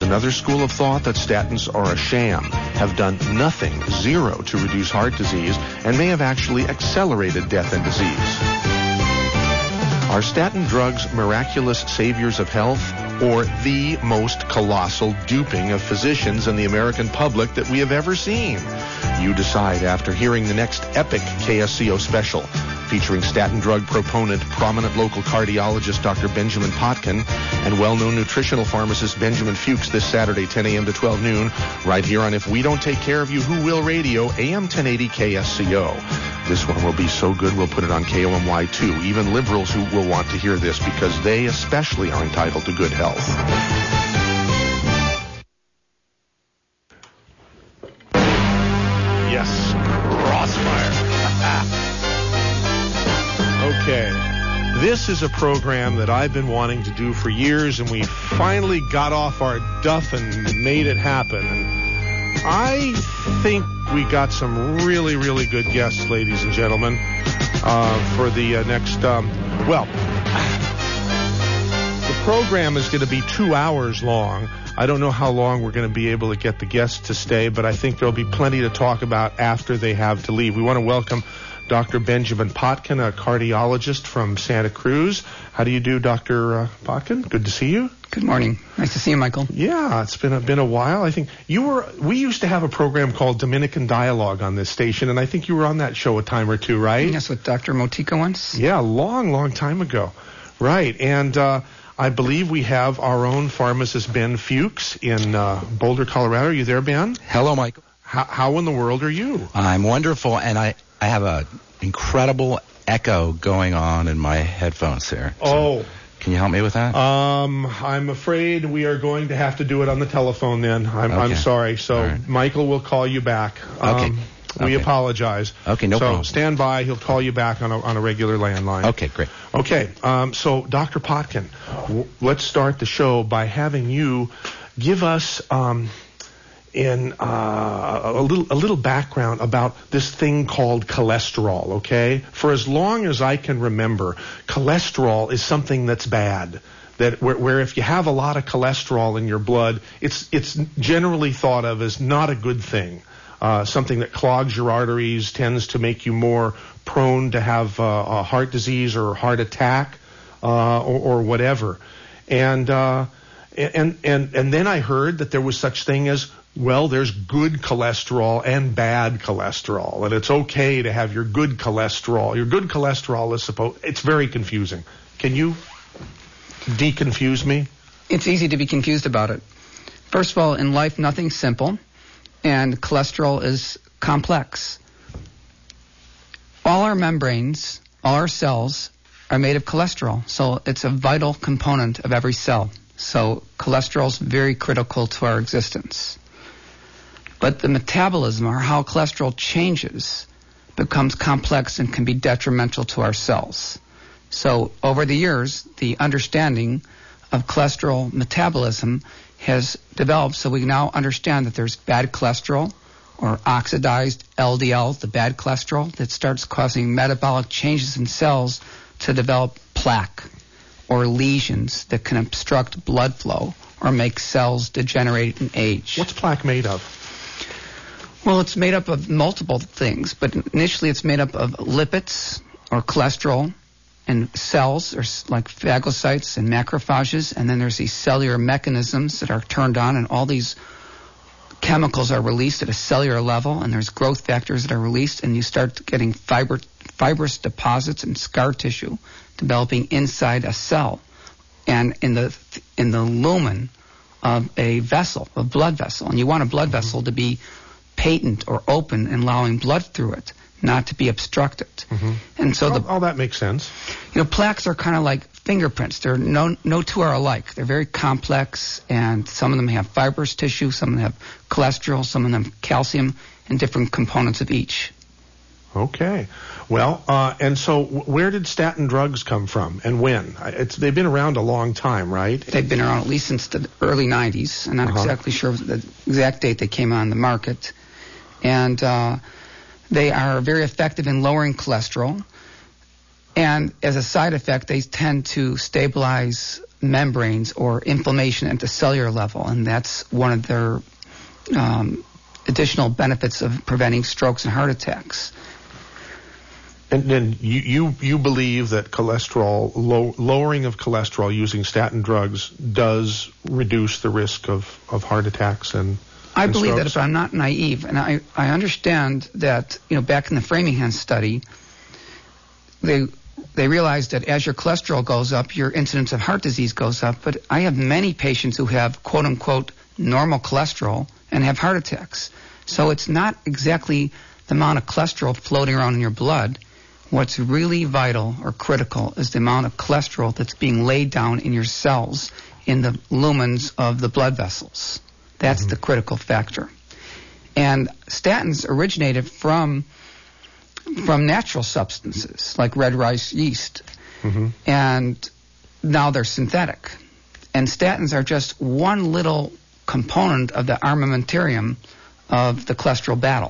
Another school of thought that statins are a sham, have done nothing, zero, to reduce heart disease, and may have actually accelerated death and disease. Are statin drugs miraculous saviors of health, or the most colossal duping of physicians and the American public that we have ever seen? You decide after hearing the next epic KSCO special, featuring statin drug proponent, prominent local cardiologist Dr. Benjamin Potkin, and well-known nutritional pharmacist Benjamin Fuchs this Saturday, 10 a.m. to 12 noon, right here on If We Don't Take Care of You, Who Will Radio, AM 1080 KSCO. This one will be so good we'll put it on KOMY too. Even liberals who will want to hear this, because they especially are entitled to good health. Yes, crossfire. Okay, this is a program that I've been wanting to do for years, and we finally got off our duff and made it happen. And I think we got some really, really good guests, ladies and gentlemen, for the next, the program is going to be 2 hours long. I don't know how long we're going to be able to get the guests to stay, but I think there'll be plenty to talk about after they have to leave. We want to welcome Dr. Benjamin Potkin, a cardiologist from Santa Cruz. How do you do, Dr. Potkin? Good to see you. Good morning. Nice to see you, Michael. Yeah, it's been a while. I think we used to have a program called Dominican Dialogue on this station, and I think you were on that show a time or two, right? Yes, with Dr. Motika once. Yeah, long time ago. Right, and I believe we have our own pharmacist, Ben Fuchs, in Boulder, Colorado. Are you there, Ben? Hello, Michael. How in the world are you? I'm wonderful, and I have an incredible echo going on in my headphones here. So can you help me with that? I'm afraid we are going to have to do it on the telephone then. I'm sorry. So right. Michael will call you back. We apologize. Okay, no problem. So stand by. He'll call you back on a regular landline. Okay, great. Okay, so Dr. Potkin, let's start the show by having you give us in a little background about this thing called cholesterol, okay? For as long as I can remember, cholesterol is something that's bad. That where if you have a lot of cholesterol in your blood, it's generally thought of as not a good thing. Something that clogs your arteries, tends to make you more prone to have a heart disease or heart attack or whatever. And then I heard that there was such thing as, well, there's good cholesterol and bad cholesterol, and it's okay to have your good cholesterol. Your good cholesterol is it's very confusing. Can you deconfuse me? It's easy to be confused about it. First of all, in life, nothing's simple, and cholesterol is complex. All our membranes, all our cells are made of cholesterol, so it's a vital component of every cell. So cholesterol is very critical to our existence. But the metabolism, or how cholesterol changes, becomes complex and can be detrimental to our cells. So over the years, the understanding of cholesterol metabolism has developed, so we now understand that there's bad cholesterol, or oxidized LDL, the bad cholesterol, that starts causing metabolic changes in cells to develop plaque or lesions that can obstruct blood flow or make cells degenerate and age. What's plaque made of? Well, it's made up of multiple things, but initially it's made up of lipids or cholesterol and cells, or like phagocytes and macrophages, and then there's these cellular mechanisms that are turned on, and all these chemicals are released at a cellular level, and there's growth factors that are released, and you start getting fibrous deposits and scar tissue developing inside a cell and in the lumen of a vessel, a blood vessel. And you want a blood vessel to be patent or open and allowing blood through it, not to be obstructed. And so all that makes sense. You know, plaques are kind of like fingerprints. They're no two are alike. They're very complex, and some of them have fibrous tissue, some of them have cholesterol, some of them calcium, and different components of each. Okay. Well, and so where did statin drugs come from and when? They've been around a long time, right? They've been around at least since the early 90s. I'm not exactly sure the exact date they came on the market. And they are very effective in lowering cholesterol. And as a side effect, they tend to stabilize membranes or inflammation at the cellular level, and that's one of their additional benefits of preventing strokes and heart attacks. And then you believe that cholesterol, lowering of cholesterol using statin drugs does reduce the risk of heart attacks and I believe strokes? that, but I'm not naive, and I understand that, back in the Framingham study, they realized that as your cholesterol goes up, your incidence of heart disease goes up, but I have many patients who have quote-unquote normal cholesterol and have heart attacks. So it's not exactly the amount of cholesterol floating around in your blood. What's really vital or critical is the amount of cholesterol that's being laid down in your cells in the lumens of the blood vessels. That's the critical factor. And statins originated from natural substances like red rice yeast, and now they're synthetic. And statins are just one little component of the armamentarium of the cholesterol battle.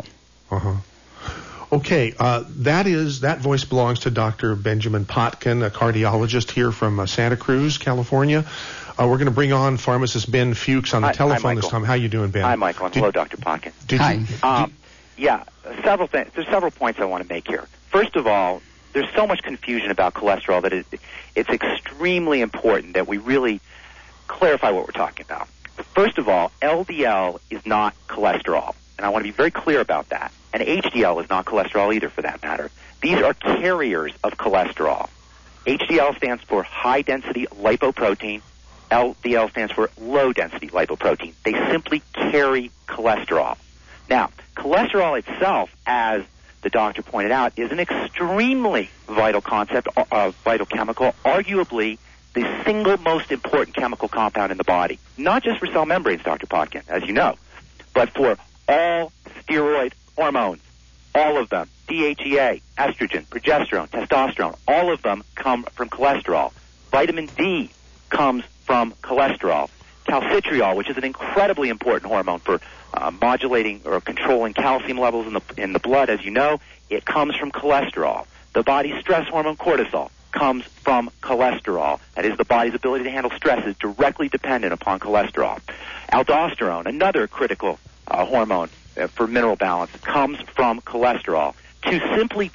Okay, that voice belongs to Dr. Benjamin Potkin, a cardiologist here from Santa Cruz, California. We're going to bring on pharmacist Ben Fuchs on the telephone this time. How you doing, Ben? Hi, Michael. And hello, Dr. Potkin. Hi. Yeah, several things. There's several points I want to make here. First of all, there's so much confusion about cholesterol that it's extremely important that we really clarify what we're talking about. First of all, LDL is not cholesterol, and I want to be very clear about that. And HDL is not cholesterol either, for that matter. These are carriers of cholesterol. HDL stands for high-density lipoprotein. LDL stands for low-density lipoprotein. They simply carry cholesterol. Now, cholesterol itself, as the doctor pointed out, is an extremely vital concept, vital chemical, arguably the single most important chemical compound in the body. Not just for cell membranes, Dr. Potkin, as you know, but for all steroid hormones, all of them, DHEA, estrogen, progesterone, testosterone, all of them come from cholesterol. Vitamin D comes from cholesterol. Calcitriol, which is an incredibly important hormone for modulating or controlling calcium levels in the blood, as you know, it comes from cholesterol. The body's stress hormone cortisol comes from cholesterol. That is, the body's ability to handle stress is directly dependent upon cholesterol. Aldosterone, another critical hormone for mineral balance, comes from cholesterol. To simply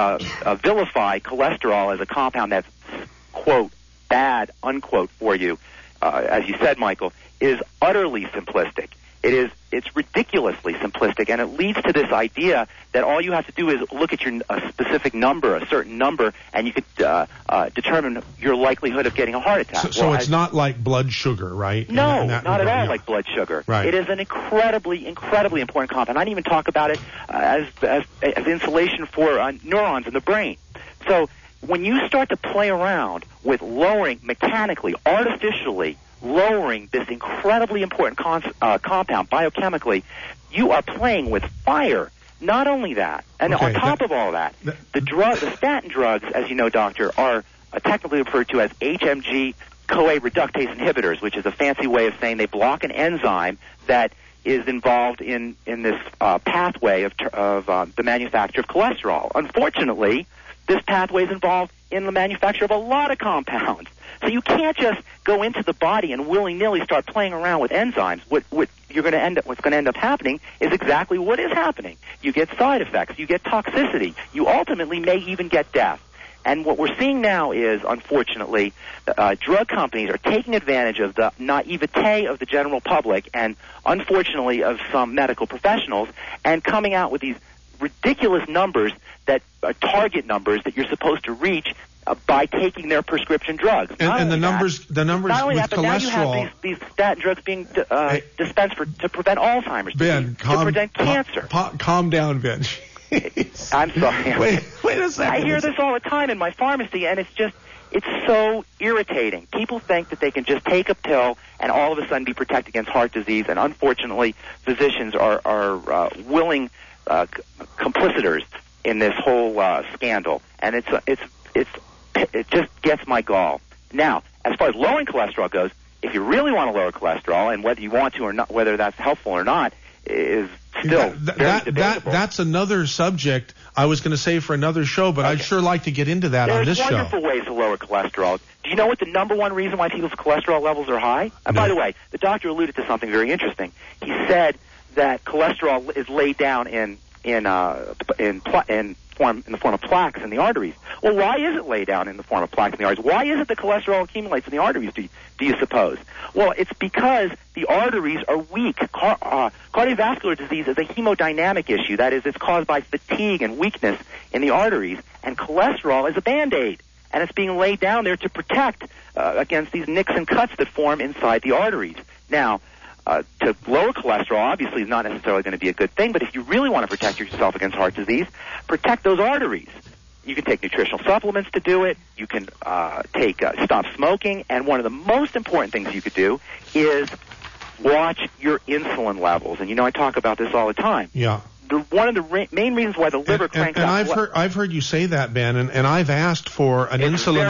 vilify cholesterol as a compound that's, quote, bad, unquote, for you, as you said, Michael, is utterly simplistic. It's ridiculously simplistic, and it leads to this idea that all you have to do is look at a specific number, a certain number, and you could determine your likelihood of getting a heart attack. So it's not like blood sugar, right? No, not at all like blood sugar. Right. It is an incredibly, incredibly important compound. I didn't even talk about it as insulation for neurons in the brain. So when you start to play around with lowering mechanically, artificially, lowering this incredibly important compound biochemically, you are playing with fire. Not only that, and on top of all that, the statin drugs, as you know, doctor, are technically referred to as HMG-CoA reductase inhibitors, which is a fancy way of saying they block an enzyme that is involved in this pathway of the manufacture of cholesterol. Unfortunately, this pathway is involved in the manufacture of a lot of compounds. So you can't just go into the body and willy-nilly start playing around with enzymes. What's going to end up happening is exactly what is happening. You get side effects, you get toxicity, you ultimately may even get death. And what we're seeing now is, unfortunately, drug companies are taking advantage of the naivete of the general public and, unfortunately, of some medical professionals, and coming out with these ridiculous numbers that are target numbers that you're supposed to reach by taking their prescription drugs. And the numbers not only with that, but now you have these statin drugs being dispensed to prevent Alzheimer's Ben, disease, to prevent cancer. Calm down, Ben. I'm sorry. Wait a second. I hear this all the time in my pharmacy, and it's so irritating. People think that they can just take a pill and all of a sudden be protected against heart disease, and unfortunately, physicians are willing complicitors in this whole scandal, and it just gets my gall. Now, as far as lowering cholesterol goes, if you really want to lower cholesterol, and whether you want to or not, whether that's helpful or not, is still very debatable. That's another subject I was going to say for another show, but I'd sure like to get into that on this show. There's wonderful ways to lower cholesterol. Do you know what the number one reason why people's cholesterol levels are high? And by the way, the doctor alluded to something very interesting. He said that cholesterol is laid down in the form of plaques in the arteries. Well, why is it laid down in the form of plaques in the arteries? Why is it that cholesterol accumulates in the arteries, do you suppose? Well, it's because the arteries are weak. Cardiovascular disease is a hemodynamic issue. That is, it's caused by fatigue and weakness in the arteries, and cholesterol is a Band-Aid. And it's being laid down there to protect against these nicks and cuts that form inside the arteries. Now, to lower cholesterol obviously is not necessarily going to be a good thing, but if you really want to protect yourself against heart disease, protect those arteries. You can take nutritional supplements to do it. You can stop smoking. And one of the most important things you could do is watch your insulin levels. And, I talk about this all the time. Yeah. One of the main reasons why the liver cranks and out. I've heard you say that, Ben, and I've asked for an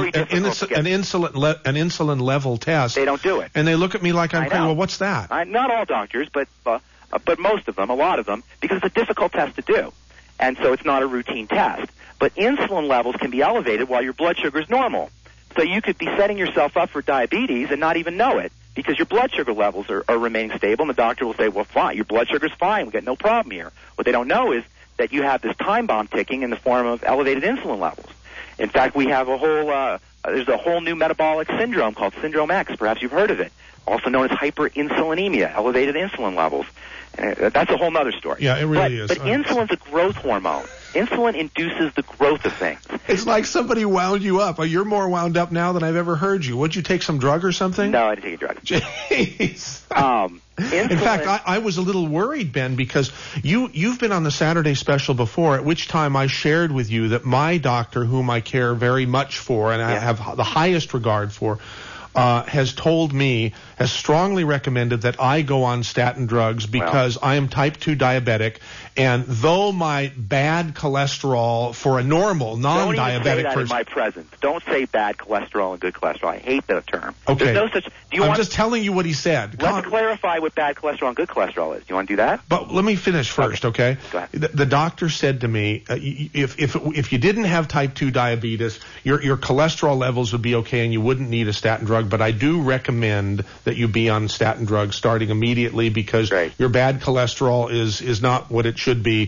insulin level test. They don't do it, and they look at me like I'm crazy. Well, what's that? Not all doctors, but most of them, a lot of them, because it's a difficult test to do, and so it's not a routine test. But insulin levels can be elevated while your blood sugar is normal, so you could be setting yourself up for diabetes and not even know it, because your blood sugar levels are remaining stable, and the doctor will say, well, fine, your blood sugar's fine, we got no problem here. What they don't know is that you have this time bomb ticking in the form of elevated insulin levels. In fact, we have there's a whole new metabolic syndrome called Syndrome X, perhaps you've heard of it, also known as hyperinsulinemia, elevated insulin levels. That's a whole other story. Yeah, it really is. But insulin's a growth hormone. Insulin induces the growth of things. It's like somebody wound you up. You're more wound up now than I've ever heard you. Would you take some drug or something? No, I didn't take a drug. Jeez. Insulin, in fact, I was a little worried, Ben, because you've been on the Saturday special before, at which time I shared with you that my doctor, whom I care very much for and I have the highest regard for, has strongly recommended that I go on statin drugs because I am type 2 diabetic, and though my bad cholesterol for a normal, non-diabetic don't even say that person... in my presence. Don't say bad cholesterol and good cholesterol. I hate that term. Okay. There's no such... I'm just telling you what he said. Let's clarify what bad cholesterol and good cholesterol is. Do you want to do that? But let me finish first, okay? Go ahead. The doctor said to me, if you didn't have type 2 diabetes, your cholesterol levels would be okay and you wouldn't need a statin drug, but I do recommend that you be on statin drugs starting immediately because your bad cholesterol is not what it should be,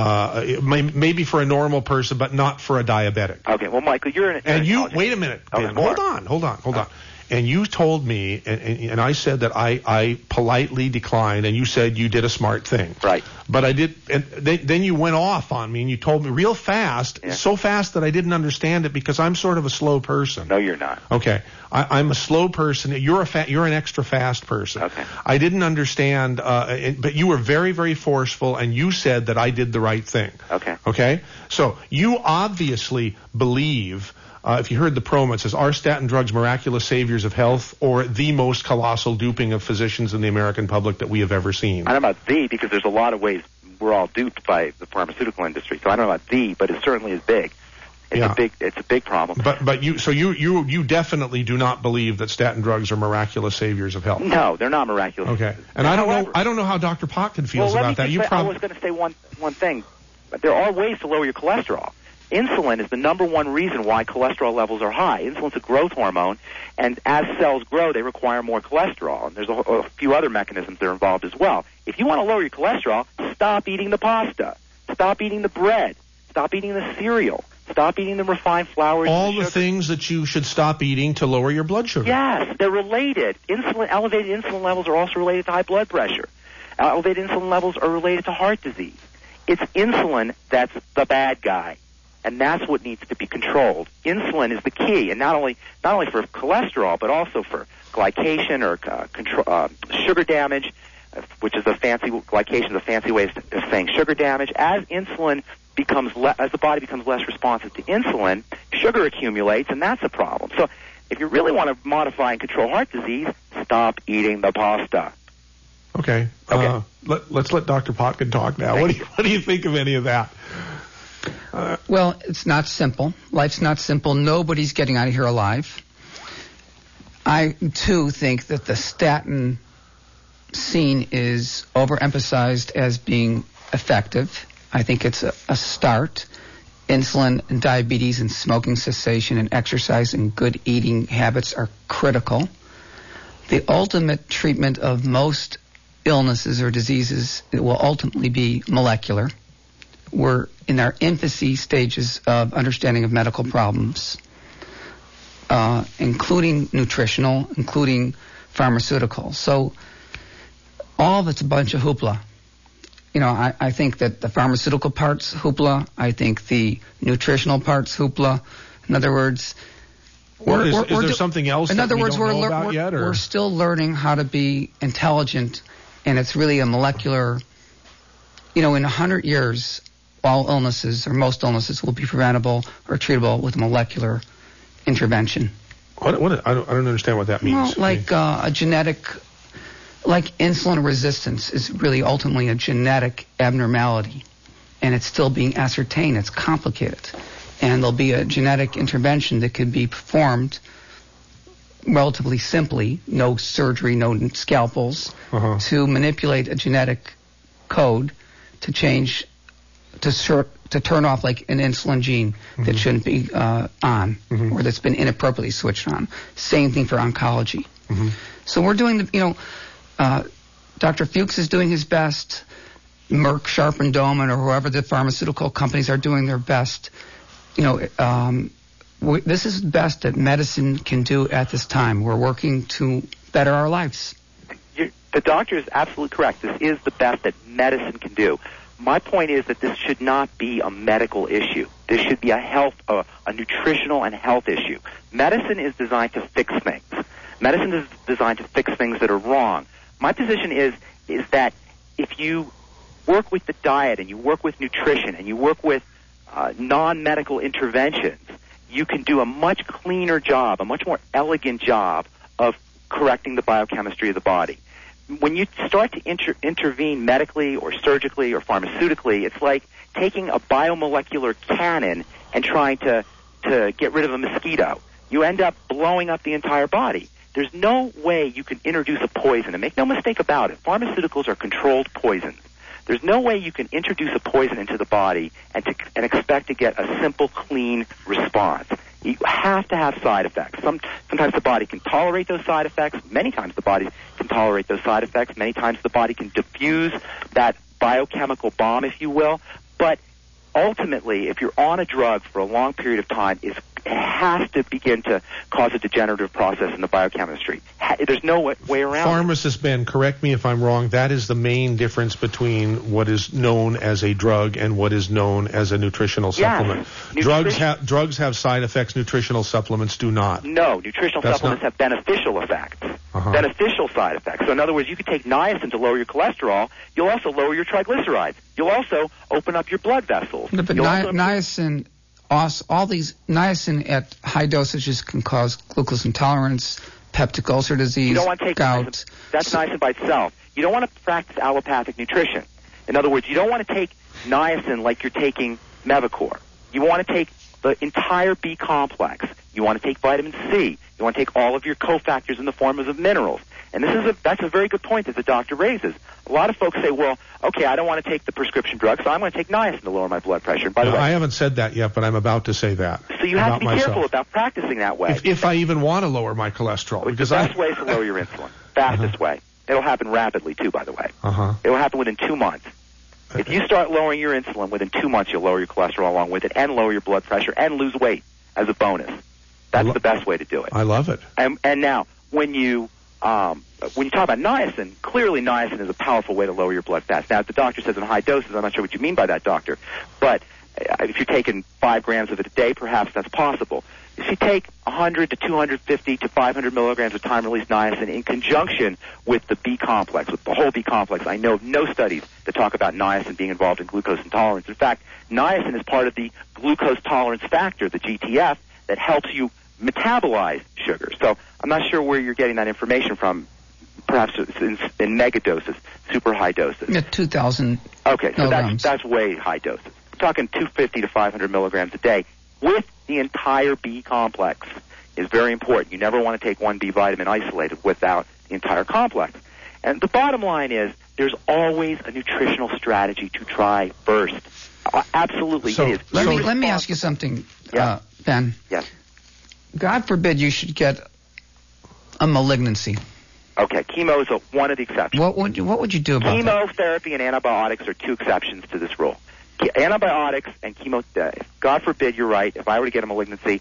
maybe for a normal person, but not for a diabetic. Okay, well, Michael, you're an wait a minute, Ben. Hold on. And you told me, and I said that I politely declined, and you said you did a smart thing. Right. But I did, and then you went off on me, and you told me real fast, so fast that I didn't understand it because I'm sort of a slow person. No, you're not. Okay. I'm a slow person. You're an extra fast person. Okay. I didn't understand, but you were very, very forceful, and you said that I did the right thing. Okay. Okay? So you obviously believe... if you heard the promo, it says, are statin drugs miraculous saviors of health or the most colossal duping of physicians in the American public that we have ever seen? I don't know about the, because there's a lot of ways we're all duped by the pharmaceutical industry. So I don't know about the, but it certainly is big. It's a big problem. But you definitely do not believe that statin drugs are miraculous saviors of health. No, they're not miraculous. Okay. And I don't know how Dr. Potkin feels about that. I was going to say one thing. There are ways to lower your cholesterol. Insulin is the number one reason why cholesterol levels are high. Insulin's a growth hormone, and as cells grow, they require more cholesterol. And there's a few other mechanisms that are involved as well. If you want to lower your cholesterol, stop eating the pasta. Stop eating the bread. Stop eating the cereal. Stop eating the refined flours. All the things that you should stop eating to lower your blood sugar. Yes, they're related. Elevated insulin levels are also related to high blood pressure. Elevated insulin levels are related to heart disease. It's insulin that's the bad guy. And that's what needs to be controlled. Insulin is the key, and not only for cholesterol, but also for glycation or sugar damage, which is glycation is a fancy way of saying sugar damage. As the body becomes less responsive to insulin, sugar accumulates, and that's a problem. So, if you really want to modify and control heart disease, stop eating the pasta. Okay. Let's let Dr. Potkin talk now. What do you think of any of that? Well, it's not simple. Life's not simple. Nobody's getting out of here alive. I, too, think that the statin scene is overemphasized as being effective. I think it's a start. Insulin and diabetes and smoking cessation and exercise and good eating habits are critical. The ultimate treatment of most illnesses or diseases, it will ultimately be molecular. We're in our infancy stages of understanding of medical problems, including nutritional, including pharmaceutical. So all of it's a bunch of hoopla. You know, I think that the pharmaceutical part's hoopla. I think the nutritional part's hoopla. In other words, is there something else that we don't know about yet? We're still learning how to be intelligent, and it's really a molecular. You know, in 100 years, all illnesses or most illnesses will be preventable or treatable with molecular intervention. I don't understand what that means. Well, like a genetic. Like insulin resistance is really ultimately a genetic abnormality, and it's still being ascertained. It's complicated. And there'll be a genetic intervention that could be performed relatively simply, no surgery, no scalpels, to manipulate a genetic code to change, to turn off like an insulin gene that shouldn't be on, or that's been inappropriately switched on. Same thing for oncology. So we're doing Dr. Fuchs is doing his best. Merck, Sharp and Dohme, or whoever the pharmaceutical companies are doing their best. You know, this is the best that medicine can do at this time. We're working to better our lives. The doctor is absolutely correct. This is the best that medicine can do. My point is that this should not be a medical issue. This should be a nutritional and health issue. Medicine is designed to fix things. Medicine is designed to fix things that are wrong. My position is that if you work with the diet and you work with nutrition and you work with non-medical interventions, you can do a much cleaner job, a much more elegant job of correcting the biochemistry of the body. When you start to intervene medically or surgically or pharmaceutically, it's like taking a biomolecular cannon and trying to get rid of a mosquito. You end up blowing up the entire body. There's no way you can introduce a poison, and make no mistake about it, pharmaceuticals are controlled poisons. There's no way you can introduce a poison into the body and expect to get a simple, clean response. You have to have side effects. Sometimes the body can tolerate those side effects. Many times the body can tolerate those side effects. Many times the body can diffuse that biochemical bomb, if you will. But ultimately, if you're on a drug for a long period of time, it has to begin to cause a degenerative process in the biochemistry. There's no way around it. Pharmacist Ben, correct me if I'm wrong, that is the main difference between what is known as a drug and what is known as a nutritional supplement. Drugs have side effects, nutritional supplements do not. No, nutritional supplements have beneficial effects. Beneficial side effects. So in other words, you could take niacin to lower your cholesterol. You'll also lower your triglycerides. You'll also open up your blood vessels. But niacin, all these niacin at high dosages can cause glucose intolerance, peptic ulcer disease, you don't want to take gout. Niacin. That's niacin by itself. You don't want to practice allopathic nutrition. In other words, you don't want to take niacin like you're taking Mevacor. You want to take the entire B complex. You want to take vitamin C. You want to take all of your cofactors in the form of minerals. And that's a very good point that the doctor raises. A lot of folks say, well, okay, I don't want to take the prescription drug, so I'm going to take niacin to lower my blood pressure. And by the way, I haven't said that yet, but I'm about to say that. So you have to be careful about practicing that way. If I even want to lower my cholesterol. Because the best way is to lower your insulin. Fastest way. It'll happen rapidly, too, by the way. It'll happen within 2 months. If you start lowering your insulin, within 2 months you'll lower your cholesterol along with it and lower your blood pressure and lose weight as a bonus. That's the best way to do it. I love it. And now, when you talk about niacin, clearly niacin is a powerful way to lower your blood fats. Now, if the doctor says in high doses, I'm not sure what you mean by that, doctor, but if you're taking 5 grams of it a day, perhaps that's possible. If you take 100 to 250 to 500 milligrams of time-release niacin in conjunction with the B complex, with the whole B complex, I know of no studies that talk about niacin being involved in glucose intolerance. In fact, niacin is part of the glucose tolerance factor, the GTF, that helps you metabolize sugar. So I'm not sure where you're getting that information from. Perhaps it's in mega doses, super high doses. Yeah, 2,000 Okay, so milligrams. that's way high doses. We're talking 250 to 500 milligrams a day with the entire B complex is very important. You never want to take one B vitamin isolated without the entire complex. And the bottom line is there's always a nutritional strategy to try first. Absolutely, So, it is. Let me ask you something, Yeah. Ben. Yes. God forbid you should get a malignancy. Okay, chemo is one of the exceptions. What would you do about that? Chemotherapy and antibiotics are two exceptions to this rule. Antibiotics and chemo, God forbid you're right, if I were to get a malignancy,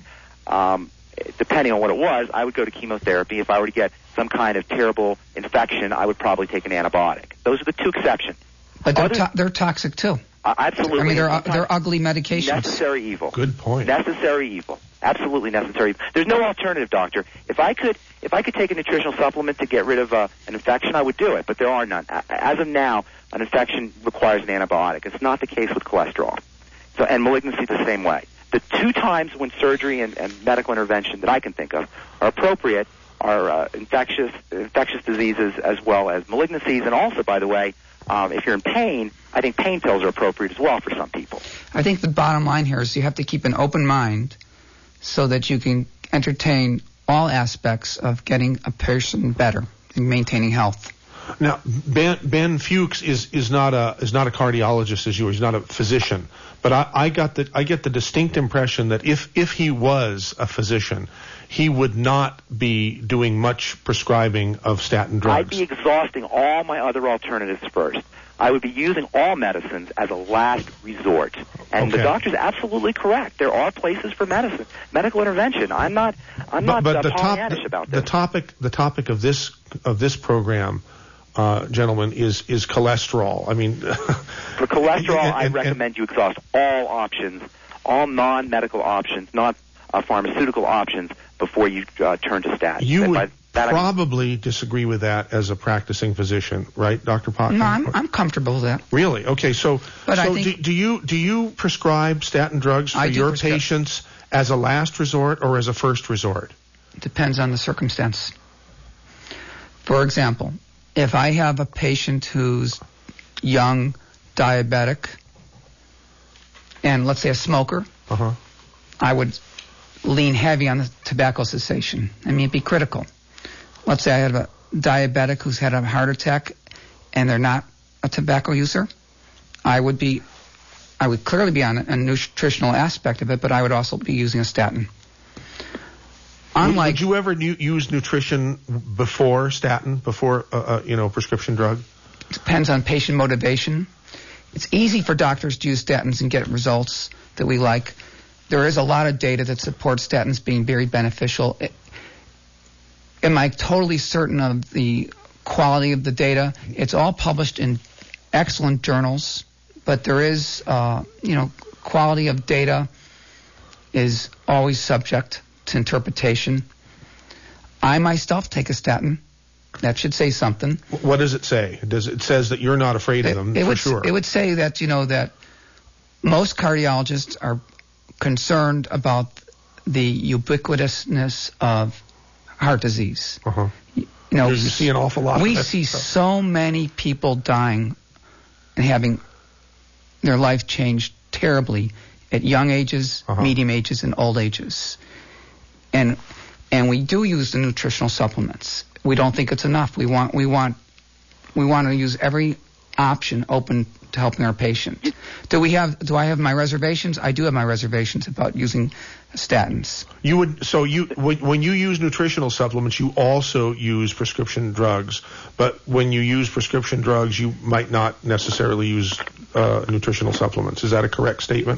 depending on what it was, I would go to chemotherapy. If I were to get some kind of terrible infection, I would probably take an antibiotic. Those are the two exceptions. But they're toxic too. Absolutely. I mean, they're ugly medications. Necessary evil. Good point. Necessary evil. Absolutely necessary. There's no alternative, doctor. If I could take a nutritional supplement to get rid of an infection, I would do it, but there are none. As of now, an infection requires an antibiotic. It's not the case with cholesterol. And malignancy the same way. The two times when surgery and medical intervention that I can think of are appropriate are infectious diseases as well as malignancies, and also, by the way, if you're in pain, I think pain pills are appropriate as well for some people. I think the bottom line here is you have to keep an open mind so that you can entertain all aspects of getting a person better and maintaining health. Now, Ben Fuchs is not a cardiologist as you are. He's not a physician. But I get the distinct impression that if he was a physician, he would not be doing much prescribing of statin drugs. I'd be exhausting all my other alternatives first. I would be using all medicines as a last resort. And Okay. the doctor's absolutely correct. There are places for medical intervention. I'm not Pollyannish about this. The topic of this program, gentlemen, is cholesterol. I mean, for cholesterol, I recommend you exhaust all options, all non-medical options, non-pharmaceutical options before you turn to statins. You And by would that, I mean, probably disagree with that as a practicing physician, right, Dr. Potkin? No, I'm comfortable with that. Really? Okay. So I think- do you prescribe statin drugs for I do your prescribe. patients as a last resort or as a first resort? Depends on the circumstance. For example, if I have a patient who's young, diabetic, and let's say a smoker, Uh-huh. I would lean heavy on the tobacco cessation. I mean, it'd be critical. Let's say I have a diabetic who's had a heart attack and they're not a tobacco user. I would clearly be on a nutritional aspect of it, but I would also be using a statin. Would you ever use nutrition before statin, before prescription drug? Depends on patient motivation. It's easy for doctors to use statins and get results that we like. There is a lot of data that supports statins being very beneficial. Am I totally certain of the quality of the data? It's all published in excellent journals, but there is, quality of data is always subject to interpretation. I myself take a statin. That should say something. What does it say? It says that you're not afraid of them, for sure. It would say that, that most cardiologists are concerned about the ubiquitousness of heart disease. Uh-huh. You see an awful lot of We that see stuff. so many people dying and having their life changed terribly at young ages, Uh-huh. medium ages, and old ages. And we do use the nutritional supplements. We don't think it's enough. We want to use every option open to helping our patient. Do I have my reservations? I do have my reservations about using statins. When you use nutritional supplements, you also use prescription drugs. But when you use prescription drugs, you might not necessarily use nutritional supplements. Is that a correct statement?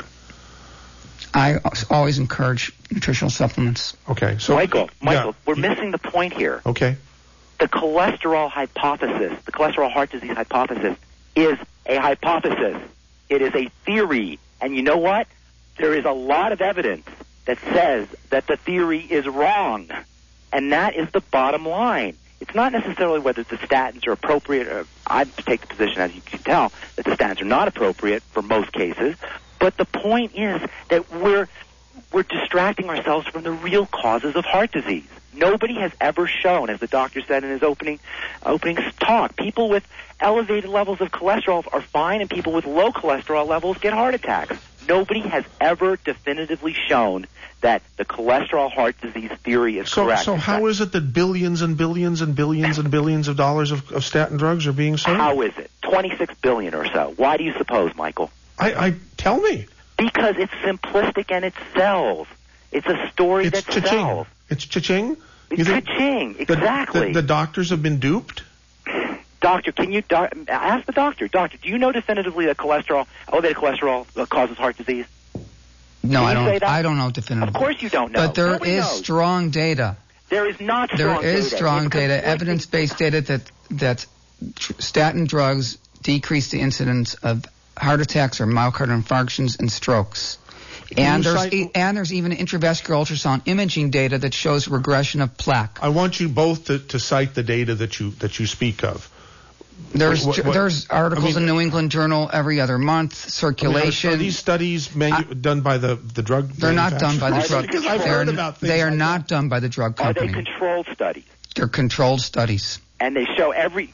I always encourage nutritional supplements. Okay. So Michael, yeah. we're missing the point here. Okay. The cholesterol hypothesis, the cholesterol heart disease hypothesis, is a hypothesis. It is a theory. And you know what? There is a lot of evidence that says that the theory is wrong. And that is the bottom line. It's not necessarily whether the statins are appropriate. I take the position, as you can tell, that the statins are not appropriate for most cases. But the point is that we're distracting ourselves from the real causes of heart disease. Nobody has ever shown, as the doctor said in his opening talk, people with elevated levels of cholesterol are fine and people with low cholesterol levels get heart attacks. Nobody has ever definitively shown that the cholesterol heart disease theory is correct. So how is it that billions and billions and billions and billions of dollars of statin drugs are being sold? How is it? 26 billion or so. Why do you suppose, Michael? I tell me. Because it's simplistic and it sells. It's a story that sells. It's cha-ching? It's cha-ching, exactly. The doctors have been duped? Doctor, can you ask the doctor? Doctor, do you know definitively that elevated cholesterol causes heart disease? No, I don't. I don't know definitively. Of course you don't know. But there is strong data. There is not strong data. There is strong data, evidence-based data that statin drugs decrease the incidence of heart attacks or myocardial infarctions and strokes. And there's even intravascular ultrasound imaging data that shows regression of plaque. I want you both to cite the data that you speak of. There's articles in New England Journal every other month. Circulation. Are these studies done by the drug? They're not done by the drug. Because I've heard about things. They are not done by the drug company. Are they controlled studies? They're controlled studies. And they show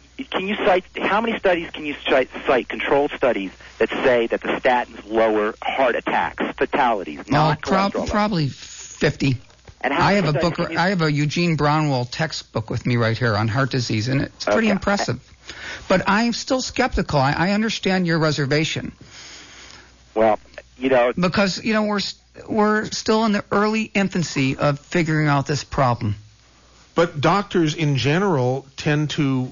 how many studies can you cite controlled studies that say that the statins lower heart attacks, fatalities, not cholesterol? Probably 50. And I have a Eugene Brownwell textbook with me right here on heart disease, and it's pretty impressive. But I'm still skeptical. I understand your reservation. Well, because we're still in the early infancy of figuring out this problem. But doctors in general tend to,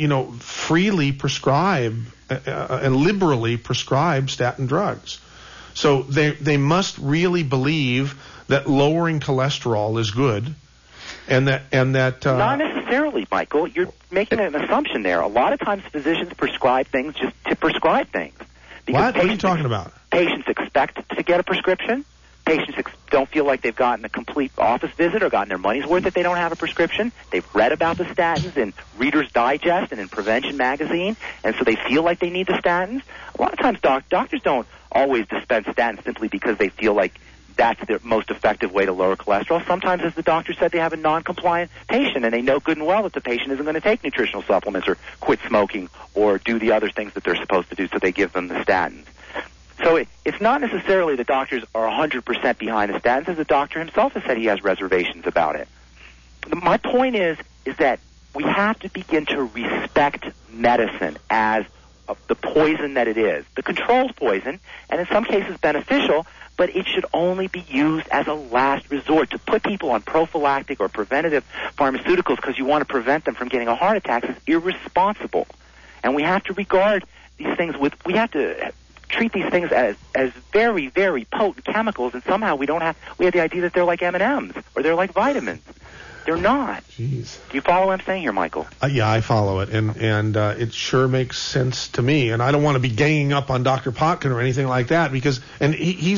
freely prescribe and liberally prescribe statin drugs. So they must really believe that lowering cholesterol is good, and that not necessarily, Michael. You're making an assumption there. A lot of times physicians prescribe things just to prescribe things. What are you talking about? Patients expect to get a prescription. Patients don't feel like they've gotten a complete office visit or gotten their money's worth if they don't have a prescription. They've read about the statins in Reader's Digest and in Prevention Magazine, and so they feel like they need the statins. A lot of times doctors don't always dispense statins simply because they feel like that's the most effective way to lower cholesterol. Sometimes, as the doctor said, they have a non-compliant patient, and they know good and well that the patient isn't going to take nutritional supplements or quit smoking or do the other things that they're supposed to do, so they give them the statins. So it's not necessarily the doctors are 100% behind the statins, as the doctor himself has said he has reservations about it. My point is that we have to begin to respect medicine as the poison that it is, the controlled poison, and in some cases beneficial, but it should only be used as a last resort. To put people on prophylactic or preventative pharmaceuticals because you want to prevent them from getting a heart attack is irresponsible. And we have to regard these things we have to treat these things as very, very potent chemicals, and somehow we have the idea that they're like M&Ms or they're like vitamins. They're not. Jeez. Do you follow what I'm saying here, Michael? Yeah, I follow it, and it sure makes sense to me. And I don't want to be ganging up on Dr. Potkin or anything like that because he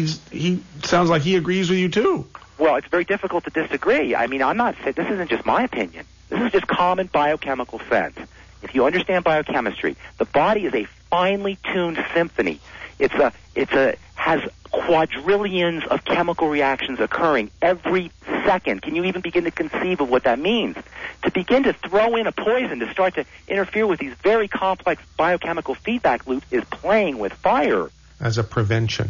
sounds like he agrees with you too. Well, it's very difficult to disagree. I mean, I'm not saying this isn't just my opinion. This is just common biochemical sense. If you understand biochemistry, the body is a finely tuned symphony. It has quadrillions of chemical reactions occurring every second. Can you even begin to conceive of what that means? To begin to throw in a poison to start to interfere with these very complex biochemical feedback loops is playing with fire. As a prevention.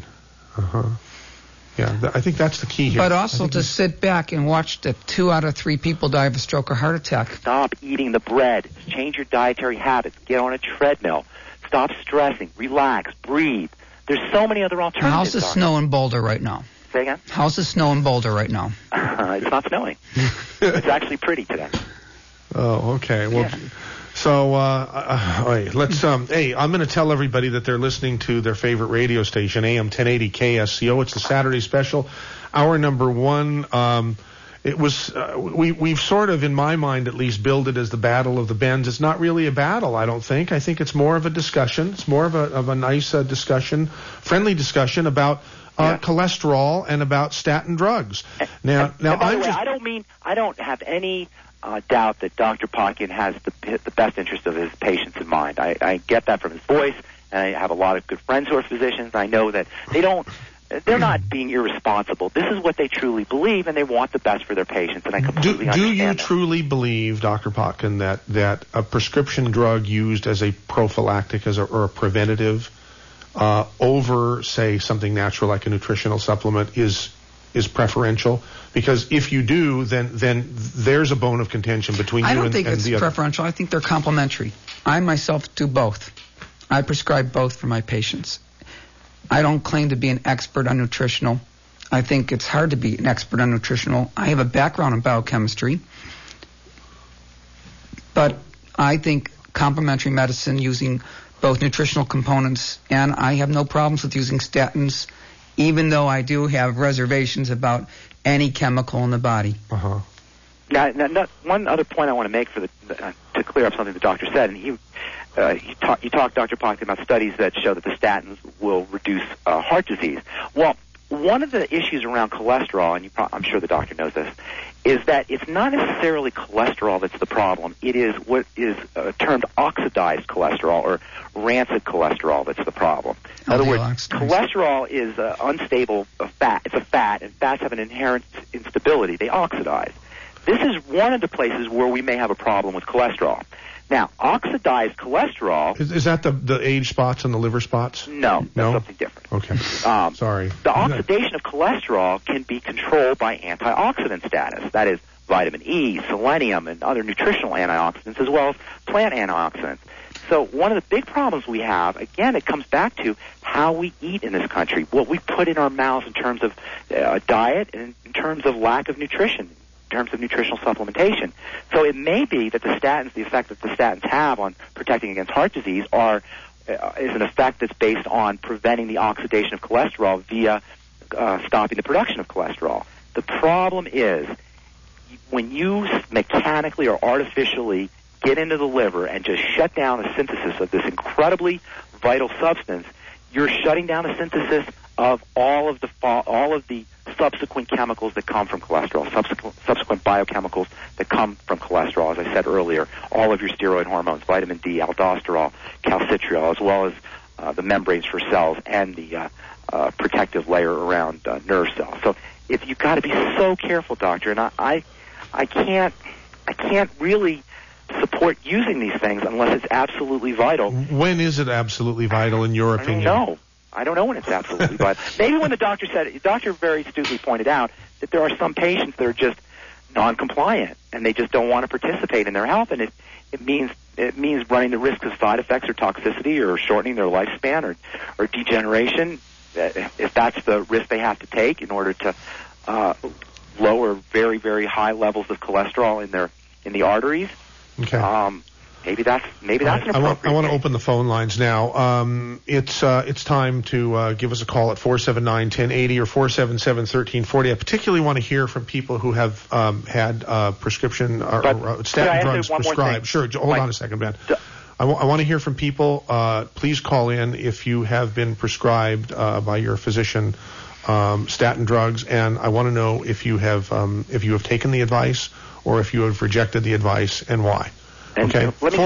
Yeah, I think that's the key here. But also to sit back and watch that 2 out of 3 people die of a stroke or heart attack. Stop eating the bread. Change your dietary habits. Get on a treadmill. Stop stressing. Relax. Breathe. There's so many other alternatives. How's the snow in Boulder right now? Say again? How's the snow in Boulder right now? It's not snowing. It's actually pretty today. Oh, okay. Well, yeah. So, let's. Hey, I'm going to tell everybody that they're listening to their favorite radio station, AM 1080 KSCO. It's the Saturday special, hour number 1. It was we've sort of, in my mind at least, billed it as the Battle of the Bends. It's not really a battle, I don't think. I think it's more of a discussion. It's more of a nice discussion, friendly discussion about cholesterol and about statin drugs. Now, by the way, I don't have any doubt that Dr. Potkin has the best interest of his patients in mind. I get that from his voice, and I have a lot of good friends who are physicians. I know that they're not being irresponsible. This is what they truly believe, and they want the best for their patients, and I completely understand Do you that. truly believe, Dr. Potkin, that a prescription drug used as a prophylactic or a preventative over, say, something natural like a nutritional supplement is preferential? Because if you do, then there's a bone of contention between you and the other. I don't think it's preferential. I think they're complementary. I myself do both. I prescribe both for my patients. I don't claim to be an expert on nutritional. I think it's hard to be an expert on nutritional. I have a background in biochemistry, but I think complementary medicine using both nutritional components, and I have no problems with using statins, even though I do have reservations about any chemical in the body. Uh-huh. Now, one other point I want to make to clear up something the doctor said, and you talked, Dr. Potkin, about studies that show that the statins will reduce heart disease. Well, one of the issues around cholesterol, and I'm sure the doctor knows this, is that it's not necessarily cholesterol that's the problem. It is what is termed oxidized cholesterol or rancid cholesterol that's the problem. In other words, cholesterol is unstable fat. It's a fat, and fats have an inherent instability. They oxidize. This is one of the places where we may have a problem with cholesterol. Now, oxidized cholesterol... Is that the age spots and the liver spots? No, that's something different. Okay. Sorry. The oxidation of cholesterol can be controlled by antioxidant status. That is vitamin E, selenium, and other nutritional antioxidants, as well as plant antioxidants. So one of the big problems we have, again, it comes back to how we eat in this country, what we put in our mouths in terms of diet and in terms of lack of nutrition, in terms of nutritional supplementation. So it may be that the statins, the effect that the statins have on protecting against heart disease is an effect that's based on preventing the oxidation of cholesterol via stopping the production of cholesterol. The problem is when you mechanically or artificially get into the liver and just shut down the synthesis of this incredibly vital substance, you're shutting down the synthesis of all of the subsequent chemicals that come from cholesterol, subsequent biochemicals that come from cholesterol, as I said earlier, all of your steroid hormones, vitamin D, aldosterol, calcitriol, as well as the membranes for cells and the protective layer around nerve cells. So if you've got to be so careful, doctor, and I can't really support using these things unless it's absolutely vital. When is it absolutely vital in your opinion? I don't know when it's absolutely vital. Maybe when the doctor very astutely pointed out that there are some patients that are just non-compliant and they just don't want to participate in their health, and it means running the risk of side effects or toxicity or shortening their lifespan or degeneration, if that's the risk they have to take in order to lower very, very high levels of cholesterol in the arteries. Okay. Maybe that's an appropriate. I want to open the phone lines now. It's time to give us a call at 479-1080 or 477-1340. I particularly want to hear from people who have had prescription or statin drugs prescribed. Sure. Hold on a second, Ben. I want to hear from people. Please call in if you have been prescribed by your physician statin drugs, and I want to know if you have taken the advice or if you have rejected the advice and why. Okay,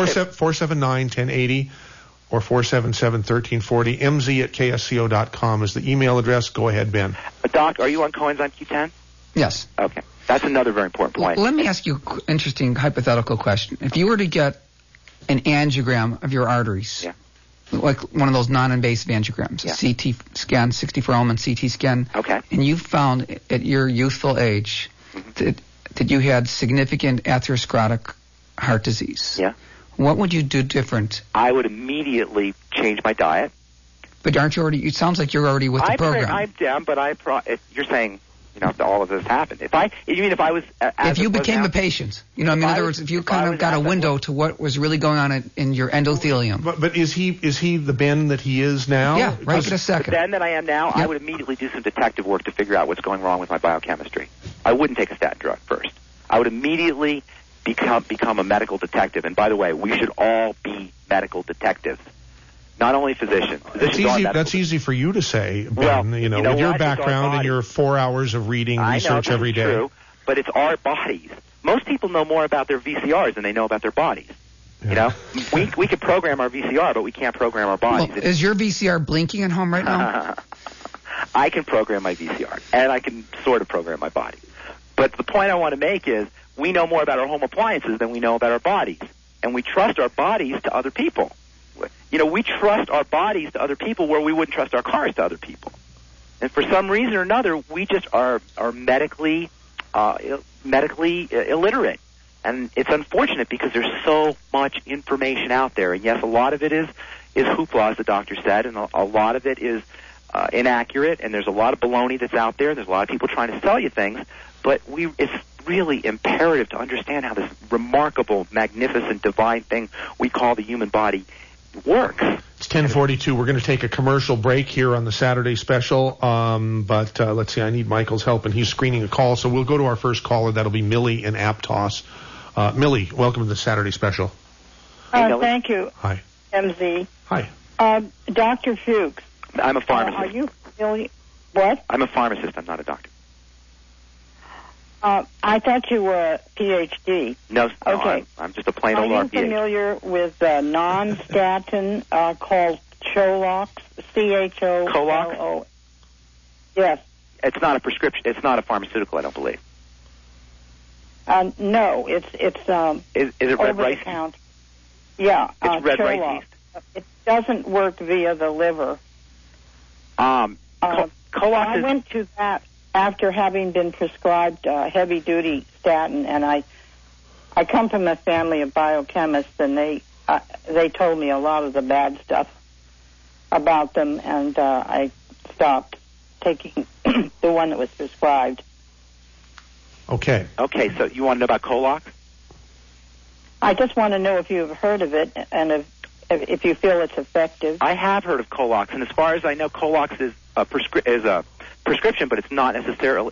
479-1080 or 477-1340. mz@ksco.com is the email address. Go ahead, Ben. Doc, are you on coenzyme Q10? Yes. Okay. That's another very important point. Let me ask you an interesting hypothetical question. If you were to get an angiogram of your arteries, like one of those non-invasive angiograms, a CT scan, 64-element CT scan, and you found at your youthful age that you had significant atherosclerotic heart disease. Yeah. What would you do different? I would immediately change my diet. But aren't you already? It sounds like you're already with the program. I'm down, but if you're saying, all of this happened. If you became a patient, in other words, if you kind of got a window to what was really going on in your endothelium. But is he the Ben that he is now? Yeah, right in a second. The Ben that I am now, I would immediately do some detective work to figure out what's going wrong with my biochemistry. I wouldn't take a statin drug first. I would immediately become a medical detective. And by the way, we should all be medical detectives, not only physicians. That's easy for you to say, Ben. With your background and your 4 hours of reading research every day. True, but it's our bodies. Most people know more about their VCRs than they know about their bodies. Yeah. We can program our VCR, but we can't program our bodies. Well, is your VCR blinking at home right now? I can program my VCR, and I can sort of program my body. But the point I want to make is we know more about our home appliances than we know about our bodies, and we trust our bodies to other people. we trust our bodies to other people where we wouldn't trust our cars to other people. And for some reason or another, we just are medically illiterate. And it's unfortunate because there's so much information out there. And yes, a lot of it is hoopla, as the doctor said, and a lot of it is inaccurate, and there's a lot of baloney that's out there. There's a lot of people trying to sell you things. But it's really imperative to understand how this remarkable, magnificent, divine thing we call the human body works. It's 10:42. We're going to take a commercial break here on the Saturday special. But let's see. I need Michael's help, and he's screening a call. So we'll go to our first caller. That'll be Millie in Aptos. Millie, welcome to the Saturday special. Thank you. Hi. MZ. Hi. Dr. Fuchs. I'm a pharmacist. Are you really... What? I'm a pharmacist. I'm not a doctor. I thought you were a PhD. No, okay. I'm just a plain old RPH. Are you familiar with non-statin called Cholox? CHO. Cholox? Yes. It's not a prescription. It's not a pharmaceutical, I don't believe. No, it's is it red rice? Count. Yeah. It's red Cholox. rice yeast. It doesn't work via the liver. Cholox I went to that after having been prescribed heavy-duty statin, and I come from a family of biochemists, and they told me a lot of the bad stuff about them, and I stopped taking the one that was prescribed. Okay. Okay, so you want to know about Cholox? I just want to know if you've heard of it and if you feel it's effective. I have heard of Cholox, and as far as I know, Cholox is a prescription, but it's not necessarily.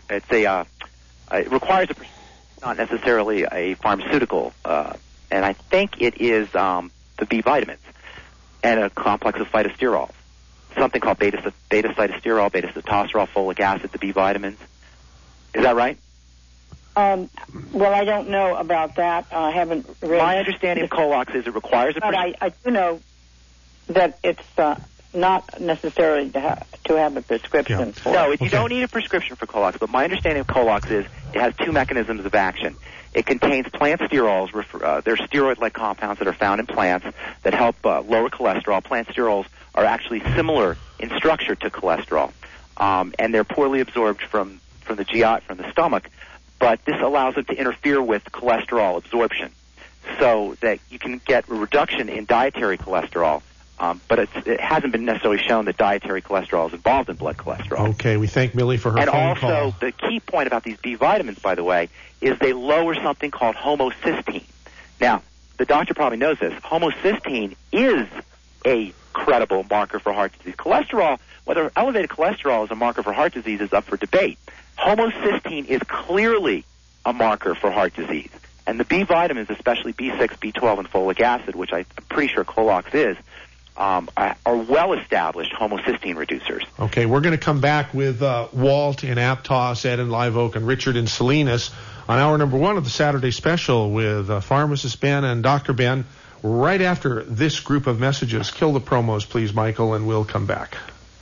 It requires not necessarily a pharmaceutical, and I think it is the B vitamins and a complex of phytosterols, something called beta-cytosterol, beta-sitosterol, folic acid, the B vitamins. Is that right? Well, I don't know about that. I haven't read. My understanding of Cholox is it requires a prescription. But I do know that it's not necessarily to have a prescription for. No, you don't need a prescription for Cholox, but my understanding of Cholox is it has two mechanisms of action. It contains plant sterols. They're steroid-like compounds that are found in plants that help lower cholesterol. Plant sterols are actually similar in structure to cholesterol, and they're poorly absorbed from the GI, from the stomach, but this allows them to interfere with cholesterol absorption so that you can get a reduction in dietary cholesterol. But it hasn't been necessarily shown that dietary cholesterol is involved in blood cholesterol. Okay, we thank Millie for her phone call. And also, the key point about these B vitamins, by the way, is they lower something called homocysteine. Now, the doctor probably knows this. Homocysteine is a credible marker for heart disease. Cholesterol, whether elevated cholesterol is a marker for heart disease, is up for debate. Homocysteine is clearly a marker for heart disease. And the B vitamins, especially B6, B12, and folic acid, which I'm pretty sure Cholox is, are well-established homocysteine reducers. Okay, we're going to come back with Walt in Aptos, Ed in Live Oak, and Richard in Salinas on hour number 1 of the Saturday special with Pharmacist Ben and Dr. Ben right after this group of messages. Kill the promos, please, Michael, and we'll come back.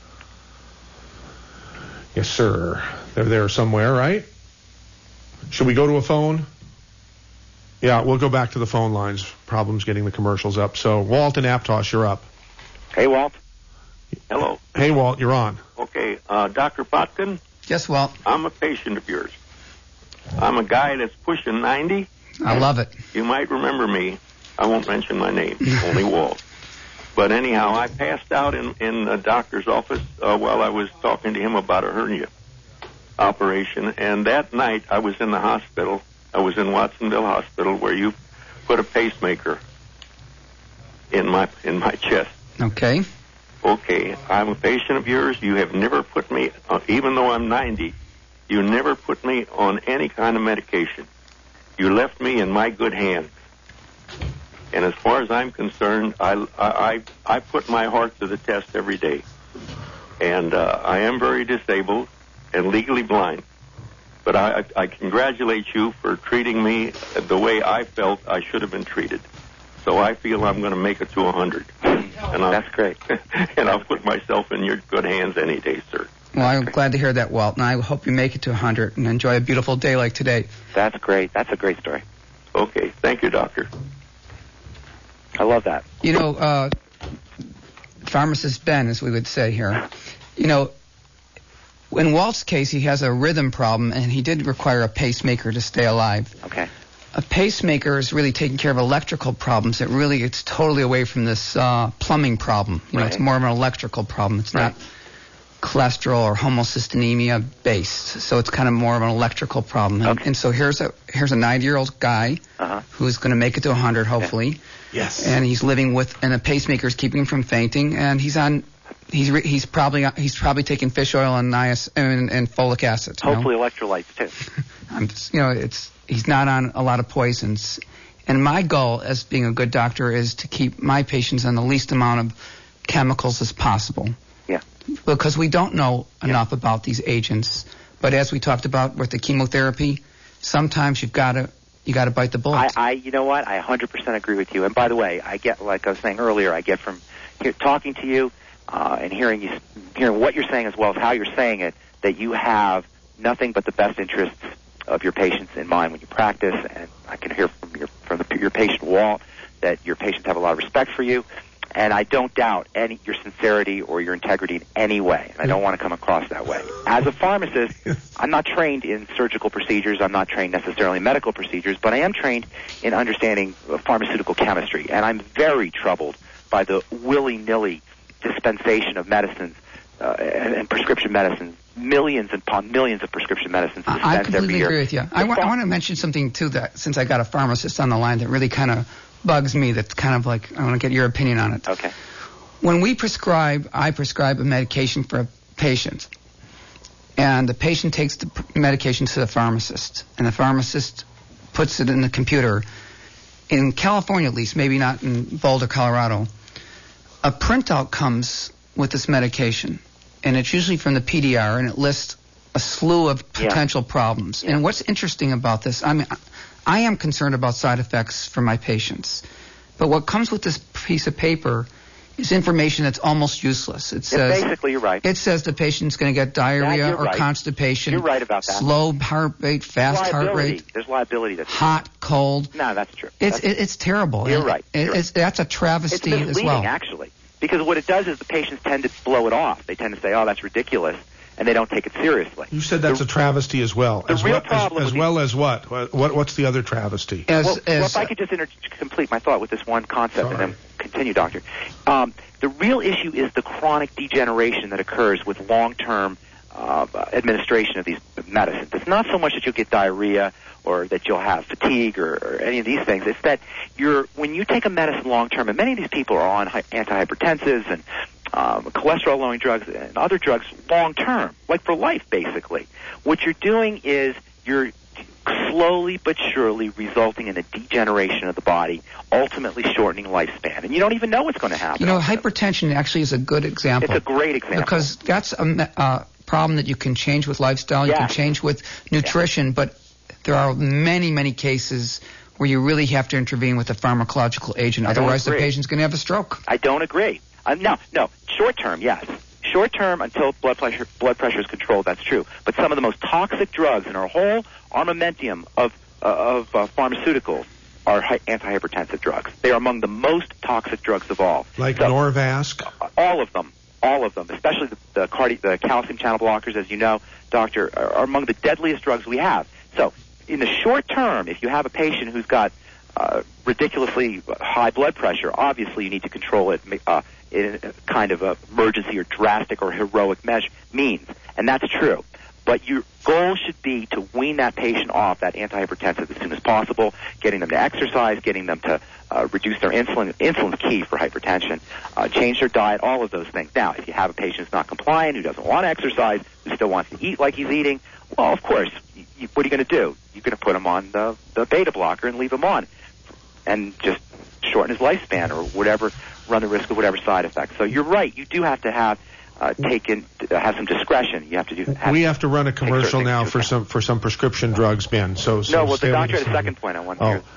Yes, sir. They're there somewhere, right? Should we go to a phone? Yeah, we'll go back to the phone lines. Problems getting the commercials up. So, Walt in Aptos, you're up. Hey, Walt. Hello. Hey, Walt, you're on. Okay, Dr. Potkin? Yes, Walt. I'm a patient of yours. I'm a guy that's pushing 90. I love it. You might remember me. I won't mention my name, only Walt. But anyhow, I passed out in the doctor's office while I was talking to him about a hernia operation. And that night, I was in the hospital. I was in Watsonville Hospital where you put a pacemaker in my chest. Okay. Okay, I'm a patient of yours. You have never put me, even though I'm 90, you never put me on any kind of medication. You left me in my good hands. And as far as I'm concerned, I put my heart to the test every day. And I am very disabled and legally blind. But I congratulate you for treating me the way I felt I should have been treated. So I feel I'm going to make it to 100. And that's great. And I'll put myself in your good hands any day, sir. Well, I'm glad to hear that, Walt, and I hope you make it to 100 and enjoy a beautiful day like today. That's great. That's a great story. Okay. Thank you, doctor. I love that. You know, Pharmacist Ben, as we would say here. You know, in Walt's case, he has a rhythm problem, and he did require a pacemaker to stay alive. Okay. A pacemaker is really taking care of electrical problems. It's totally away from this plumbing problem. You know, Right. it's more of an electrical problem. It's Right. not cholesterol or homocystinemia based. So it's kind of more of an electrical problem. Okay. And so here's a 90-year-old guy who's going to make it to 100, hopefully. Yes. And he's living and a pacemaker is keeping him from fainting, and he's probably taking fish oil and folic acid. you know? Hopefully electrolytes too. He's not on a lot of poisons. And my goal as being a good doctor is to keep my patients on the least amount of chemicals as possible. Yeah. Because we don't know enough about these agents. But as we talked about with the chemotherapy, sometimes you got to bite the bullet. You know what? I 100% agree with you. And by the way, I get, like I was saying earlier, I get from talking to you and hearing what you're saying as well as how you're saying it, that you have nothing but the best interests of your patients in mind when you practice. And I can hear from your patient Walt that your patients have a lot of respect for you. And I don't doubt your sincerity or your integrity in any way. And I don't want to come across that way. As a pharmacist, I'm not trained in surgical procedures. I'm not trained necessarily in medical procedures, but I am trained in understanding pharmaceutical chemistry. And I'm very troubled by the willy-nilly dispensation of medicines and prescription medicines, millions upon millions of prescription medicines dispensed I every completely year. agree with you. I want to mention something, too, that since I got a pharmacist on the line that really kind of bugs me, that's kind of like, I want to get your opinion on it. Okay. When I prescribe a medication for a patient, and the patient takes the medication to the pharmacist, and the pharmacist puts it in the computer, in California at least, maybe not in Boulder, Colorado, a printout comes with this medication, and it's usually from the PDR, and it lists a slew of potential problems. Yeah. And what's interesting about this, I am concerned about side effects for my patients. But what comes with this piece of paper is information that's almost useless. It says, basically, you're right. It says the patient's going to get diarrhea or right. constipation. You're right about that. Slow heart rate, fast heart rate. There's liability. That's hot, cold. No, that's true. It's terrible. You're right. That's a travesty it's as well. Actually, because what it does is the patients tend to blow it off. They tend to say, "Oh, that's ridiculous," and they don't take it seriously. You said that's a travesty as well. The real problem as well as what? What's the other travesty? Well, if I could just complete my thought with this one concept and then continue, Doctor. The real issue is the chronic degeneration that occurs with long-term administration of these medicines. It's not so much that you'll get diarrhea or that you'll have fatigue or any of these things. It's that when you take a medicine long-term, and many of these people are on antihypertensives and cholesterol-lowering drugs and other drugs long-term, like for life, basically. What you're doing is you're slowly but surely resulting in a degeneration of the body, ultimately shortening lifespan. And you don't even know what's going to happen. You know, hypertension actually is a good example. It's a great example. Because that's a problem that you can change with lifestyle, you can change with nutrition, but there are many, many cases where you really have to intervene with a pharmacological agent. Otherwise, the patient's going to have a stroke. I don't agree. No. Short term, yes. Short term, until blood pressure is controlled, that's true. But some of the most toxic drugs in our whole armamentarium of pharmaceuticals are antihypertensive drugs. They are among the most toxic drugs of all. Like Norvasc? All of them, especially the calcium channel blockers, as you know, Doctor, are among the deadliest drugs we have. So in the short term, if you have a patient who's got ridiculously high blood pressure, obviously you need to control it in a kind of emergency or drastic or heroic means, and that's true. But your goal should be to wean that patient off that antihypertensive as soon as possible, getting them to exercise, getting them to reduce their insulin. Insulin's key for hypertension. Change their diet, all of those things. Now, if you have a patient who's not compliant, who doesn't want to exercise, who still wants to eat like he's eating, well, of course, what are you going to do? You're going to put him on the beta blocker and leave him on, and just shorten his lifespan or whatever, run the risk of whatever side effects. So you're right. You do have to have have some discression. You have to we have to run a commercial now for some prescription drugs, Ben. So no, well, the doctor had a second point I want to hear.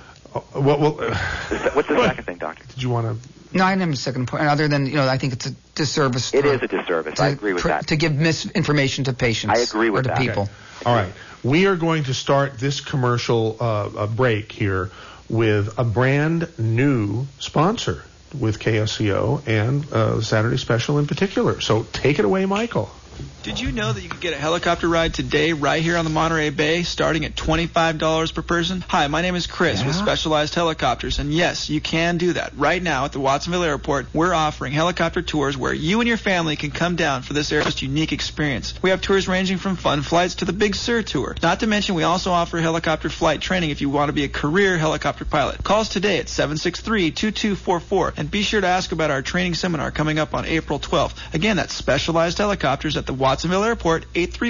What's the second thing, Doctor? Did you want to? No, I didn't have a second point. Other than, I think it's a disservice. It is a disservice. I agree with that. To give misinformation to patients. I agree with that. Or to people. Okay. All right. We are going to start this commercial break here with a brand new sponsor with KSCO and Saturday Special in particular. So take it away, Michael. Did you know that you could get a helicopter ride today right here on the Monterey Bay starting at $25 per person? Hi, my name is Chris with Specialized Helicopters, and yes, you can do that. Right now at the Watsonville Airport, we're offering helicopter tours where you and your family can come down for this airport's unique experience. We have tours ranging from fun flights to the Big Sur tour. Not to mention, we also offer helicopter flight training if you want to be a career helicopter pilot. Call us today at 763-2244, and be sure to ask about our training seminar coming up on April 12th. Again, that's Specialized Helicopters at the Watsonville Airport,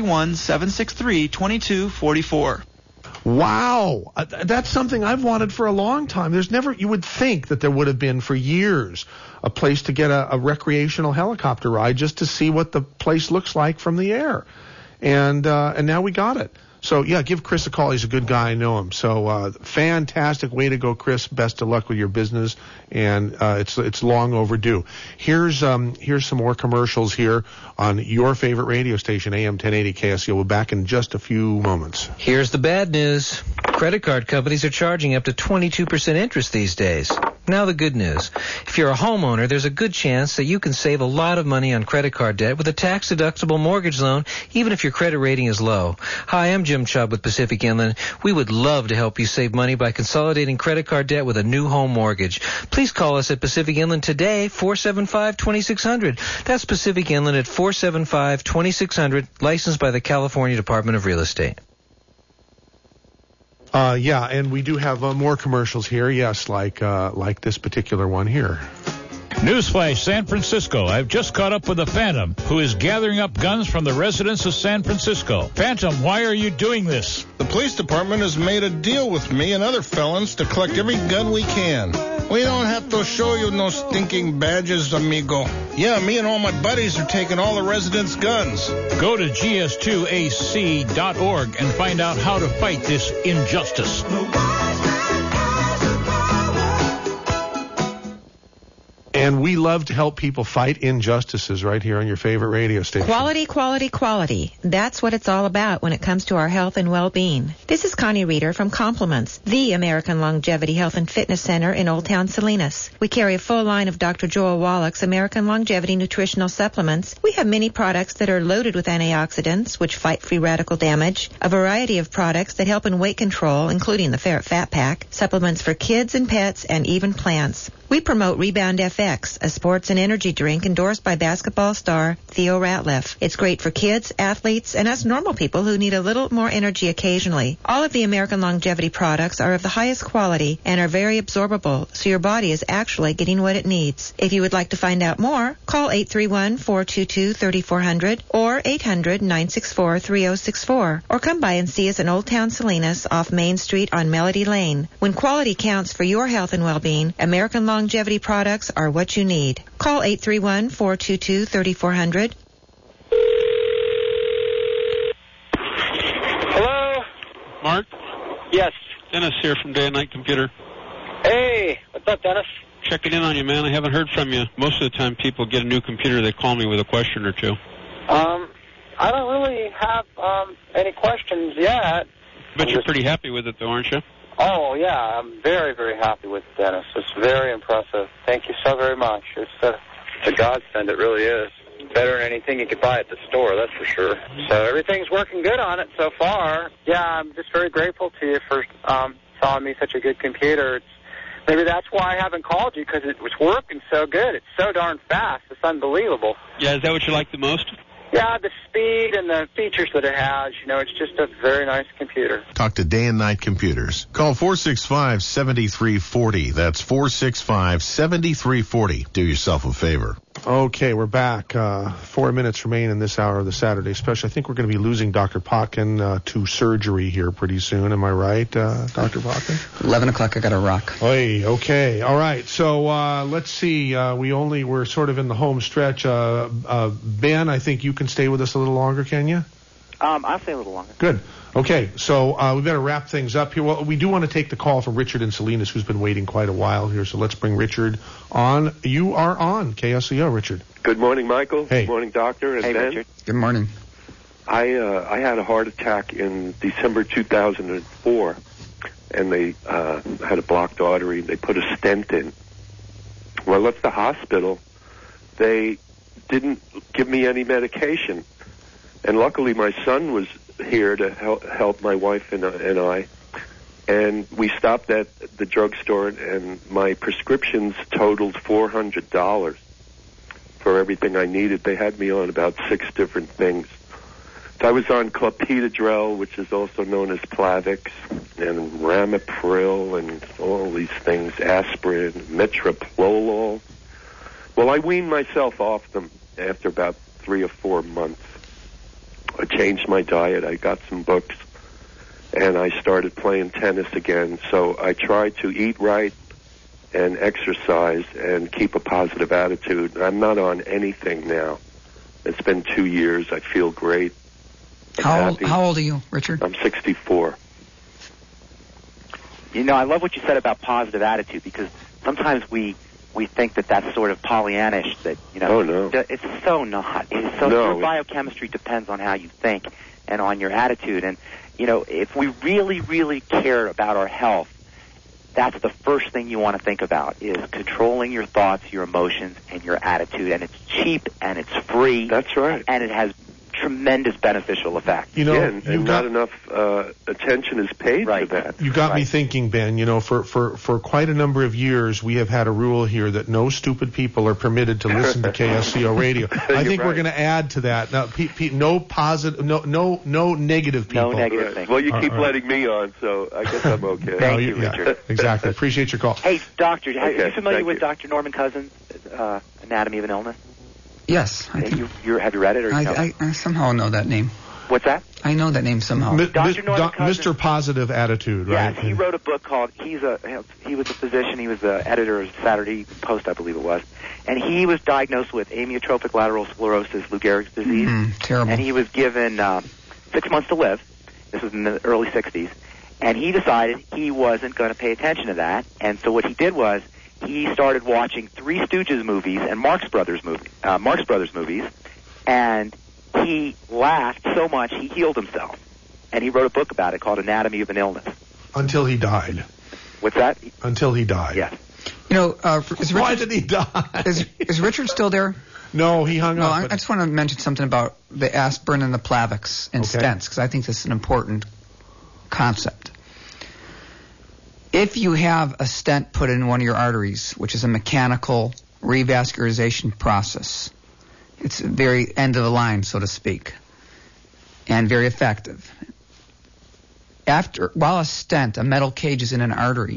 831-763-2244. Wow. That's something I've wanted for a long time. You would think that there would have been for years a place to get a recreational helicopter ride just to see what the place looks like from the air. And now we got it. So, yeah, give Chris a call. He's a good guy. I know him. So, fantastic way to go, Chris. Best of luck with your business. And it's long overdue. Here's some more commercials here on your favorite radio station, AM 1080 KSCO. We'll be back in just a few moments. Here's the bad news. Credit card companies are charging up to 22% interest these days. Now the good news. If you're a homeowner, there's a good chance that you can save a lot of money on credit card debt with a tax-deductible mortgage loan, even if your credit rating is low. Hi, I'm Jim Chubb with Pacific Inland. We would love to help you save money by consolidating credit card debt with a new home mortgage. Please call us at Pacific Inland today, 475-2600. That's Pacific Inland at 475-2600, licensed by the California Department of Real Estate. Yeah, and we do have more commercials here, yes, like this particular one here. Newsflash, San Francisco. I've just caught up with the Phantom, who is gathering up guns from the residents of San Francisco. Phantom, why are you doing this? The police department has made a deal with me and other felons to collect every gun we can. We don't have to show you no stinking badges, amigo. Yeah, me and all my buddies are taking all the residents' guns. Go to gs2ac.org and find out how to fight this injustice. And we love to help people fight injustices right here on your favorite radio station. Quality, quality, quality. That's what it's all about when it comes to our health and well-being. This is Connie Reeder from Compliments, the American Longevity Health and Fitness Center in Old Town Salinas. We carry a full line of Dr. Joel Wallach's American Longevity Nutritional Supplements. We have many products that are loaded with antioxidants, which fight free radical damage, a variety of products that help in weight control, including the Ferret Fat Pack, supplements for kids and pets, and even plants. We promote Rebound FX, a sports and energy drink endorsed by basketball star Theo Ratliff. It's great for kids, athletes, and us normal people who need a little more energy occasionally. All of the American Longevity products are of the highest quality and are very absorbable, so your body is actually getting what it needs. If you would like to find out more, call 831-422-3400 or 800-964-3064, or come by and see us in Old Town Salinas off Main Street on Melody Lane. When quality counts for your health and well-being, American Longevity products are what you need. Call 831-422-3400. Hello? Mark? Yes. Dennis here from Day and Night Computer. Hey, what's up, Dennis? Checking in on you, man. I haven't heard from you. Most of the time people get a new computer, they call me with a question or two. I don't really have any questions yet. But you're pretty happy with it, though, aren't you? Oh, yeah, I'm very, very happy with Dennis. It's very impressive. Thank you so very much. It's a godsend, it really is. Better than anything you could buy at the store, that's for sure. So everything's working good on it so far. Yeah, I'm just very grateful to you for selling me such a good computer. Maybe that's why I haven't called you, because it was working so good. It's so darn fast. It's unbelievable. Yeah, is that what you like the most? Yeah, the speed and the features that it has, it's just a very nice computer. Talk to Day and Night Computers. Call 465-7340. That's 465-7340. Do yourself a favor. Okay, we're back. 4 minutes remain in this hour of the Saturday Special. I think we're going to be losing Dr. Potkin to surgery here pretty soon. Am I right, Dr. Potkin? 11 o'clock, I got to rock. Hey, okay. All right. So let's see. We're sort of in the home stretch. Ben, I think you can stay with us a little longer, can you? I'll stay a little longer. Good. Okay, so we better wrap things up here. Well, we do want to take the call from Richard in Salinas, who's been waiting quite a while here. So let's bring Richard on. You are on KSCO, Richard. Good morning, Michael. Hey. Good morning, Doctor. And hey, Ben. Richard. Good morning. I had a heart attack in December 2004, and they had a blocked artery. They put a stent in, When I left the hospital, they didn't give me any medication. And luckily my son was here to help my wife and I. And we stopped at the drugstore, and my prescriptions totaled $400 for everything I needed. They had me on about 6 different things. So I was on clopidogrel, which is also known as Plavix, and Ramipril, and all these things, aspirin, metoprolol. Well, I weaned myself off them after about 3 or 4 months. I changed my diet. I got some books, and I started playing tennis again. So I tried to eat right and exercise and keep a positive attitude. I'm not on anything now. It's been 2 years. I feel great. How old are you, Richard? I'm 64. You know, I love what you said about positive attitude, because sometimes we think that that's sort of Pollyannish, that, you know. Oh, no. It's so not. It's so, no, your biochemistry depends on how you think and on your attitude. And, you know, if we really, really care about our health, that's the first thing you want to think about, is controlling your thoughts, your emotions, and your attitude. And it's cheap, and it's free. That's right. And it has tremendous beneficial effect. You know, and not enough attention is paid to that. You got me thinking, Ben. You know, for quite a number of years, we have had a rule here that no stupid people are permitted to listen to KSCO radio. I think we're going to add to that. Now, no positive, no negative people. No negative things. Well, you keep letting me on, so I guess I'm okay. Thank you, Richard. Exactly. Appreciate your call. Hey, Doctor, are you familiar with you. Dr. Norman Cousins' Anatomy of an Illness? Yes. Have you read it? Or I somehow know that name. What's that? I know that name somehow. Dr. Norman Cousins, Mr. Positive Attitude, right? Yes, he wrote a book called, he was a physician, he was the editor of Saturday Post, I believe it was, and he was diagnosed with amyotrophic lateral sclerosis, Lou Gehrig's disease. Terrible. And he was given 6 months to live. This was in the early 60s. And he decided he wasn't going to pay attention to that, and so what he did was, he started watching Three Stooges movies and Marx Brothers movies, and he laughed so much he healed himself. And he wrote a book about it called Anatomy of an Illness. Until he died. What's that? Until he died. Yes. You know, why did he die? Is Richard still there? No, he hung up. I just want to mention something about the aspirin and the Plavix and stents, because I think this is an important concept. If you have a stent put in one of your arteries, which is a mechanical revascularization process, it's the very end of the line, so to speak, and very effective. While a stent, a metal cage, is in an artery.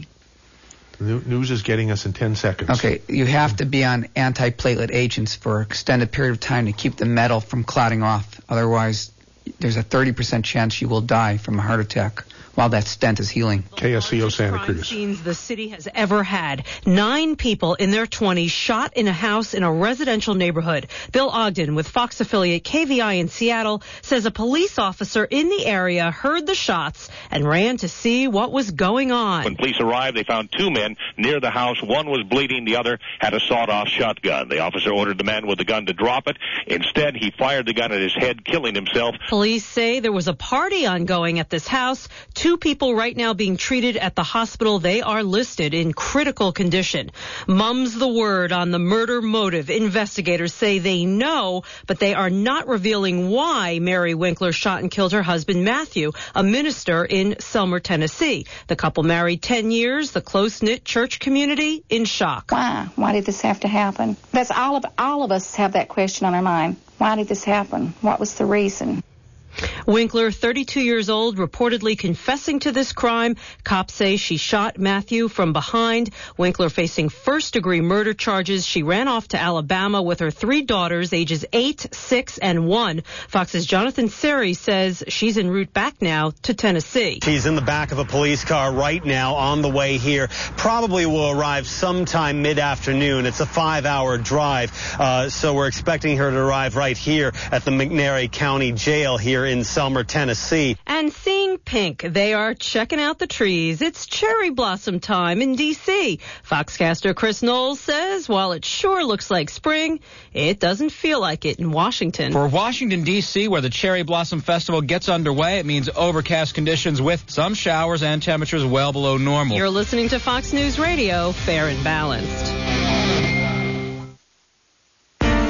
News is getting us in 10 seconds. Okay, you have to be on antiplatelet agents for an extended period of time to keep the metal from clotting off. Otherwise, there's a 30% chance you will die from a heart attack while that stent is healing. KSCO Santa Cruz. Scenes the city has ever had. 9 people in their 20s shot in a house in a residential neighborhood. Bill Ogden with Fox affiliate KVI in Seattle says a police officer in the area heard the shots and ran to see what was going on. When police arrived, they found 2 men near the house. One was bleeding. The other had a sawed-off shotgun. The officer ordered the man with the gun to drop it. Instead, he fired the gun at his head, killing himself. Police say there was a party ongoing at this house. 2 people right now being treated at the hospital. They are listed in critical condition. Mum's the word on the murder motive. Investigators say they know, but they are not revealing why Mary Winkler shot and killed her husband, Matthew, a minister in Selmer, Tennessee. The couple married 10 years, the close-knit church community in shock. Why? Why did this have to happen? That's all of us have that question on our mind. Why did this happen? What was the reason? Winkler, 32 years old, reportedly confessing to this crime. Cops say she shot Matthew from behind. Winkler facing first-degree murder charges. She ran off to Alabama with her 3 daughters, ages 8, 6, and 1. Fox's Jonathan Seri says she's en route back now to Tennessee. She's in the back of a police car right now on the way here. Probably will arrive sometime mid-afternoon. It's a 5-hour drive, so we're expecting her to arrive right here at the McNairy County Jail here in Selmer, Tennessee. And seeing pink, they are checking out the trees. It's cherry blossom time in D.C. Foxcaster Chris Knowles says while it sure looks like spring, it doesn't feel like it in Washington. For Washington, D.C., where the Cherry Blossom Festival gets underway, it means overcast conditions with some showers and temperatures well below normal. You're listening to Fox News Radio, fair and balanced.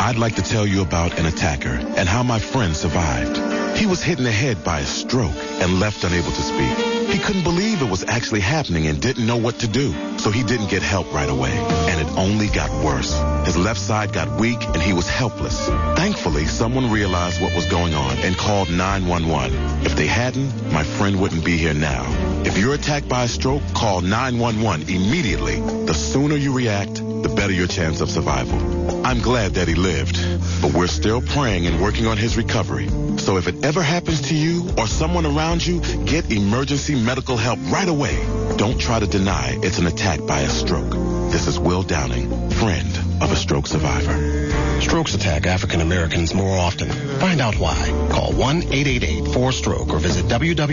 I'd like to tell you about an attacker and how my friend survived. He was hit in the head by a stroke and left unable to speak. He couldn't believe it was actually happening and didn't know what to do, so he didn't get help right away. And it only got worse. His left side got weak and he was helpless. Thankfully, someone realized what was going on and called 911. If they hadn't, my friend wouldn't be here now. If you're attacked by a stroke, call 911 immediately. The sooner you react, the better your chance of survival. I'm glad that he lived, but we're still praying and working on his recovery. So if it ever happens to you or someone around you, get emergency medical help right away. Don't try to deny it's an attack by a stroke. This is Will Downing, friend of a stroke survivor. Strokes attack African Americans more often. Find out why. Call 1-888-4STROKE or visit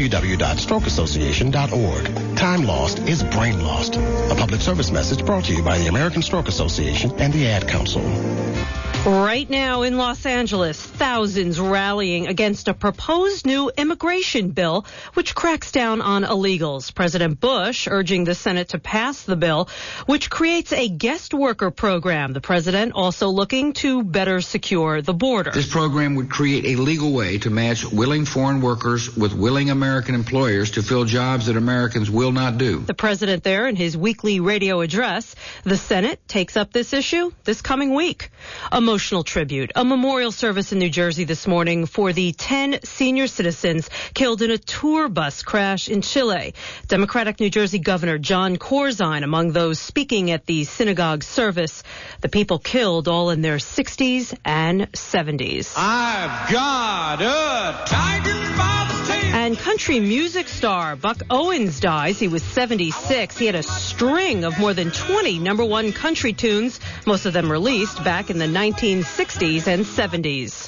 www.strokeassociation.org. Time lost is brain lost. A public service message brought to you by the American Stroke Association and the Ad Council. Right now in Los Angeles, thousands rallying against a proposed new immigration bill which cracks down on illegals. President Bush urging the Senate to pass the bill, which creates a guest worker program. The president also looking to better secure the border. This program would create a legal way to match willing foreign workers with willing American employers to fill jobs that Americans will not do. The president there in his weekly radio address. The Senate takes up this issue this coming week. Emotional tribute, a memorial service in New Jersey this morning for the 10 senior citizens killed in a tour bus crash in Chile. Democratic New Jersey Governor John Corzine among those speaking at the synagogue service. The people killed all in their 60s and 70s. I've got a tiger by the tail. And country music star Buck Owens dies. He was 76. He had a string of more than 20 number one country tunes, most of them released back in the 1960s and 70s.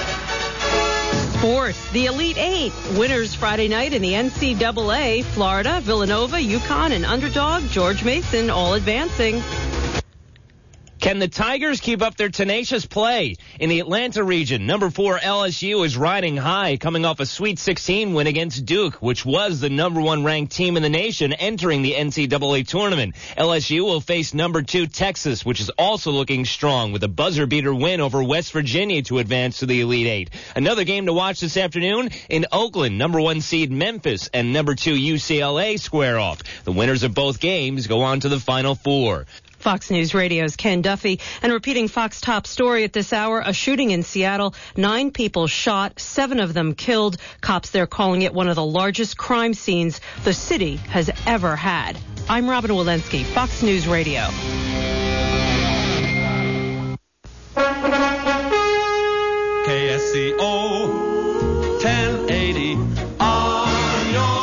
Sports, the Elite Eight. Winners Friday night in the NCAA. Florida, Villanova, UConn, and underdog George Mason all advancing. Can the Tigers keep up their tenacious play? In the Atlanta region, number 4 LSU is riding high, coming off a Sweet 16 win against Duke, which was the number 1 ranked team in the nation entering the NCAA tournament. LSU will face number 2 Texas, which is also looking strong with a buzzer-beater win over West Virginia to advance to the Elite Eight. Another game to watch this afternoon in Oakland, number 1 seed Memphis and number 2 UCLA square off. The winners of both games go on to the Final Four. Fox News Radio's Ken Duffy. And repeating Fox top story at this hour, a shooting in Seattle, 9 people shot, 7 of them killed. Cops there calling it one of the largest crime scenes the city has ever had. I'm Robin Walensky, Fox News Radio. KSCO 1080 on your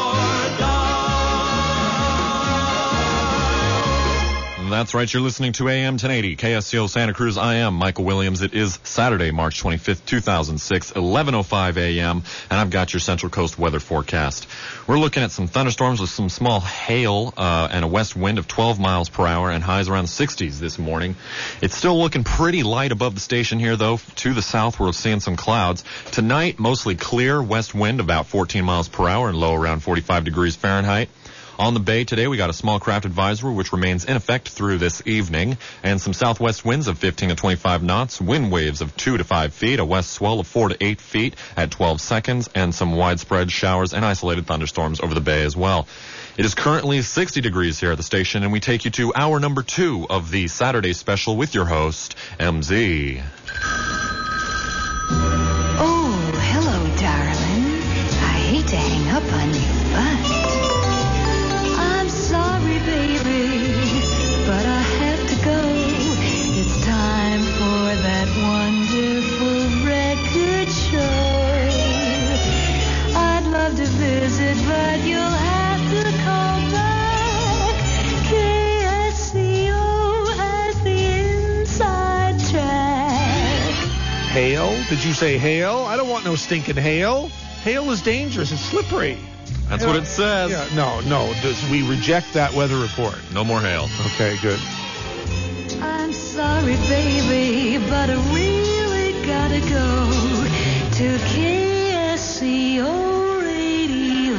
That's right. You're listening to AM 1080, KSCO Santa Cruz. I am Michael Williams. It is Saturday, March 25th, 2006, 11:05 a.m., and I've got your Central Coast weather forecast. We're looking at some thunderstorms with some small hail and a west wind of 12 miles per hour and highs around 60s this morning. It's still looking pretty light above the station here, though. To the south, we're seeing some clouds. Tonight, mostly clear, west wind about 14 miles per hour and low around 45 degrees Fahrenheit. On the bay today, we got a small craft advisory, which remains in effect through this evening, and some southwest winds of 15 to 25 knots, wind waves of 2 to 5 feet, a west swell of 4 to 8 feet at 12 seconds, and some widespread showers and isolated thunderstorms over the bay as well. It is currently 60 degrees here at the station, and we take you to hour number 2 of the Saturday special with your host, MZ. Oh, hello, darling. I hate to hang up on you, but sorry, baby, but I have to go. It's time for that wonderful record show. I'd love to visit, but you'll have to call back. KSCO has the inside track. Hail? Did you say hail? I don't want no stinking hail. Hail is dangerous. It's slippery. That's what it says. Yeah, no. We reject that weather report. No more hail. Okay, good. I'm sorry, baby, but I really gotta go to KSCO Radio.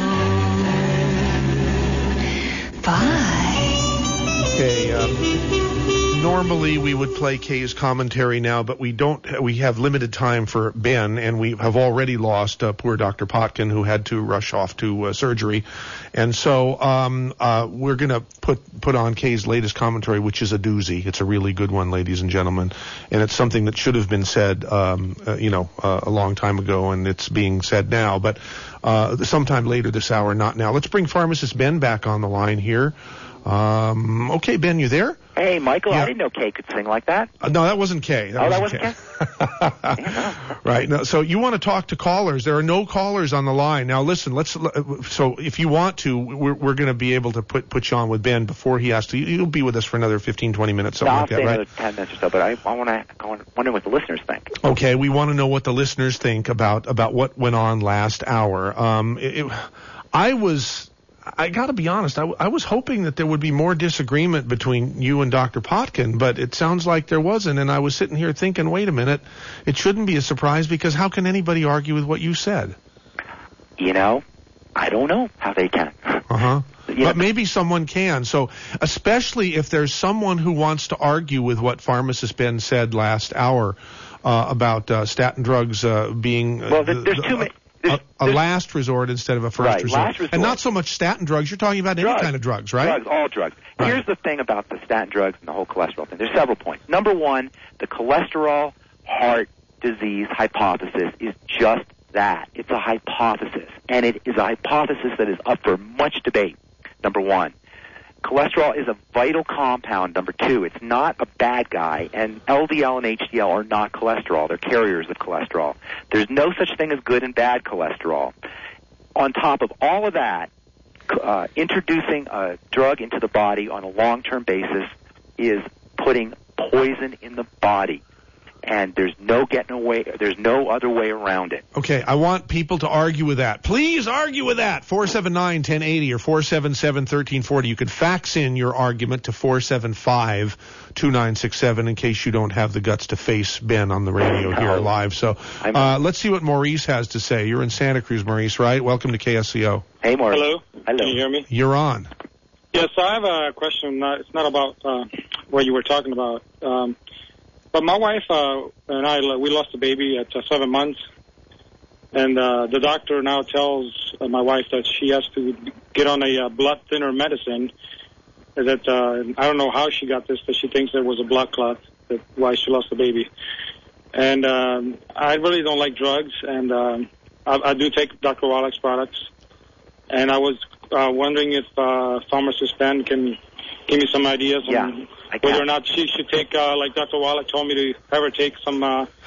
Bye. Okay, Norm Normally we would play Kay's commentary now, but we don't. We have limited time for Ben, and we have already lost poor Dr. Potkin, who had to rush off to surgery. And so we're going to put on Kay's latest commentary, which is a doozy. It's a really good one, ladies and gentlemen, and it's something that should have been said, a long time ago, and it's being said now, but sometime later this hour, not now. Let's bring pharmacist Ben back on the line here. Okay, Ben, you there? Hey, Michael, Yeah. I didn't know Kay could sing like that. No, that wasn't Kay. That wasn't Kay? Right. No, so you want to talk to callers. There are no callers on the line. Now, listen, so if you want to, we're going to be able to put you on with Ben before he has to. You'll be with us for another 15, 20 minutes, something like that, right? Another 10 minutes or so, but I wonder what the listeners think. Okay, we want to know what the listeners think about what went on last hour. I got to be honest, I was hoping that there would be more disagreement between you and Dr. Potkin, but it sounds like there wasn't, and I was sitting here thinking, wait a minute, it shouldn't be a surprise, because how can anybody argue with what you said? I don't know how they can. Uh-huh. But maybe someone can. So especially if there's someone who wants to argue with what pharmacist Ben said last hour about statin drugs being there's too many. A last resort instead of a first resort. Last resort. And not so much statin drugs. You're talking about any kind of drugs, right? Drugs, all drugs. Right. Here's the thing about the statin drugs and the whole cholesterol thing. There's several points. Number one, the cholesterol heart disease hypothesis is just that. It's a hypothesis. And it is a hypothesis that is up for much debate. Number one. Cholesterol is a vital compound. Number two, it's not a bad guy, and LDL and HDL are not cholesterol. They're carriers of cholesterol. There's no such thing as good and bad cholesterol. On top of all of that, introducing a drug into the body on a long-term basis is putting poison in the body. And there's no getting away. There's no other way around it. Okay, I want people to argue with that. Please argue with that. 479-1080 or 477-1340. You could fax in your argument to 475-2967 in case you don't have the guts to face Ben on the radio here live. So let's see what Maurice has to say. You're in Santa Cruz, Maurice, right? Welcome to KSCO. Hey, Maurice. Hello. Can you hear me? You're on. Yes, I have a question. It's not about what you were talking about. But my wife and I, we lost a baby at 7 months, and the doctor now tells my wife that she has to get on a blood thinner medicine. That I don't know how she got this, but she thinks there was a blood clot. That's why she lost the baby. And I really don't like drugs, and I do take Dr. Wallach's products. And I was wondering if pharmacist Ben can give me some ideas on whether or not she should take, like Dr. Wallach told me to have her take some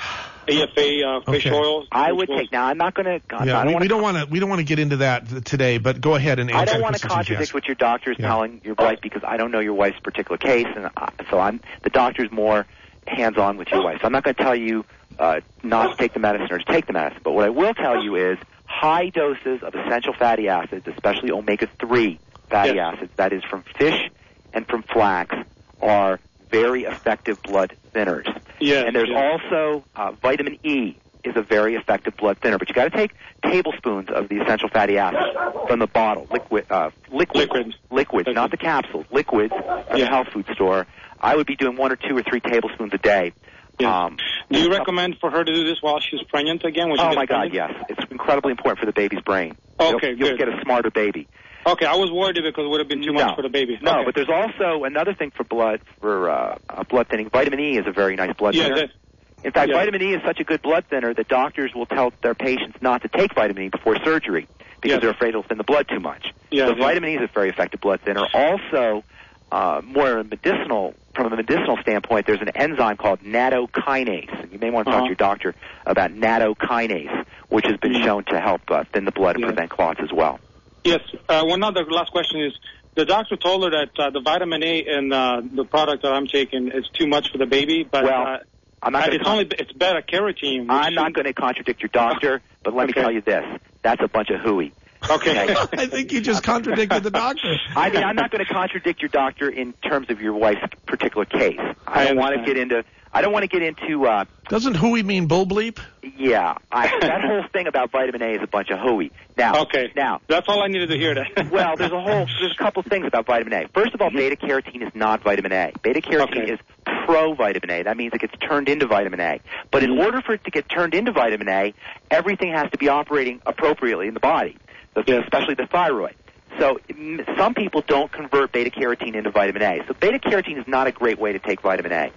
AFA fish oil. I would take. Now, I'm not going to. We don't want to get into that today, but go ahead and answer. I don't want to contradict what your doctor is telling your wife, because I don't know your wife's particular case, and so the doctor's more hands-on with your wife. So I'm not going to tell you not to take the medicine or to take the medicine. But what I will tell you is high doses of essential fatty acids, especially omega-3 fatty acids, that is from fish and from flax, are very effective blood thinners. And there's also vitamin E is a very effective blood thinner. But you got to take tablespoons of the essential fatty acids from the bottle, liquids, not the capsules, liquids from the health food store. I would be doing 1 or 2 or 3 tablespoons a day. Do you recommend for her to do this while she's pregnant again? Oh, my God, yes. It's incredibly important for the baby's brain. Okay, You'll get a smarter baby. Okay, I was worried because it would have been too much for the baby. No, but there's also another thing for blood thinning. Vitamin E is a very nice blood thinner. In fact, vitamin E is such a good blood thinner that doctors will tell their patients not to take vitamin E before surgery because they're afraid it'll thin the blood too much. So vitamin E is a very effective blood thinner. Also, from a medicinal standpoint, there's an enzyme called nattokinase. And you may want to talk to your doctor about nattokinase, which has been shown to help thin the blood and prevent clots as well. Yes. One other last question is, the doctor told her that the vitamin A in the product that I'm taking is too much for the baby, but it's beta carotene. I'm not going to contradict your doctor, but let me tell you this: that's a bunch of hooey. Okay. I think you just contradicted the doctor. I mean, I'm not going to contradict your doctor in terms of your wife's particular case. I don't want to get into. Doesn't hooey mean bull bleep? Yeah, that whole thing about vitamin A is a bunch of hooey. Now, that's all I needed to hear. That. Well, there's a couple things about vitamin A. First of all, beta carotene is not vitamin A. Beta carotene is pro-vitamin A. That means it gets turned into vitamin A. But in order for it to get turned into vitamin A, everything has to be operating appropriately in the body, especially the thyroid. So some people don't convert beta-carotene into vitamin A. So beta-carotene is not a great way to take vitamin A.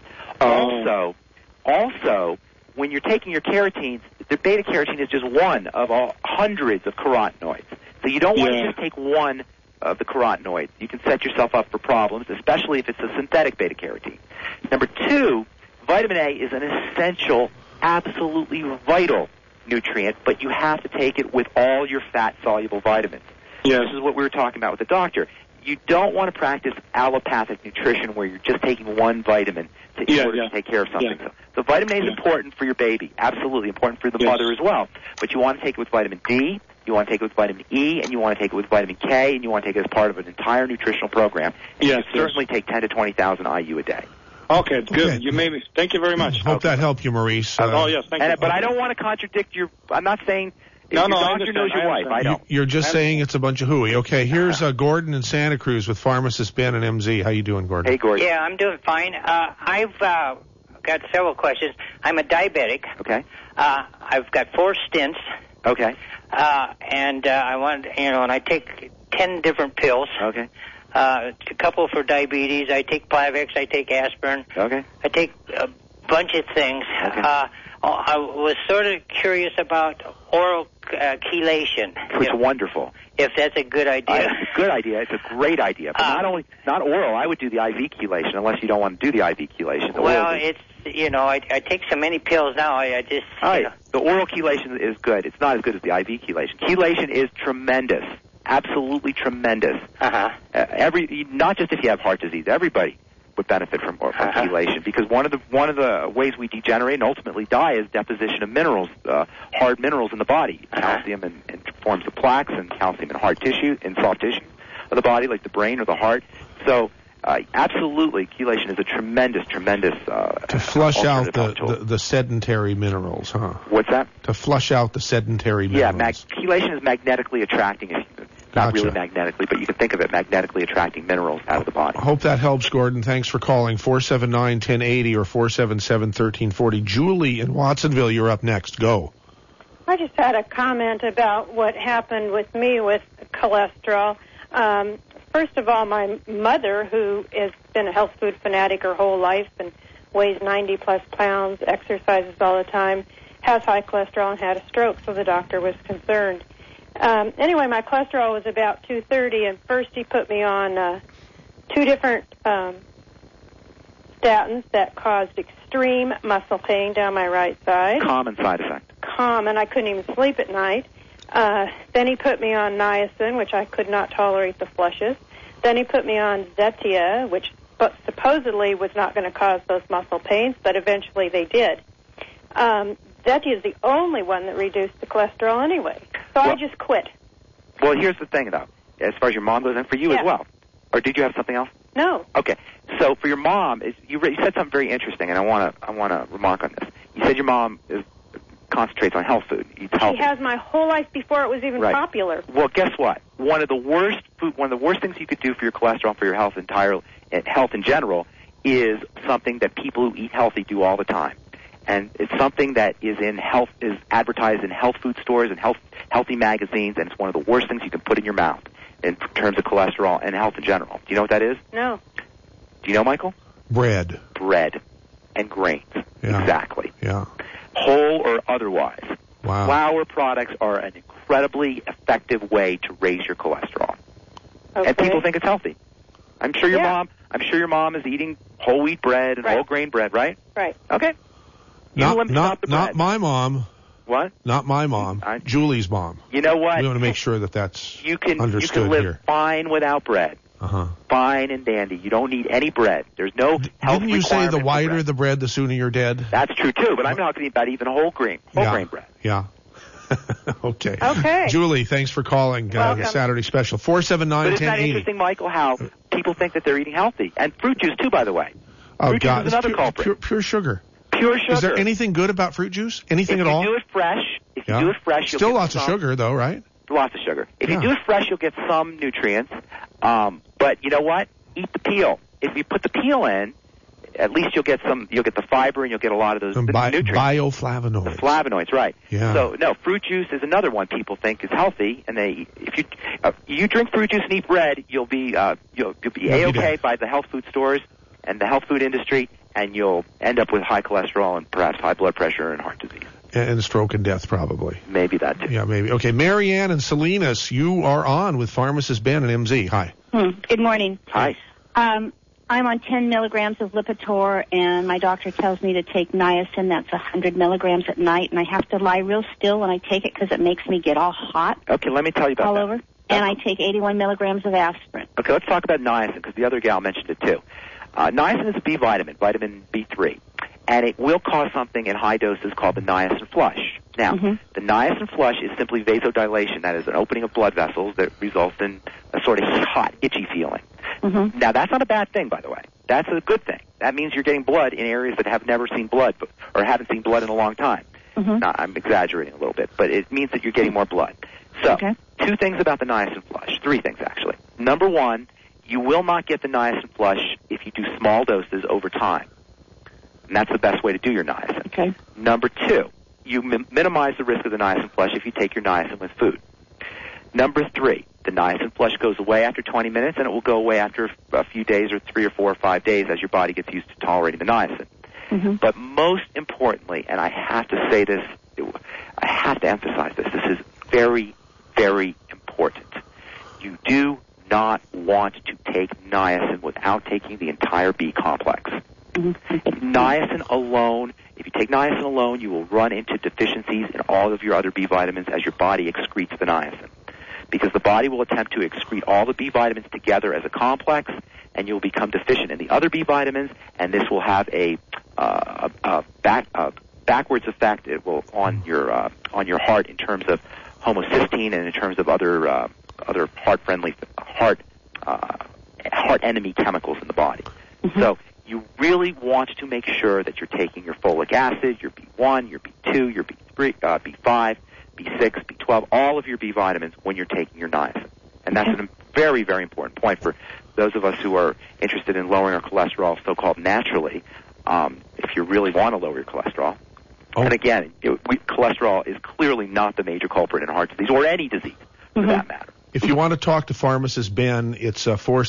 Also, when you're taking your carotenes, the beta-carotene is just one of hundreds of carotenoids. So you don't want to just take one of the carotenoids. You can set yourself up for problems, especially if it's a synthetic beta-carotene. Number two, vitamin A is an essential, absolutely vital nutrient, but you have to take it with all your fat-soluble vitamins. This is what we were talking about with the doctor. You don't want to practice allopathic nutrition where you're just taking one vitamin in order to take care of something. So vitamin A is important for your baby, absolutely important for the mother as well. But you want to take it with vitamin D, you want to take it with vitamin E, and you want to take it with vitamin K, and you want to take it as part of an entire nutritional program. And you certainly take 10 to 20,000 IU a day. Okay, good. You made me. Thank you very much. Hope that helped you, Maurice. Yes, thank you. But I don't want to contradict your. I'm not saying. If your doctor knows your wife, I don't. You're just saying it's a bunch of hooey. Okay, here's Gordon in Santa Cruz with pharmacist Ben and MZ. How you doing, Gordon? Hey, Gordon. Yeah, I'm doing fine. I've got several questions. I'm a diabetic. Okay. I've got 4 stents. Okay. And I want, and I take 10 different pills. Okay. A couple for diabetes. I take Plavix. I take aspirin. Okay. I take a bunch of things. Okay. I was sort of curious about oral chelation. It's wonderful. If that's a good idea. It's a good idea. It's a great idea. But not oral. I would do the IV chelation unless you don't want to do the IV chelation. I take so many pills now. I just. The oral chelation is good. It's not as good as the IV chelation. Chelation is tremendous. Absolutely tremendous. Not just if you have heart disease. Everybody would benefit from chelation, because one of the ways we degenerate and ultimately die is deposition of minerals, hard minerals in the body, calcium and forms of plaques, and calcium in hard tissue, in soft tissue of the body, like the brain or the heart. So absolutely, chelation is a tremendous to flush out the sedentary minerals, huh? What's that? To flush out the sedentary minerals. Yeah, chelation is magnetically attracting. Not really magnetically, but you can think of it magnetically attracting minerals out of the body. Hope that helps, Gordon. Thanks for calling. 479-1080 or 477-1340. Julie in Watsonville, you're up next. Go. I just had a comment about what happened with me with cholesterol. First of all, my mother, who has been a health food fanatic her whole life and weighs 90-plus pounds, exercises all the time, has high cholesterol and had a stroke, so the doctor was concerned. Anyway, my cholesterol was about 230, and first he put me on 2 different statins that caused extreme muscle pain down my right side. Common side effect. Common. I couldn't even sleep at night. Then he put me on niacin, which I could not tolerate the flushes. Then he put me on Zetia, which supposedly was not going to cause those muscle pains, but eventually they did. Zetia is the only one that reduced the cholesterol anyway. So I just quit. Well, here's the thing, though, as far as your mom goes, and for you as well. Or did you have something else? No. Okay. So for your mom, you said something very interesting, and I want to remark on this. You said your mom concentrates on health food, eats healthy. She has my whole life before it was even popular. Well, guess what? One of the worst things you could do for your cholesterol, for your health in general, is something that people who eat healthy do all the time. And it's something that is advertised in health food stores and healthy magazines, and it's one of the worst things you can put in your mouth in terms of cholesterol and health in general. Do you know what that is? No. Do you know, Michael? Bread and grains. Yeah. Exactly. Yeah. Whole or otherwise. Wow. Flour products are an incredibly effective way to raise your cholesterol. Okay. And people think it's healthy. I'm sure your mom is eating whole wheat bread and whole grain bread, right? Right. Okay. Not my mom. What? Not my mom. Julie's mom. You know what? We want to make sure that that's understood you can live here. fine without bread. Fine and dandy. You don't need any bread. There's no health Didn't you say the requirement for whiter bread. the bread, the sooner you're dead? That's true too, but I'm talking about even whole grain bread. Yeah. Okay. Okay. Julie, thanks for calling Saturday Special. 479-1080. But isn't that interesting, Michael, how people think that they're eating healthy? And fruit juice too, by the way. Oh, fruit God. juice is another culprit. Pure sugar. Pure sugar. Is there anything good about fruit juice? Anything at all? If you do it fresh, you'll still get lots of sugar, though, right? Lots of sugar. If you do it fresh, you'll get some nutrients. But you know what? Eat the peel. If you put the peel in, at least you'll get the fiber and you'll get a lot of those nutrients. Bioflavonoids. The flavonoids, right. Yeah. So, no, fruit juice is another one people think is healthy, and if you drink fruit juice and eat bread, you'll be A-okay by the health food stores and the health food industry, and you'll end up with high cholesterol and perhaps high blood pressure and heart disease. And stroke and death, probably. Maybe that, too. Yeah, maybe. Okay, Marianne and Salinas, you are on with Pharmacist Ben and MZ. Hi. Good morning. Hi. I'm on 10 milligrams of Lipitor, and my doctor tells me to take niacin. That's 100 milligrams at night, and I have to lie real still when I take it because it makes me get all hot. Okay, let me tell you about all that. Over. And I take 81 milligrams of aspirin. Okay, let's talk about niacin because the other gal mentioned it too. Niacin is a B vitamin, vitamin B3, and it will cause something in high doses called the niacin flush. Now, the niacin flush is simply vasodilation. That is an opening of blood vessels that results in a sort of hot, itchy feeling. Now, that's not a bad thing, by the way. That's a good thing. That means you're getting blood in areas that have never seen blood or haven't seen blood in a long time. Now, I'm exaggerating a little bit, but it means that you're getting more blood. So, two things about the niacin flush. Three things, actually. Number one, you will not get the niacin flush if you do small doses over time. And that's the best way to do your niacin. Okay. Number two, you minimize the risk of the niacin flush if you take your niacin with food. Number three, the niacin flush goes away after 20 minutes, and it will go away after a few days or 3 or 4 or 5 days as your body gets used to tolerating the niacin. But most importantly, and I have to say this, I have to emphasize this, this is very, very important. You do not want to take niacin without taking the entire B complex. Niacin alone, if you take niacin alone, you will run into deficiencies in all of your other B vitamins as your body excretes the niacin. Because the body will attempt to excrete all the B vitamins together as a complex, and you'll become deficient in the other B vitamins, and this will have a backwards effect. It will on your heart in terms of homocysteine and in terms of other heart-friendly heart enemy chemicals in the body. So you really want to make sure that you're taking your folic acid, your B1, your B2, your B3, B5, B6, B12, all of your B vitamins when you're taking your niacin. And that's a very, very important point for those of us who are interested in lowering our cholesterol so-called naturally, if you really want to lower your cholesterol. And again, cholesterol is clearly not the major culprit in heart disease or any disease for that matter. If you want to talk to Pharmacist Ben, it's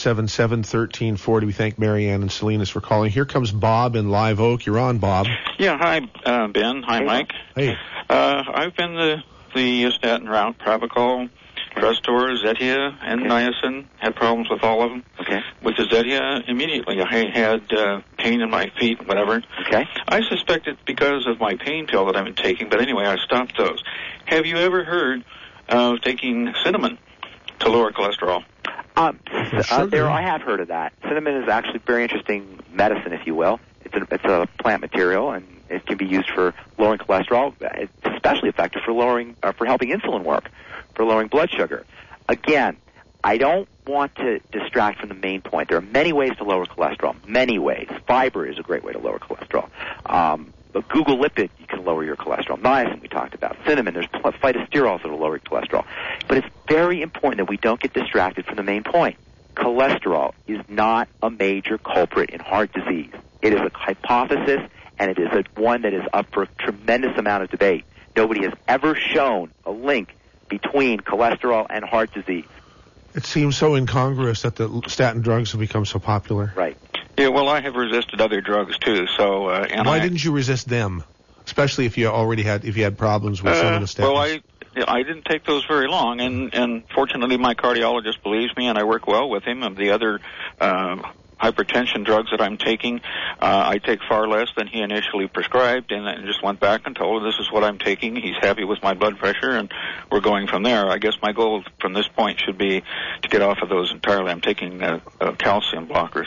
477-1340. We thank Marianne and Salinas for calling. Here comes Bob in Live Oak. You're on, Bob. Yeah, hi, Ben. Hi, Mike. Hey. I've been the statin route, Pravachol, Crestor, Zetia, and niacin. Had problems with all of them. Okay. With the Zetia, immediately I had pain in my feet, whatever. Okay. I suspect it's because of my pain pill that I've been taking, but anyway, I stopped those. Have you ever heard of taking cinnamon to lower cholesterol? I have heard of that. Cinnamon is actually very interesting medicine, if you will. It's a plant material, and it can be used for lowering cholesterol. It's especially effective for helping insulin work, for lowering blood sugar. Again, I don't want to distract from the main point. There are many ways to lower cholesterol. Many ways. Fiber is a great way to lower cholesterol. But Google lipid, you can lower your cholesterol. Niacin, we talked about. Cinnamon, there's phytosterols that will lower your cholesterol. But it's very important that we don't get distracted from the main point. Cholesterol is not a major culprit in heart disease. It is a hypothesis, and it is one that is up for a tremendous amount of debate. Nobody has ever shown a link between cholesterol and heart disease. It seems so incongruous that the statin drugs have become so popular. Right. Yeah, well, I have resisted other drugs too. So, why didn't you resist them? Especially if you had problems with some of the statins. Well, I didn't take those very long, and fortunately, my cardiologist believes me, and I work well with him. And the other hypertension drugs that I'm taking, I take far less than he initially prescribed, and I just went back and told him this is what I'm taking. He's happy with my blood pressure, and we're going from there. I guess my goal from this point should be to get off of those entirely. I'm taking calcium blockers.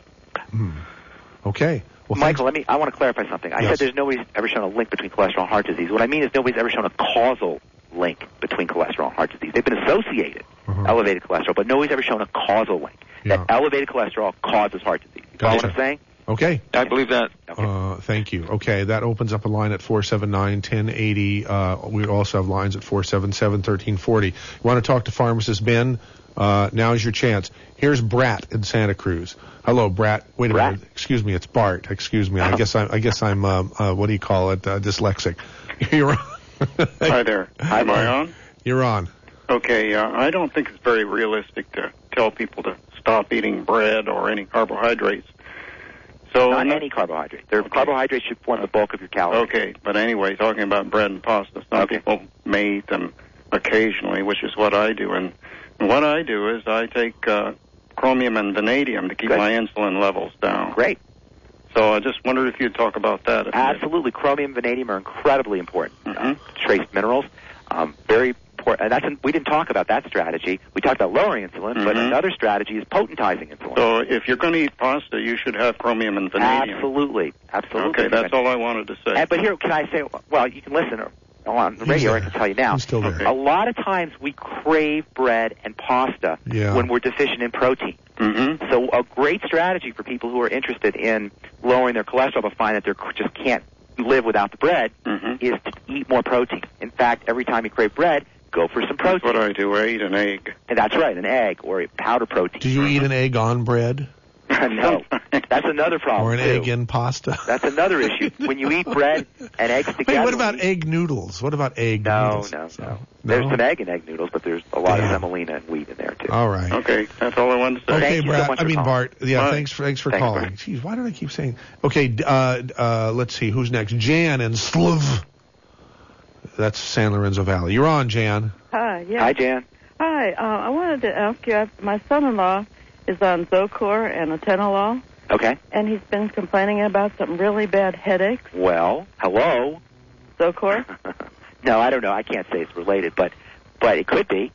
Okay. Well, Michael, I want to clarify something. I said there's nobody's ever shown a link between cholesterol and heart disease. What I mean is nobody's ever shown a causal link between cholesterol and heart disease. They've been associated, elevated cholesterol, but nobody's ever shown a causal link. That elevated cholesterol causes heart disease. You follow what I'm saying? Okay. I believe that. Okay. Thank you. Okay, that opens up a line at 479-1080. We also have lines at 477-1340. You want to talk to Pharmacist Ben? Now is your chance. Here's Brat in Santa Cruz. Hello, Brat. Wait a minute. Excuse me, it's Bart. Excuse me. I guess I'm what do you call it? Dyslexic. You're on. Hi there. Am I on? You're on. Okay, I don't think it's very realistic to tell people to stop eating bread or any carbohydrates. So Not any carbohydrates. Carbohydrates should form the bulk of your calories. Okay, but anyway, talking about bread and pasta, some people may eat them occasionally, which is what I do. And what I do is I take chromium and vanadium to keep my insulin levels down. Great. So I just wondered if you'd talk about that. Absolutely. Chromium and vanadium are incredibly important. Trace minerals, very important. And we didn't talk about that strategy. We talked about lowering insulin, but another strategy is potentizing insulin. So if you're going to eat pasta, you should have chromium and vanadium. Absolutely. Okay, that's all I wanted to say. But here, can I say, well, you can listen on the radio, I can tell you now. He's still there. A lot of times we crave bread and pasta when we're deficient in protein. So a great strategy for people who are interested in lowering their cholesterol but find that they just can't live without the bread is to eat more protein. In fact, every time you crave bread, go for some protein. That's what I do. I eat an egg. And that's right, an egg or a powder protein. Do you eat an egg on bread? No. That's another problem, Or an egg in pasta? That's another issue. When you eat bread and eggs together... Wait, what about egg noodles? What about egg noodles? No. There's some egg in egg noodles, but there's a lot of semolina and wheat in there, too. All right. Okay, that's all I wanted to say. Okay, Thank you Brad. so much for Bart. Yeah, Bye. thanks for calling. Jeez, why do I keep saying... Okay, let's see. Who's next? Jan in Sluv. That's San Lorenzo Valley. You're on, Jan. Hi, yeah. Hi, Jan. Hi, I wanted to ask you, my son-in-law is on Zocor and atenolol. Okay. And he's been complaining about some really bad headaches. Well, hello? Zocor? No, I don't know. I can't say it's related, but it could be.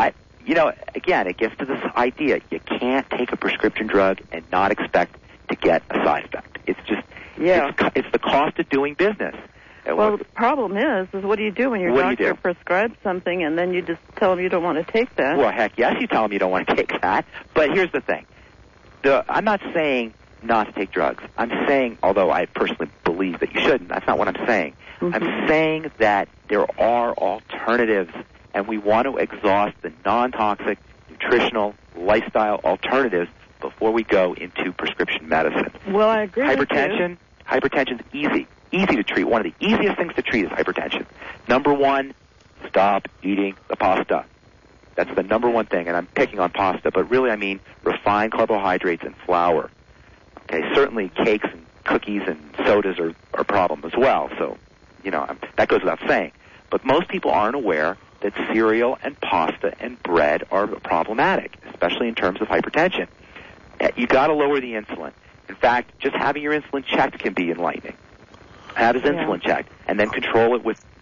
Again, it gets to this idea. You can't take a prescription drug and not expect to get a side effect. It's just, it's the cost of doing business. Well, the problem is what do you do when your doctor prescribes something and then you just tell him you don't want to take that? Well, heck yes, you tell him you don't want to take that. But here's the thing. I'm not saying not to take drugs. I'm saying, although I personally believe that you shouldn't, that's not what I'm saying. I'm saying that there are alternatives, and we want to exhaust the non-toxic, nutritional, lifestyle alternatives before we go into prescription medicine. Well, I agree with you. Hypertension's easy to treat. One of the easiest things to treat is hypertension. Number one, stop eating the pasta. That's the number one thing, and I'm picking on pasta, but really I mean refined carbohydrates and flour. Okay, certainly cakes and cookies and sodas are a problem as well, so, that goes without saying. But most people aren't aware that cereal and pasta and bread are problematic, especially in terms of hypertension. You got to lower the insulin. In fact, just having your insulin checked can be enlightening. Have his insulin checked, and then control it with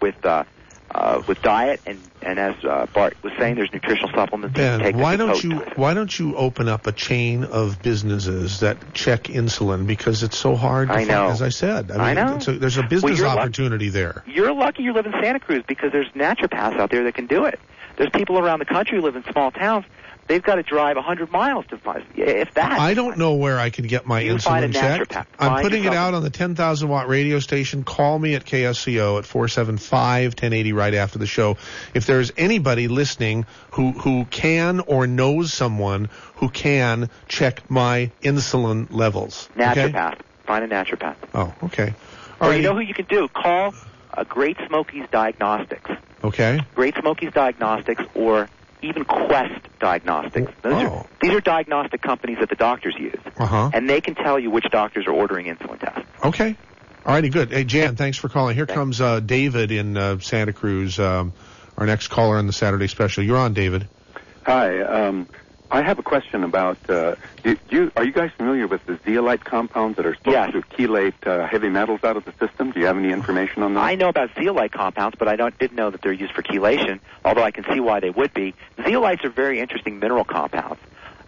diet, and as Bart was saying, there's nutritional supplements. Ben, why don't you open up a chain of businesses that check insulin, because it's so hard to find, as I said. I know. There's a business opportunity there. You're lucky you live in Santa Cruz, because there's naturopaths out there that can do it. There's people around the country who live in small towns. They've got to drive 100 miles to find, if that. I don't know where I can get my insulin checked. I'm putting it out on the 10,000 watt radio station. Call me at KSCO at 475-1080 right after the show. If there's anybody listening who can or knows someone who can check my insulin levels. Naturopath. Okay? Find a naturopath. Oh, okay. Or you know who you can do? Call Great Smokies Diagnostics. Okay. Great Smokies Diagnostics, or even Quest Diagnostics. These are diagnostic companies that the doctors use. And they can tell you which doctors are ordering insulin tests. Okay. All righty, good. Hey, Jan, thanks for calling. Here comes David in Santa Cruz, our next caller on the Saturday special. You're on, David. Hi. I have a question about, are you guys familiar with the zeolite compounds that are supposed to chelate heavy metals out of the system? Do you have any information on that? I know about zeolite compounds, but I didn't know that they're used for chelation, although I can see why they would be. Zeolites are very interesting mineral compounds.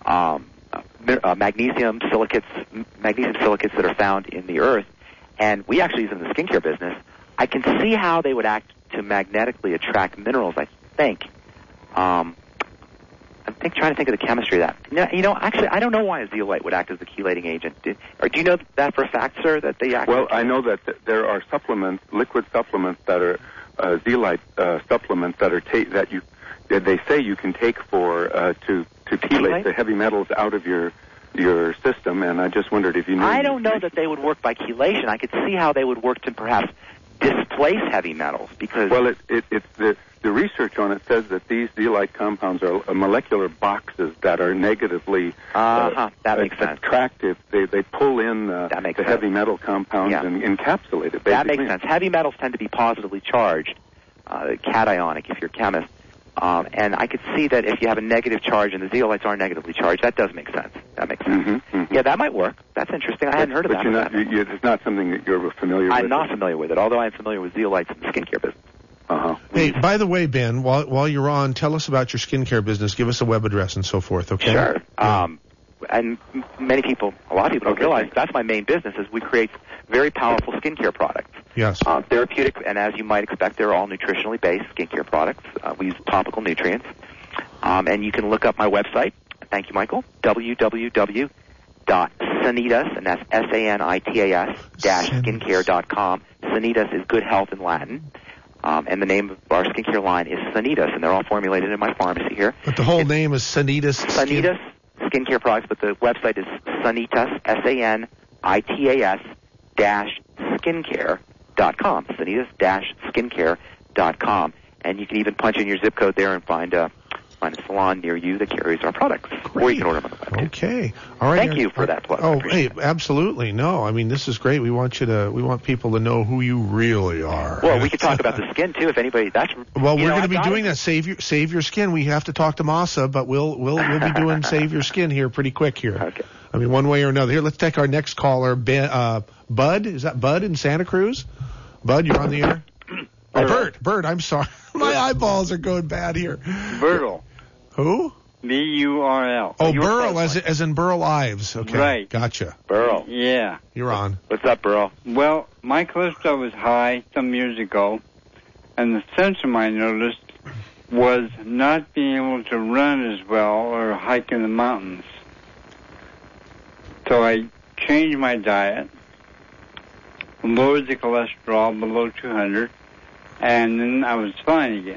Magnesium silicates that are found in the earth, and we actually use them in the skincare business. I can see how they would act to magnetically attract minerals, I think. trying to think of the chemistry of that. No, actually, I don't know why a zeolite would act as a chelating agent. Do you know that for a fact, sir, that they act? Well, I know that there are supplements, liquid supplements that are zeolite supplements that are they say you can take for to chelate the heavy metals out of your system, and I just wondered if you knew. I don't know that they would work by chelation. I could see how they would work to perhaps displace heavy metals because. Well, it's the research on it says that these zeolite compounds are molecular boxes that are negatively that makes sense. attractive. They pull in the heavy metal compounds and encapsulate it. Basically. That makes sense. Heavy metals tend to be positively charged, cationic if you're a chemist. And I could see that if you have a negative charge and the zeolites are negatively charged, that does make sense. That makes sense. Mm-hmm. Yeah, that might work. That's interesting. I hadn't heard of that. But it's not something that you're familiar with. I'm not familiar with it, although I'm familiar with zeolites in the skincare business. Hey, by the way, Ben, while you're on, tell us about your skincare business. Give us a web address and so forth, okay? Sure. And a lot of people don't realize that's my main business is we create very powerful skincare products. Yes. Therapeutic, and as you might expect, they're all nutritionally based skincare products. We use topical nutrients. And you can look up my website. Thank you, Michael. www.sanitas, and that's SANITAS skincare.com. Sanitas is good health in Latin. And the name of our skincare line is Sanitas, and they're all formulated in my pharmacy here. But the whole name is Sanitas. Sanitas skincare products, but the website is Sanitas, SANITAS-skincare.com. Sanitas-skincare.com. And you can even punch in your zip code there and find a salon near you that carries our products. Great. Or you can order them on the web. Okay. All right. Thank you for that plug. Oh, hey, absolutely. No, I mean, this is great. We want people to know who you really are. Well, we could talk about the skin too if anybody Well, we're going to be doing that. Save your skin. We have to talk to Masa, but we'll be doing Save Your Skin here pretty quick here. Okay. I mean, one way or another. Here, let's take our next caller, Bud. Is that Bud in Santa Cruz? Bud, you're on the air. Bert. I'm sorry. My eyeballs are going bad here. Burl. Who? B-U-R-L. Oh, Burl, as in Burl Ives. Okay. Right. Gotcha. Burl. Yeah. You're on. What's up, Burl? Well, my cholesterol was high some years ago, and the symptom I noticed was not being able to run as well or hike in the mountains. So I changed my diet, lowered the cholesterol below 200, and then I was fine again.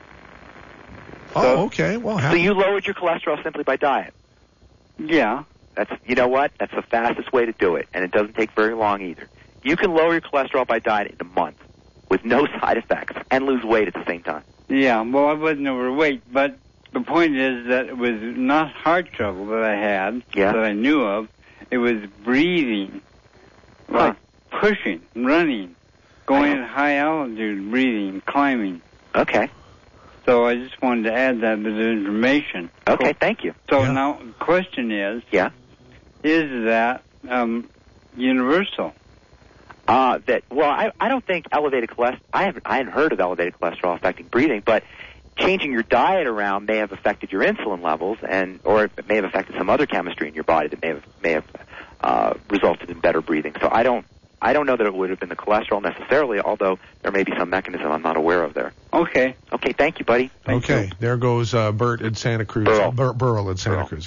Oh, okay. Well, so you lowered your cholesterol simply by diet? Yeah. You know what? That's the fastest way to do it, and it doesn't take very long either. You can lower your cholesterol by diet in a month with no side effects and lose weight at the same time. Yeah, well, I wasn't overweight, but the point is that it was not heart trouble that I had, that I knew of. It was breathing, like pushing, running, going at high altitude, breathing, climbing. Okay. So I just wanted to add that bit of information. Okay, thank you. So now the question is, is that universal? I don't think elevated cholesterol. I hadn't heard of elevated cholesterol affecting breathing, but changing your diet around may have affected your insulin levels, or it may have affected some other chemistry in your body that may have resulted in better breathing. So I don't know that it would have been the cholesterol necessarily, although there may be some mechanism I'm not aware of there. Okay. Okay, thank you, buddy. Thank you. There goes Bert in Santa Cruz. Burl in Santa Cruz.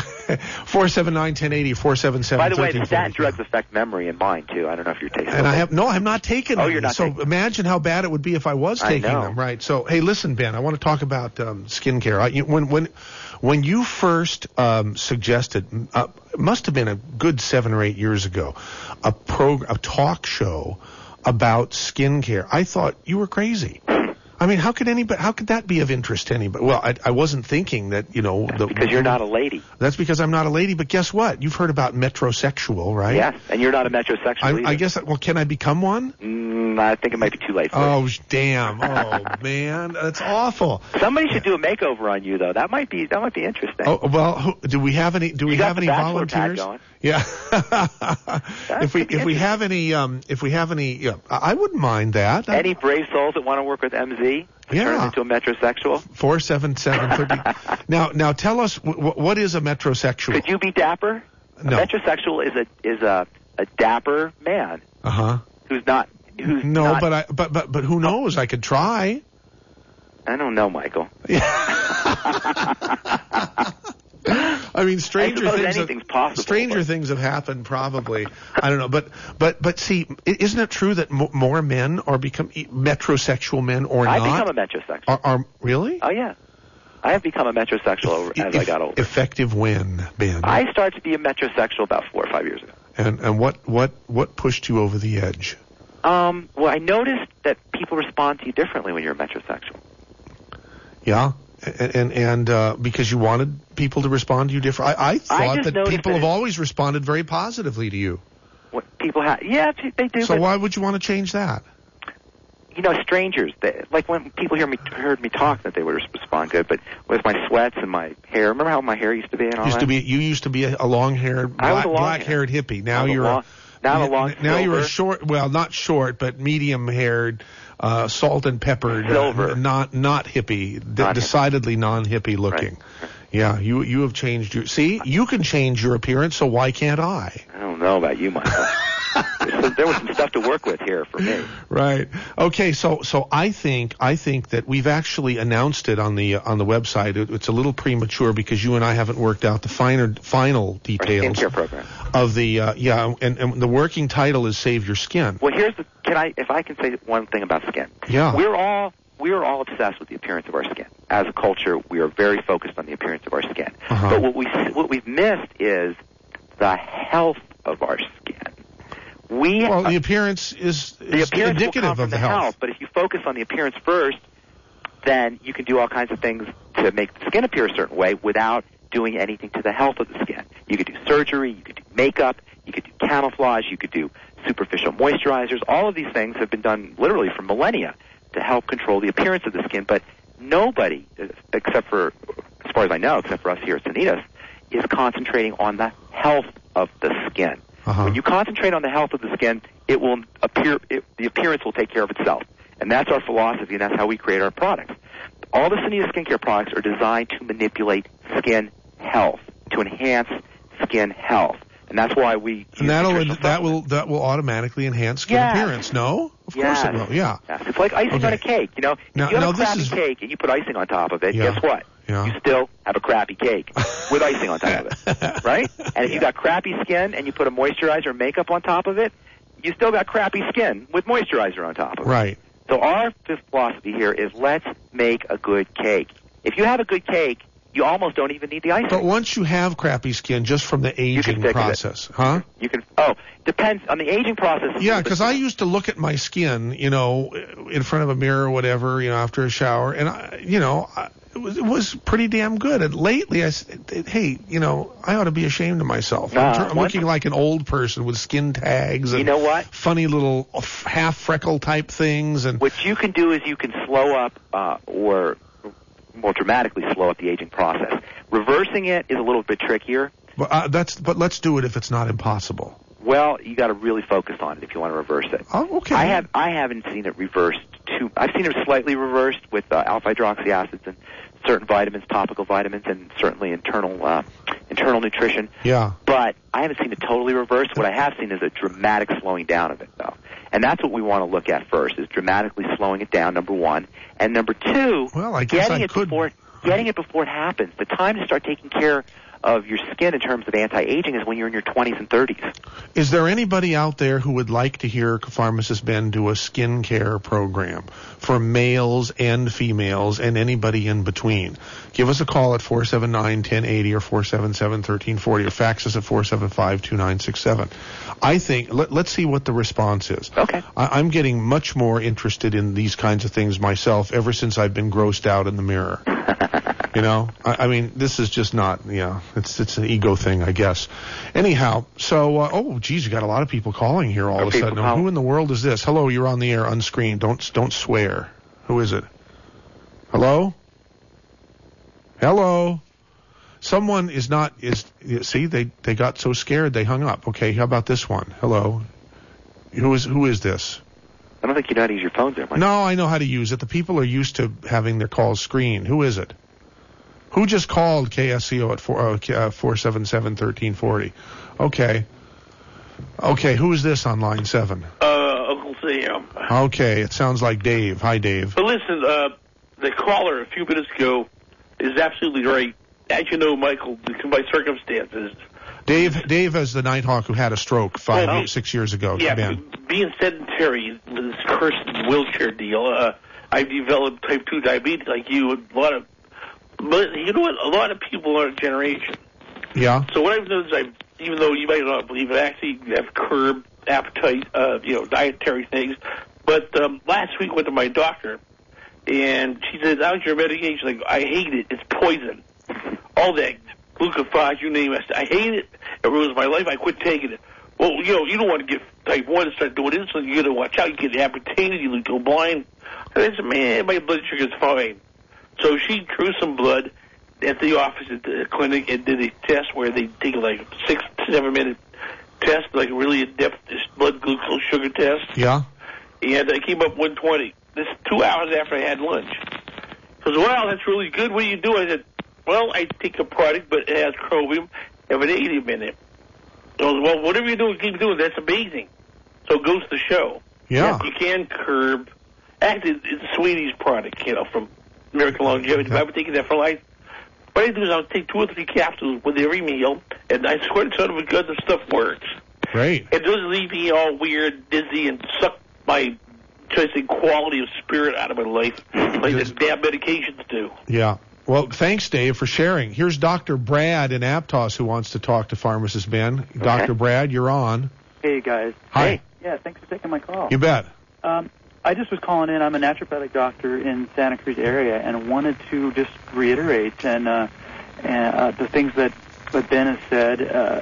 479-1080, 477-1373. By the way, the statin drugs affect memory and mind, too. I don't know if you're taking them. And I'm not taking them. Oh, you're not taking them. So imagine how bad it would be if I was taking them, right? So, hey, listen, Ben, I want to talk about skincare. When you first suggested, it must have been a good 7 or 8 years ago, a talk show about skincare, I thought you were crazy. I mean, how could that be of interest to anybody? Well, I wasn't thinking that, because you're not a lady. That's because I'm not a lady, but guess what? You've heard about metrosexual, right? Yes, and you're not a metrosexual either. I guess, can I become one? I think it might be too late for you. Oh, damn. Oh, man. That's awful. Somebody should do a makeover on you, though. That might be interesting. Oh, well, do we have any volunteers? Yeah. if we have any, I wouldn't mind that. Any brave souls that want to work with MZ? Turn into a metrosexual? 477-30. Now tell us, what is a metrosexual? Could you be dapper? No. A metrosexual is a dapper man. Who's not. But who knows? I could try. I don't know, Michael. I mean, stranger things have happened probably. I don't know, but see, isn't it true that more men are become metrosexual men or I've not? I've become a metrosexual. Are really? Oh yeah, I have become a metrosexual as I got older. Effective when, Ben? I started to be a metrosexual about 4 or 5 years ago. And what pushed you over the edge? Well, I noticed that people respond to you differently when you're a metrosexual. Yeah. And because you wanted people to respond to you different. I thought that people have always responded very positively to you. What people have? Yeah, they do. So why would you want to change that? You know, strangers. Like when people heard me talk, that they would respond good. But with my sweats and my hair, remember how my hair used to be and all that? You used to be a long-haired, black-haired hippie. Now you're a short. Well, not short, but medium-haired. Salt and peppered, not hippie, decidedly non-hippie looking. Right. Yeah, you have changed see, you can change your appearance, so why can't I? I don't know about you, Michael. There was some stuff to work with here for me. Right. Okay, so I think that we've actually announced it on the website. It's a little premature because you and I haven't worked out the final details. Our skincare program. Of the and the working title is Save Your Skin. Well, if I can say one thing about skin. Yeah. We are all obsessed with the appearance of our skin. As a culture, we are very focused on the appearance of our skin. Uh-huh. But what we've missed is the health of our skin. The appearance is indicative of the health. But if you focus on the appearance first, then you can do all kinds of things to make the skin appear a certain way without doing anything to the health of the skin. You could do surgery, you could do makeup, you could do camouflage, you could do superficial moisturizers. All of these things have been done literally for millennia to help control the appearance of the skin. But nobody, except for, as far as I know, except for us here at Sanitas, is concentrating on the health of the skin. Uh-huh. When you concentrate on the health of the skin, it will the appearance will take care of itself. And that's our philosophy, and that's how we create our products. All the Sanitas skincare products are designed to manipulate skin health, to enhance skin health. And that's why we use that will automatically enhance skin appearance. No? Of course it will. Yeah. Yes. It's like icing on a cake. You know, if you have a crappy cake and you put icing on top of it, guess what? Yeah. You still have a crappy cake with icing on top of it, right? And if you got crappy skin and you put a moisturizer or makeup on top of it, you still got crappy skin with moisturizer on top of it. Right. So our fifth philosophy here is let's make a good cake. If you have a good cake, you almost don't even need the icing. But once you have crappy skin, just from the aging process, huh? You can. Depends on the aging process. Yeah, because I used to look at my skin, in front of a mirror or whatever, after a shower, and it was pretty damn good. And lately, I said, hey, I ought to be ashamed of myself. I'm looking like an old person with skin tags and funny little half freckle type things. And what you can do is you can slow up or more dramatically slow up the aging process. Reversing it is a little bit trickier. But let's do it if it's not impossible. Well, you got to really focus on it if you want to reverse it. Oh, okay. I haven't seen it reversed I've seen it slightly reversed with alpha hydroxy acids and certain vitamins, topical vitamins, and certainly internal nutrition. Yeah. But I haven't seen it totally reversed. What I have seen is a dramatic slowing down of it, though. And that's what we want to look at first, is dramatically slowing it down, number one. And number two, getting it before it happens. The time to start taking care of your skin in terms of anti-aging is when you're in your 20s and 30s. Is there anybody out there who would like to hear Pharmacist Ben do a skincare program for males and females and anybody in between? Give us a call at 479-1080 or 477-1340 or fax us at 475-2967. I think, let's see what the response is. Okay. I'm getting much more interested in these kinds of things myself ever since I've been grossed out in the mirror. I mean, this is just not, it's an ego thing, I guess. Anyhow, so, you got a lot of people calling here all of a sudden. Who in the world is this? Hello, you're on the air, unscreened. Don't swear. Who is it? Hello? Hello? Someone see, they got so scared they hung up. Okay, how about this one? Hello? Who is this? I don't think you know how to use your phone there, Mike. No, I know how to use it. The people are used to having their calls screened. Who is it? Who just called KSCO at 477-1340? Okay, who is this on line 7? Uncle Sam. Okay, it sounds like Dave. Hi, Dave. But listen, the caller a few minutes ago is absolutely right. As you know, Michael, by circumstances. Dave is the Nighthawk who had a stroke 6 years ago. Yeah, Ben. being sedentary, this cursed wheelchair deal, I've developed type 2 diabetes like you. But you know what? A lot of people are a generation. Yeah. So what I've done is even though you might not believe it, I actually have curbed appetite, dietary things. But last week went to my doctor, and she says, "How's your medication?" Like, I hate it. It's poison. All that glucophage, you name it. I hate it. It ruins my life. I quit taking it. Well, you don't want to get type 1 and start doing insulin. You got to watch out. You get amputated. You go blind. And I said, man, my blood sugar's fine. So she drew some blood at the office at the clinic and did a test where they take like a 6-7 minute test, like a really in-depth blood glucose sugar test. Yeah. And I came up 120. This 2 hours after I had lunch. She goes, wow, that's really good. What do you do? I said, well, I take a product, but it has chromium and vanadium in it. She goes, well, whatever you do, keep doing. That's amazing. So it goes to show. Yeah. You can curb. Actually, it's Sweetie's product, from American Longevity. I've been taking that for life. What I do is I'll take 2 or 3 capsules with every meal, and I swear to son of a gun, the stuff works. Great. It doesn't leave me all weird, dizzy, and suck my quality of spirit out of my life like the damn medications do. Yeah. Well, thanks, Dave, for sharing. Here's Dr. Brad in Aptos who wants to talk to Pharmacist Ben. Okay. Dr. Brad, you're on. Hey, guys. Hi. Hey. Yeah, thanks for taking my call. You bet. I just was calling in. I'm a naturopathic doctor in Santa Cruz area and wanted to just reiterate and the things that Ben has said.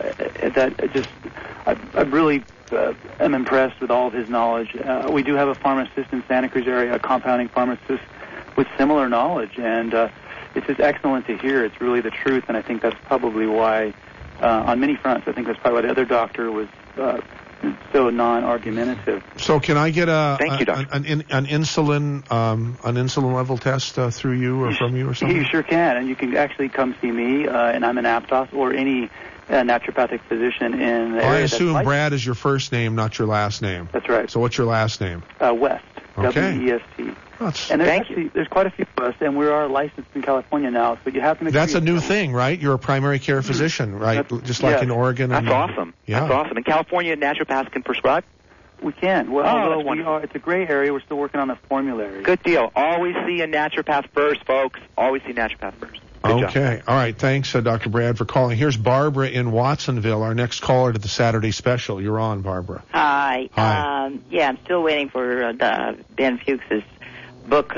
I really am impressed with all of his knowledge. We do have a pharmacist in Santa Cruz area, a compounding pharmacist with similar knowledge, and it's just excellent to hear. It's really the truth, and I think that's probably why, on many fronts, I think that's probably why the other doctor was so non-argumentative. So can I get Thank you, Doctor. an insulin level test through you or from you or something? You sure can, and you can actually come see me, and I'm in Aptos, or any naturopathic physician in the area. I assume Brad is your first name, not your last name. That's right. So what's your last name? West. Okay. W-E-S-T. And there's quite a few of us, and we are licensed in California now, so you have to make That's a new thing, right? You're a primary care physician, right? Just like in Oregon. That's awesome. Yeah. That's awesome. In California, naturopaths can prescribe? We can. Well, it's a gray area. We're still working on the formulary. Good deal. Always see a naturopath first, folks. Always see a naturopath first. Good okay. job. All right. Thanks, Dr. Brad, for calling. Here's Barbara in Watsonville, our next caller to the Saturday special. You're on, Barbara. Hi. Hi. I'm still waiting for Ben Fuchs's book.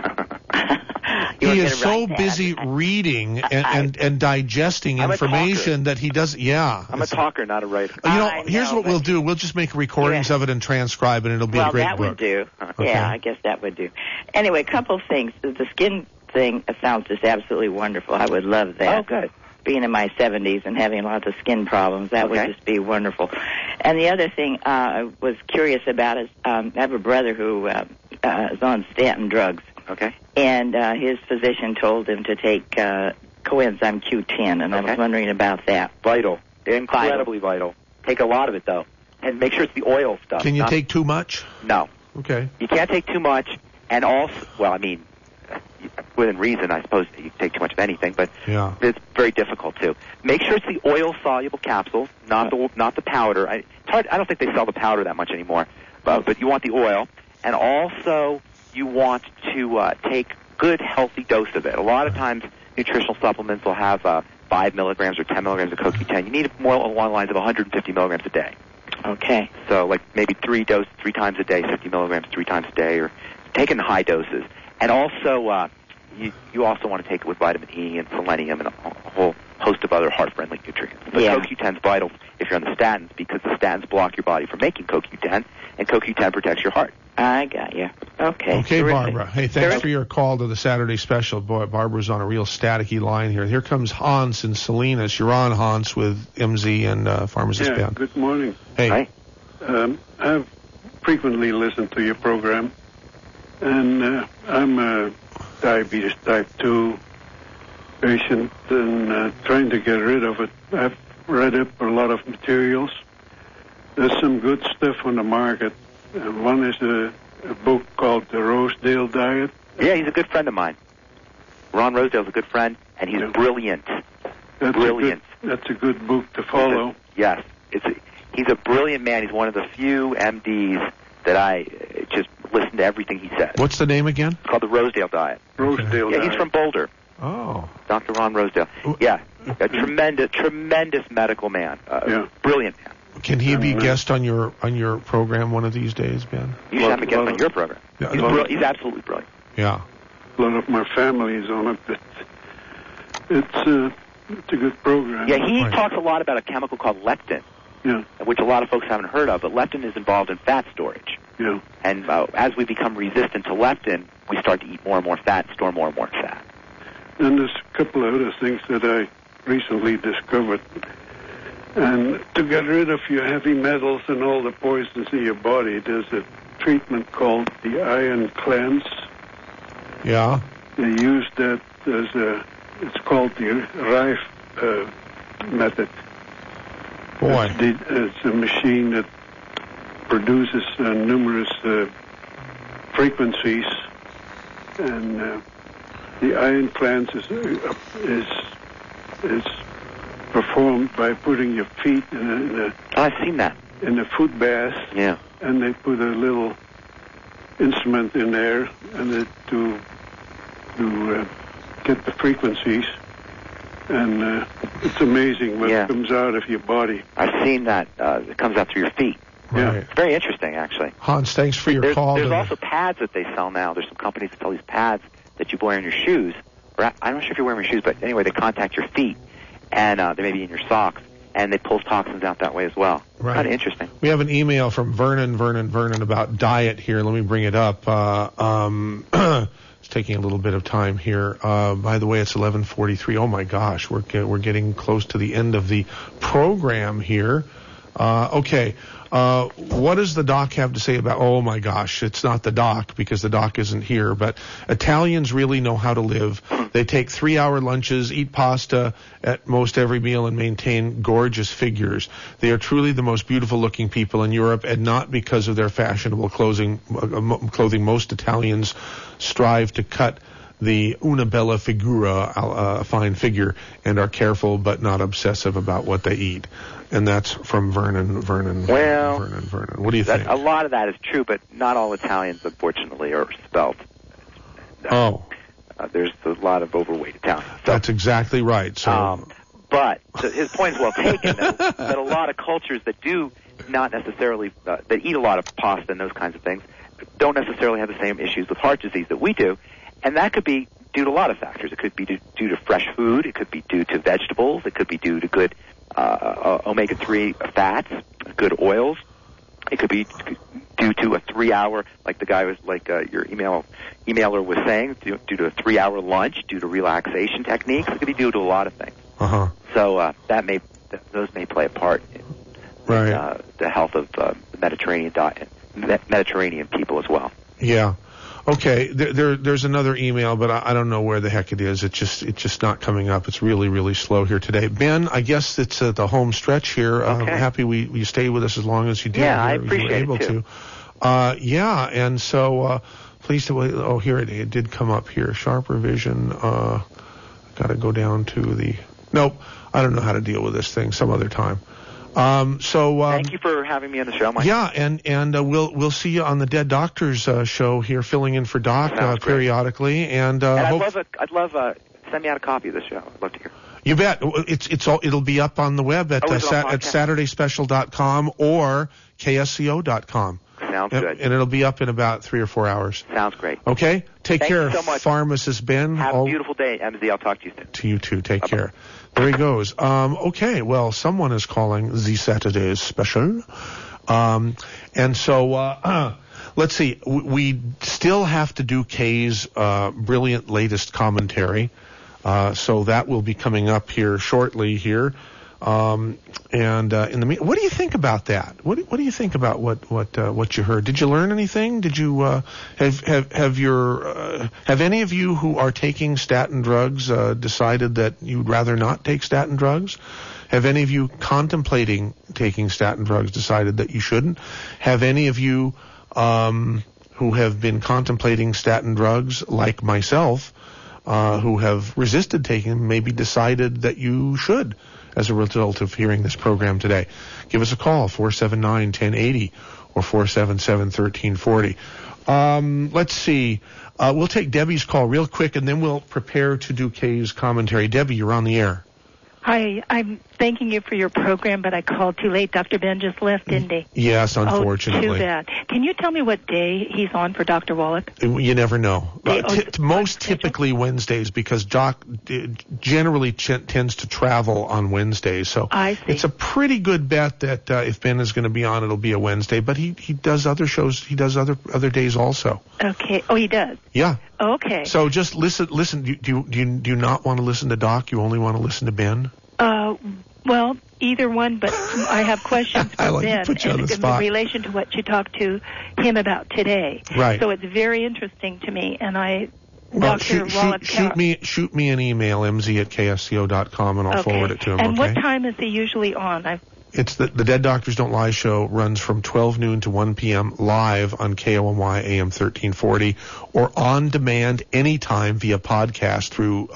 He is so busy reading and digesting information that he does. Yeah. I'm a talker, not a writer. Here's what we'll do. We'll just make recordings of it and transcribe it, and it'll be a great book. Well, that would do. Okay. Yeah, I guess that would do. Anyway, a couple of things. The skin thing sounds just absolutely wonderful. I would love that. Oh, good. Being in my 70s and having lots of skin problems, that would just be wonderful. And the other thing I was curious about is I have a brother who is on statin drugs. Okay. And his physician told him to take coenzyme Q10, and I was wondering about that. Vital. Incredibly vital. Take a lot of it, though. And make sure it's the oil stuff. Can you take too much? No. Okay. You can't take too much, and also, within reason, I suppose you can take too much of anything, but it's very difficult to. Make sure it's the oil-soluble capsule, not the powder. It's hard. I don't think they sell the powder that much anymore, but you want the oil, and also you want to take good, healthy dose of it. A lot of times, nutritional supplements will have 5 milligrams or 10 milligrams of CoQ10. You need more along the lines of 150 milligrams a day. Okay. So, like maybe 3 doses 3 times a day, 50 milligrams 3 times a day, or taking high doses. And also, you also want to take it with vitamin E and selenium and a whole host of other heart-friendly nutrients. But CoQ10 is vital if you're on the statins because the statins block your body from making CoQ10, and CoQ10 protects your heart. I got you. Okay. Okay, Barbara. Hey, thanks for your call to the Saturday special. Boy, Barbara's on a real staticky line here. Here comes Hans in Salinas. You're on, Hans, with MZ and Pharmacist Ben. Good morning. Hey. I've frequently listened to your program, and I'm a diabetes type 2 patient and trying to get rid of it. I've read up a lot of materials. There's some good stuff on the market. One is a book called The Rosedale Diet. Yeah, he's a good friend of mine. Ron Rosedale's a good friend, and he's brilliant. That's a good book to follow. Yes. He's a brilliant man. He's one of the few MDs that I just listen to everything he says. What's the name again? It's called the Rosedale Diet. Rosedale Diet. Yeah, he's from Boulder. Oh. Dr. Ron Rosedale. Yeah. A tremendous medical man. Brilliant man. Can he be guest on your program one of these days, Ben? You should have him guest on your program. He's absolutely brilliant. Yeah. A lot of my family is on it, but it's a good program. Yeah, he talks a lot about a chemical called leptin. Yeah. Which a lot of folks haven't heard of, but leptin is involved in fat storage. Yeah. And as we become resistant to leptin, we start to eat more and more fat, store more and more fat. And there's a couple of other things that I recently discovered. And to get rid of your heavy metals and all the poisons in your body, there's a treatment called the iron cleanse. Yeah. They use that it's called the Rife method. Boy. It's a machine that produces numerous frequencies, and the iron cleanse is performed by putting your feet in I've seen that. In a foot bath. Yeah. And they put a little instrument in there, and to get the frequencies. And it's amazing what comes out of your body. I've seen that. It comes out through your feet. Right. Yeah. It's very interesting, actually. Hans, thanks for your call. There's also pads that they sell now. There's some companies that sell these pads that you wear in your shoes. I'm not sure if you're wearing your shoes, but anyway, they contact your feet, and they may be in your socks, and they pull toxins out that way as well. Right. Kind of interesting. We have an email from Vernon about diet here. Let me bring it up. It's taking a little bit of time here. By the way, it's 11:43. Oh my gosh, we're getting close to the end of the program here. Okay. What does the doc have to say about, oh my gosh, it's not the doc because the doc isn't here, but Italians really know how to live. They take 3-hour lunches, eat pasta at most every meal, and maintain gorgeous figures. They are truly the most beautiful looking people in Europe, and not because of their fashionable clothing. Most Italians strive to cut the una bella figura, a fine figure, and are careful but not obsessive about what they eat. And that's from Vernon. Well, Vernon. What do you think? A lot of that is true, but not all Italians, unfortunately, are spelt. There's a lot of overweight Italians. So, that's exactly right. So, but his point is well taken. that a lot of cultures that do not necessarily that eat a lot of pasta and those kinds of things don't necessarily have the same issues with heart disease that we do, and that could be due to a lot of factors. It could be due to fresh food. It could be due to vegetables. It could be due to good omega-3 fats, good oils. It could be due to a 3-hour, like the guy was, your emailer was saying, due to a 3-hour lunch, due to relaxation techniques. It could be due to a lot of things. Uh-huh. So those may play a part in the health of the Mediterranean diet, Mediterranean people as well. Yeah. Okay, there's another email, but I don't know where the heck it is. It's just not coming up. It's really, really slow here today. Ben, I guess it's the home stretch here. Okay. I'm happy you stayed with us as long as you did. Yeah, I appreciate you were able it too. Yeah, and so please, here it did come up here. Sharper vision. Got to go down to the. Nope, I don't know how to deal with this thing. Some other time. Thank you for having me on the show, Mike. Yeah, and we'll see you on the Dead Doctors show here, filling in for Doc periodically. And I'd love send me out a copy of this show. I'd love to hear. You bet. It'll be up on the web at SaturdaySpecial.com or KSCO.com. Sounds good. And it'll be up in about 3 or 4 hours. Sounds great. Okay. Take Thank care, you so much. Pharmacist Ben. Have a beautiful day, MZ. I'll talk to you soon. To you too. Take Bye-bye. care. There he goes. Okay. Well, someone is calling the Saturday Special. And so, let's see. We still have to do Kay's brilliant latest commentary. So that will be coming up here shortly here. And in the what do you think about that? What do you think about what you heard? Did you learn anything? Did you have any of you who are taking statin drugs decided that you'd rather not take statin drugs? Have any of you contemplating taking statin drugs decided that you shouldn't? Have any of you who have been contemplating statin drugs, like myself, who have resisted taking them maybe decided that you should as a result of hearing this program today. Give us a call, 479-1080 or 477-1340. Let's see. We'll take Debbie's call real quick, and then we'll prepare to do Kay's commentary. Debbie, you're on the air. Hi, I'm thanking you for your program, but I called too late. Dr. Ben just left, didn't he? Yes, unfortunately. Oh, too bad. Can you tell me what day he's on for Dr. Wallach? You never know. Most typically Wednesdays, because Doc generally tends to travel on Wednesdays. So I see. It's a pretty good bet that if Ben is going to be on, it'll be a Wednesday. But he does other shows. He does other days also. Okay. Oh, he does? Yeah. Okay. So just listen. Do you not want to listen to Doc? You only want to listen to Ben? Well, either one, but I have questions for I like Ben to put you on the in spot. relation to what you talked to him about today. Right. So it's very interesting to me, and Well, Dr. Wallach... shoot me an email, mz@ksco.com, and I'll forward it to him. And okay? what time is he usually on? It's the Dead Doctors Don't Lie show runs from 12 noon to 1 p.m. live on KOMY AM 1340 or on demand anytime via podcast through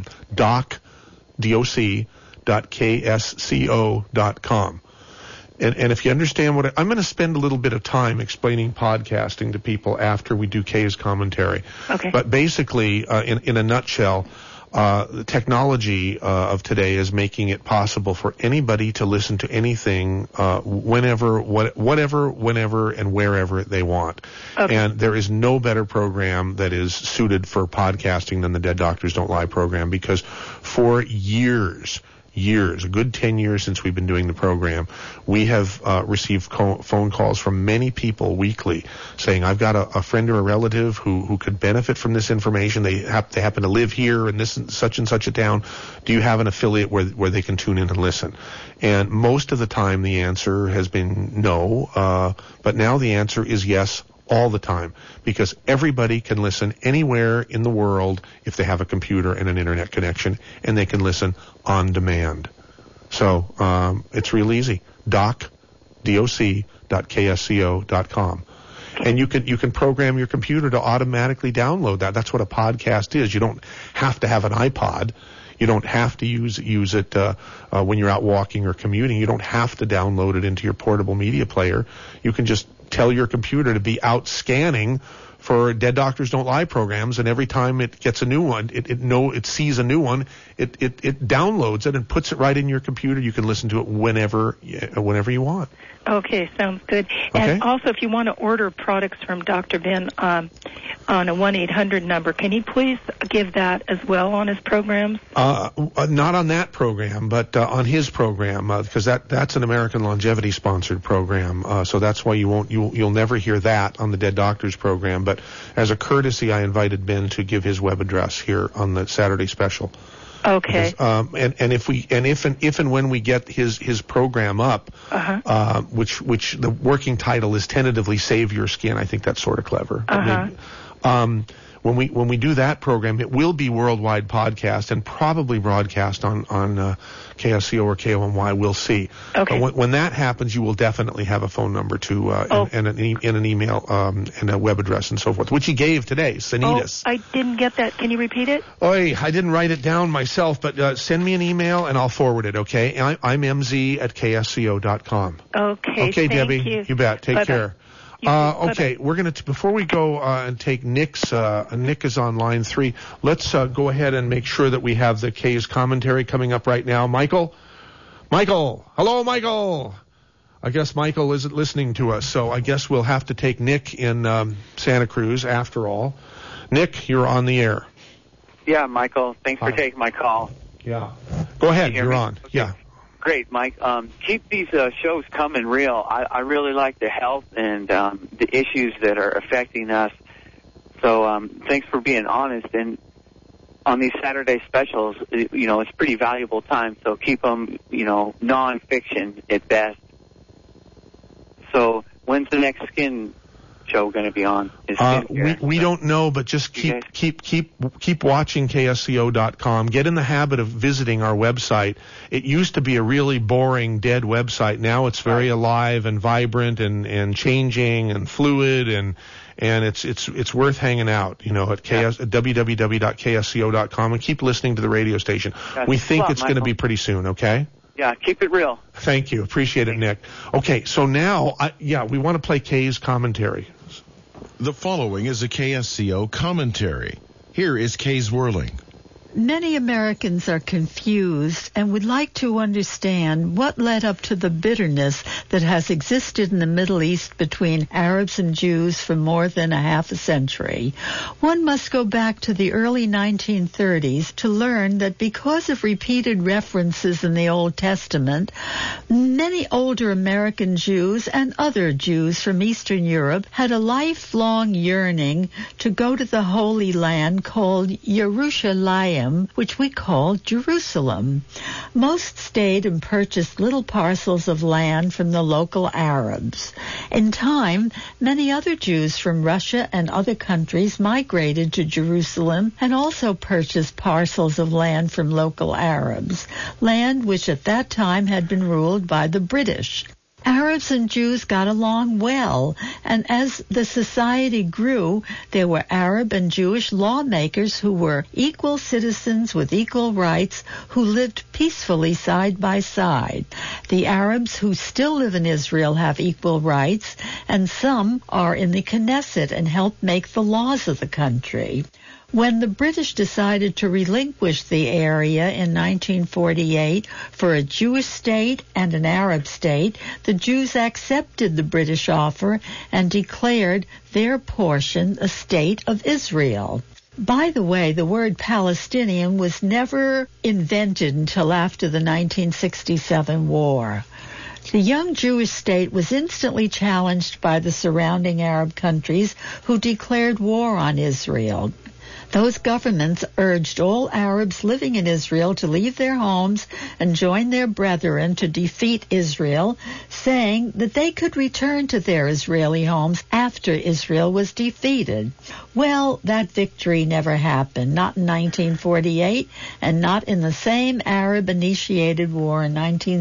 doc.ksco.com. And if you understand what I'm going to spend a little bit of time explaining podcasting to people after we do Kay's commentary. Okay. But basically, in a nutshell, the technology of today is making it possible for anybody to listen to anything whenever, and wherever they want. Okay. And there is no better program that is suited for podcasting than the Dead Doctors Don't Lie program, because for years, a good 10 years since we've been doing the program, we have received phone calls from many people weekly saying, I've got a friend or a relative who could benefit from this information. They happen to live here in this such and such a town. Do you have an affiliate where they can tune in and listen? And most of the time the answer has been no, but now the answer is yes all the time, because everybody can listen anywhere in the world if they have a computer and an internet connection, and they can listen on demand. So it's real easy. doc.ksco.com. And you can program your computer to automatically download that. That's what a podcast is. You don't have to have an iPod. You don't have to use it when you're out walking or commuting. You don't have to download it into your portable media player. You can just tell your computer to be out scanning for Dead Doctors Don't Lie programs, and every time it gets a new one, it sees a new one, it downloads it and puts it right in your computer. You can listen to it whenever you want. Okay, sounds good. Okay. And also, if you want to order products from Dr. Ben on a 1-800 number, can he please give that as well on his programs? Not on that program, but on his program, because that's an American Longevity sponsored program. So that's why you'll never hear that on the Dead Doctors program. But as a courtesy, I invited Ben to give his web address here on the Saturday special. Okay. If and when we get his program up, which the working title is tentatively Save Your Skin. I think that's sort of clever. When we do that program, it will be worldwide podcast and probably broadcast on KSCO or KOMY. We'll see. Okay. When that happens, you will definitely have a phone number too, and an email and a web address and so forth, which he gave today, Sanitas. Oh, I didn't get that. Can you repeat it? I didn't write it down myself, but send me an email and I'll forward it. Okay. I'm mz@ksco.com. Okay. Okay, Debbie. You bet. Take Bye-bye. care. Okay, we're going to, before we go and take Nick's, Nick is on line 3, let's go ahead and make sure that we have the K's commentary coming up right now. Michael? Hello, Michael! I guess Michael isn't listening to us, so I guess we'll have to take Nick in Santa Cruz after all. Nick, you're on the air. Yeah, Michael, thanks for taking my call. Yeah. Go ahead, you're on. Okay. Yeah. Great, Mike. Keep these shows coming real. I really like the health and the issues that are affecting us. So thanks for being honest. And on these Saturday specials, it's pretty valuable time. So keep them, non-fiction at best. So when's the next skin show going to be on? We don't know, but just keep watching KSCO.com. Get in the habit of visiting our website. It used to be a really boring, dead website. Now it's very alive and vibrant and changing and fluid, and and it's worth hanging out, at www.ksco.com, and keep listening to the radio station. We think it's going to be pretty soon, okay? Yeah, keep it real. Thank you. Appreciate it, Nick. Okay, so now, we want to play Kay's commentary. The following is a KSCO commentary. Here is Kay's Whirling. Many Americans are confused and would like to understand what led up to the bitterness that has existed in the Middle East between Arabs and Jews for more than a half a century. One must go back to the early 1930s to learn that because of repeated references in the Old Testament, many older American Jews and other Jews from Eastern Europe had a lifelong yearning to go to the Holy Land called Yerushalayim, which we call Jerusalem. Most stayed and purchased little parcels of land from the local Arabs. In time, many other Jews from Russia and other countries migrated to Jerusalem and also purchased parcels of land from local Arabs, land which at that time had been ruled by the British. Arabs and Jews got along well, and as the society grew, there were Arab and Jewish lawmakers who were equal citizens with equal rights who lived peacefully side by side. The Arabs who still live in Israel have equal rights, and some are in the Knesset and help make the laws of the country. When the British decided to relinquish the area in 1948 for a Jewish state and an Arab state, the Jews accepted the British offer and declared their portion a state of Israel. By the way, the word Palestinian was never invented until after the 1967 war. The young Jewish state was instantly challenged by the surrounding Arab countries who declared war on Israel. Those governments urged all Arabs living in Israel to leave their homes and join their brethren to defeat Israel, saying that they could return to their Israeli homes after Israel was defeated. Well, that victory never happened, not in 1948 and not in the same Arab-initiated war in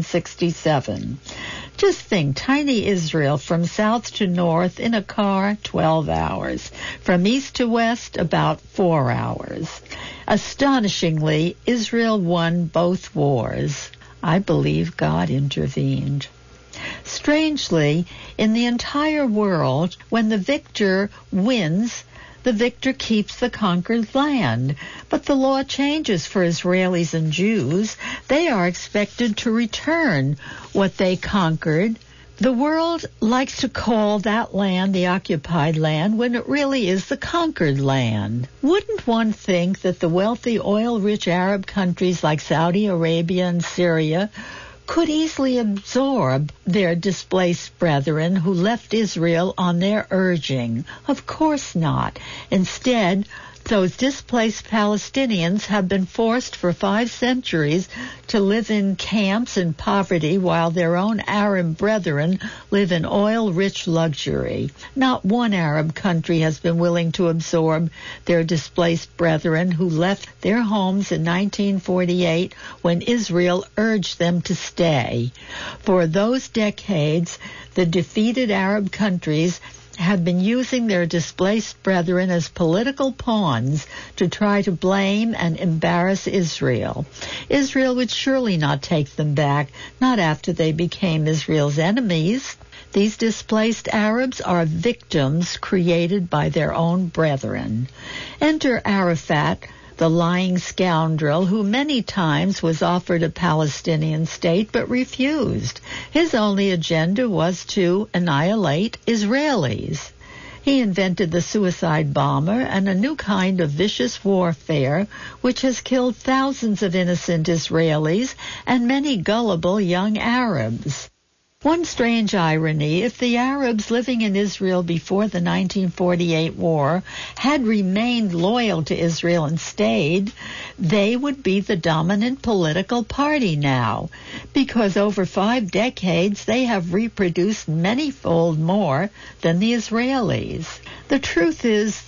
1967. Just think, tiny Israel from south to north in a car, 12 hours. From east to west, about 4 hours. Astonishingly, Israel won both wars. I believe God intervened. Strangely, in the entire world, when the victor wins, the victor keeps the conquered land. But the law changes for Israelis and Jews. They are expected to return what they conquered. The world likes to call that land the occupied land when it really is the conquered land. Wouldn't one think that the wealthy oil-rich Arab countries like Saudi Arabia and Syria could easily absorb their displaced brethren who left Israel on their urging? Of course not. Instead, those displaced Palestinians have been forced for 5 centuries to live in camps in poverty while their own Arab brethren live in oil-rich luxury. Not one Arab country has been willing to absorb their displaced brethren who left their homes in 1948 when Israel urged them to stay. For those decades, the defeated Arab countries have been using their displaced brethren as political pawns to try to blame and embarrass Israel. Israel would surely not take them back, not after they became Israel's enemies. These displaced Arabs are victims created by their own brethren. Enter Arafat, the lying scoundrel who many times was offered a Palestinian state but refused. His only agenda was to annihilate Israelis. He invented the suicide bomber and a new kind of vicious warfare which has killed thousands of innocent Israelis and many gullible young Arabs. One strange irony, if the Arabs living in Israel before the 1948 war had remained loyal to Israel and stayed, they would be the dominant political party now, because over 5 decades they have reproduced many-fold more than the Israelis. The truth is that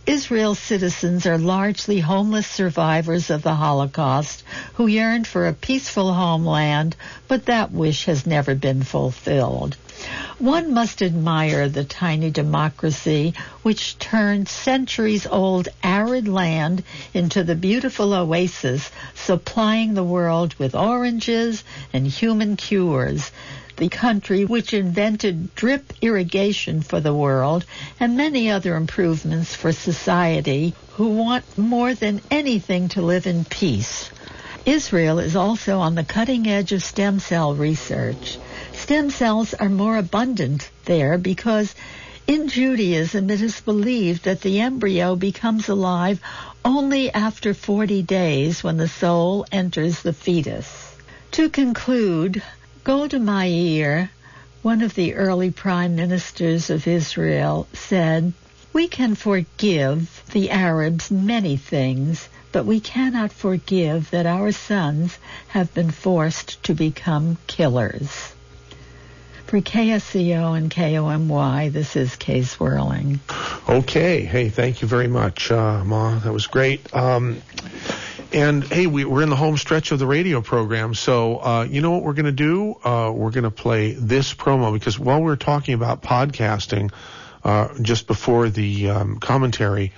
Israel's citizens are largely homeless survivors of the Holocaust who yearned for a peaceful homeland, but that wish has never been fulfilled. One must admire the tiny democracy which turned centuries-old arid land into the beautiful oasis supplying the world with oranges and human cures, the country which invented drip irrigation for the world and many other improvements for society who want more than anything to live in peace. Israel is also on the cutting edge of stem cell research. Stem cells are more abundant there because in Judaism it is believed that the embryo becomes alive only after 40 days when the soul enters the fetus. To conclude, Golda Meir, one of the early prime ministers of Israel, said, "We can forgive the Arabs many things, but we cannot forgive that our sons have been forced to become killers." For KSCO and KOMY, this is Kay Swirling. Okay. Hey, thank you very much, Ma. That was great. And, hey, we're in the home stretch of the radio program, so you know what we're going to do? We're going to play this promo, because while we were talking about podcasting just before the commentary,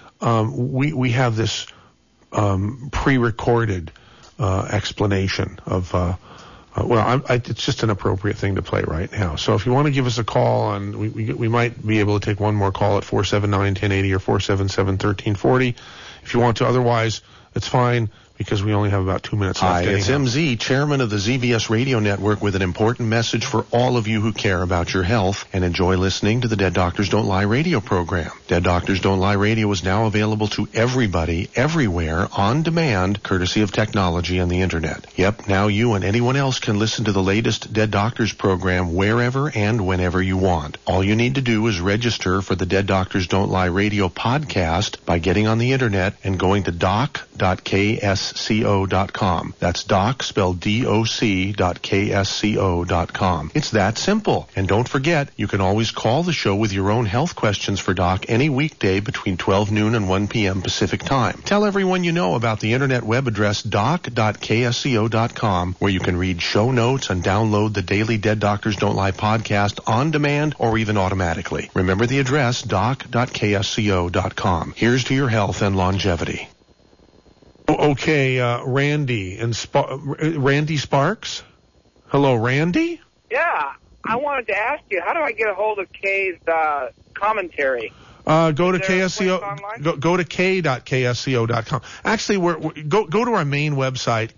we have this pre-recorded explanation of it's just an appropriate thing to play right now. So if you want to give us a call, and we might be able to take one more call at 479-1080 or 477-1340. If you want to, otherwise, it's fine, because we only have about 2 minutes left. Hi, it's MZ, chairman of the ZBS Radio Network, with an important message for all of you who care about your health and enjoy listening to the Dead Doctors Don't Lie radio program. Dead Doctors Don't Lie radio is now available to everybody, everywhere, on demand, courtesy of technology and the Internet. Yep, now you and anyone else can listen to the latest Dead Doctors program wherever and whenever you want. All you need to do is register for the Dead Doctors Don't Lie radio podcast by getting on the Internet and going to doc.ksco.com. That's doc, spelled doc.ksco.com. It's that simple. And don't forget, you can always call the show with your own health questions for Doc any weekday between 12 noon and 1 p.m. Pacific Time. Tell everyone you know about the internet web address doc.ksco.com, where you can read show notes and download the daily Dead Doctors Don't Lie podcast on demand or even automatically. Remember the address, doc.ksco.com. Here's to your health and longevity. Okay, Randy Randy Sparks. Hello, Randy? Yeah, I wanted to ask you, how do I get a hold of Kay's commentary? Go to KSCO. Go to k.ksco.com. Actually, go to our main website,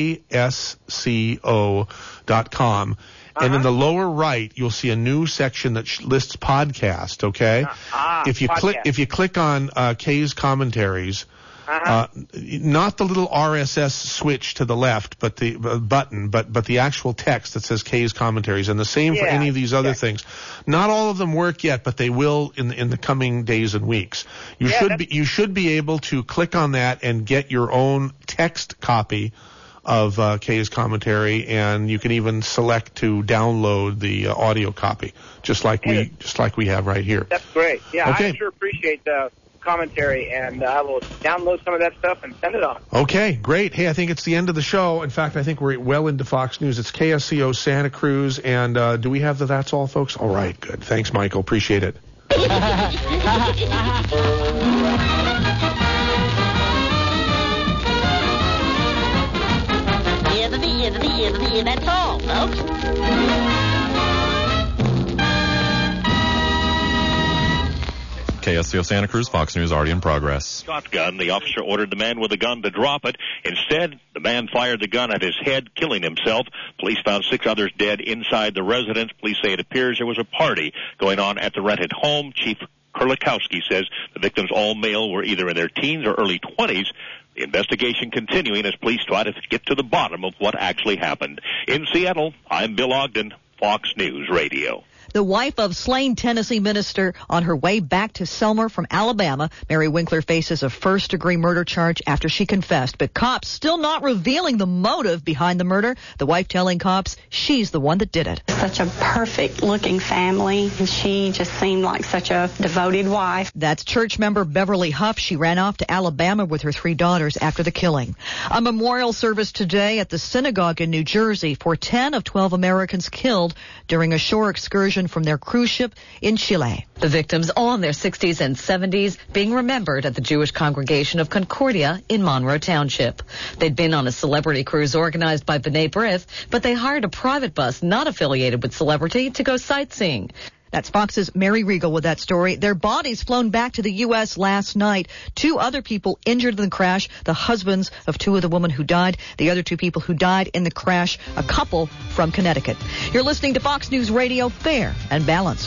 ksco.com. And in the lower right, you'll see a new section that lists podcast. Okay, if you click on Kay's commentaries. Not the little RSS switch to the left, but the button, but the actual text that says Kay's commentaries, and the same for any of these other things. Not all of them work yet, but they will in the coming days and weeks. You should be able to click on that and get your own text copy of Kay's commentary, and you can even select to download the audio copy, just like we have right here. That's great. Yeah, okay. I sure appreciate the commentary, and I will download some of that stuff and send it on. Okay, great. Hey, I think it's the end of the show. In fact, I think we're well into Fox News. It's KSCO Santa Cruz, and do we have the That's All, folks? All right, good. Thanks, Michael. Appreciate it. That's all, folks. KSCO Santa Cruz, Fox News already in progress. Shotgun. The officer ordered the man with the gun to drop it. Instead, the man fired the gun at his head, killing himself. Police found 6 others dead inside the residence. Police say it appears there was a party going on at the rented home. Chief Kurlikowski says the victims, all male, were either in their teens or early 20s. The investigation continuing as police try to get to the bottom of what actually happened. In Seattle, I'm Bill Ogden, Fox News Radio. The wife of slain Tennessee minister on her way back to Selma from Alabama, Mary Winkler faces a first-degree murder charge after she confessed, but cops still not revealing the motive behind the murder. The wife telling cops she's the one that did it. Such a perfect-looking family, and she just seemed like such a devoted wife. That's church member Beverly Huff. She ran off to Alabama with her 3 daughters after the killing. A memorial service today at the synagogue in New Jersey for 10 of 12 Americans killed during a shore excursion from their cruise ship in Chile. The victims, all in their 60s and 70s, being remembered at the Jewish congregation of Concordia in Monroe Township. They'd been on a celebrity cruise organized by B'nai B'rith, but they hired a private bus not affiliated with Celebrity to go sightseeing. That's Fox's Mary Regal with that story. Their bodies flown back to the U.S. last night. 2 other people injured in the crash, the husbands of 2 of the women who died. The other 2 people who died in the crash, a couple from Connecticut. You're listening to Fox News Radio, fair and balanced.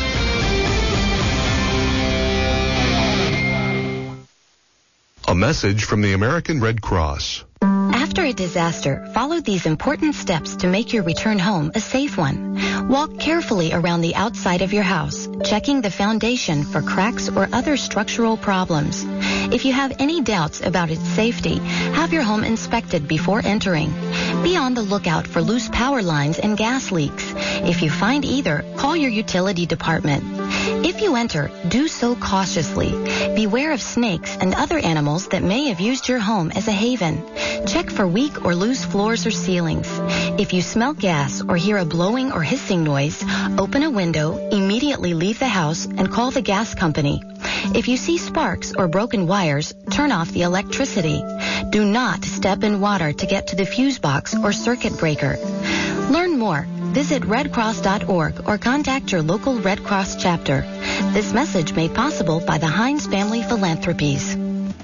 A message from the American Red Cross. After a disaster, follow these important steps to make your return home a safe one. Walk carefully around the outside of your house, checking the foundation for cracks or other structural problems. If you have any doubts about its safety, have your home inspected before entering. Be on the lookout for loose power lines and gas leaks. If you find either, call your utility department. If you enter, do so cautiously. Beware of snakes and other animals that may have used your home as a haven. Check for weak or loose floors or ceilings. If you smell gas or hear a blowing or hissing noise, open a window, immediately leave the house, and call the gas company. If you see sparks or broken wires, turn off the electricity. Do not step in water to get to the fuse box or circuit breaker. Learn more. Visit redcross.org or contact your local Red Cross chapter. This message made possible by the Heinz Family Philanthropies.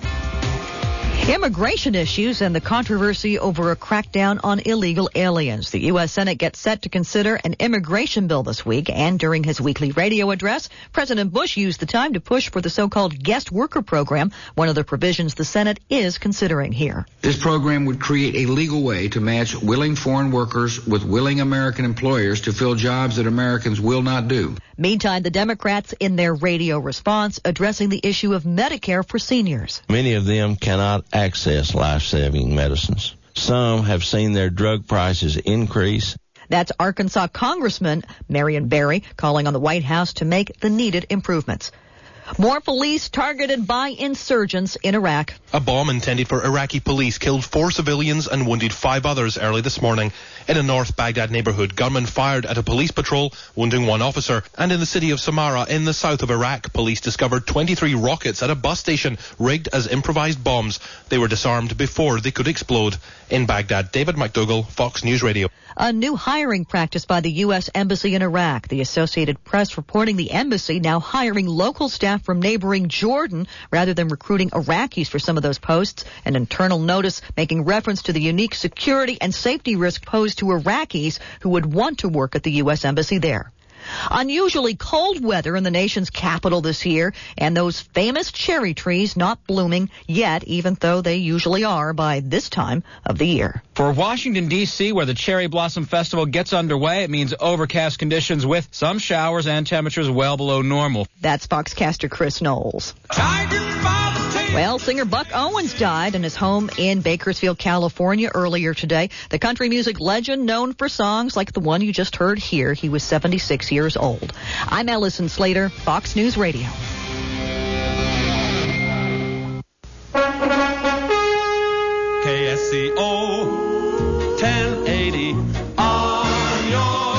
Immigration issues and the controversy over a crackdown on illegal aliens. The U.S. Senate gets set to consider an immigration bill this week, and during his weekly radio address, President Bush used the time to push for the so-called guest worker program, one of the provisions the Senate is considering here. This program would create a legal way to match willing foreign workers with willing American employers to fill jobs that Americans will not do. Meantime, the Democrats, in their radio response, addressing the issue of Medicare for seniors. Many of them cannot access life-saving medicines. Some have seen their drug prices increase. That's Arkansas Congressman Marion Barry calling on the White House to make the needed improvements. More police targeted by insurgents in Iraq. A bomb intended for Iraqi police killed 4 civilians and wounded 5 others early this morning. In a North Baghdad neighborhood, gunmen fired at a police patrol, wounding 1 officer. And in the city of Samarra, in the south of Iraq, police discovered 23 rockets at a bus station rigged as improvised bombs. They were disarmed before they could explode. In Baghdad, David McDougall, Fox News Radio. A new hiring practice by the U.S. Embassy in Iraq. The Associated Press reporting the embassy now hiring local staff from neighboring Jordan rather than recruiting Iraqis for some of those posts. An internal notice making reference to the unique security and safety risk posed to Iraqis who would want to work at the U.S. Embassy there. Unusually cold weather in the nation's capital this year, and those famous cherry trees not blooming yet, even though they usually are by this time of the year. For Washington, D.C., where the Cherry Blossom Festival gets underway, it means overcast conditions with some showers and temperatures well below normal. That's Foxcaster Chris Knowles. Well, singer Buck Owens died in his home in Bakersfield, California earlier today. The country music legend known for songs like the one you just heard here. He was 76 years old. I'm Ellison Slater, Fox News Radio. KSCO 1080 on your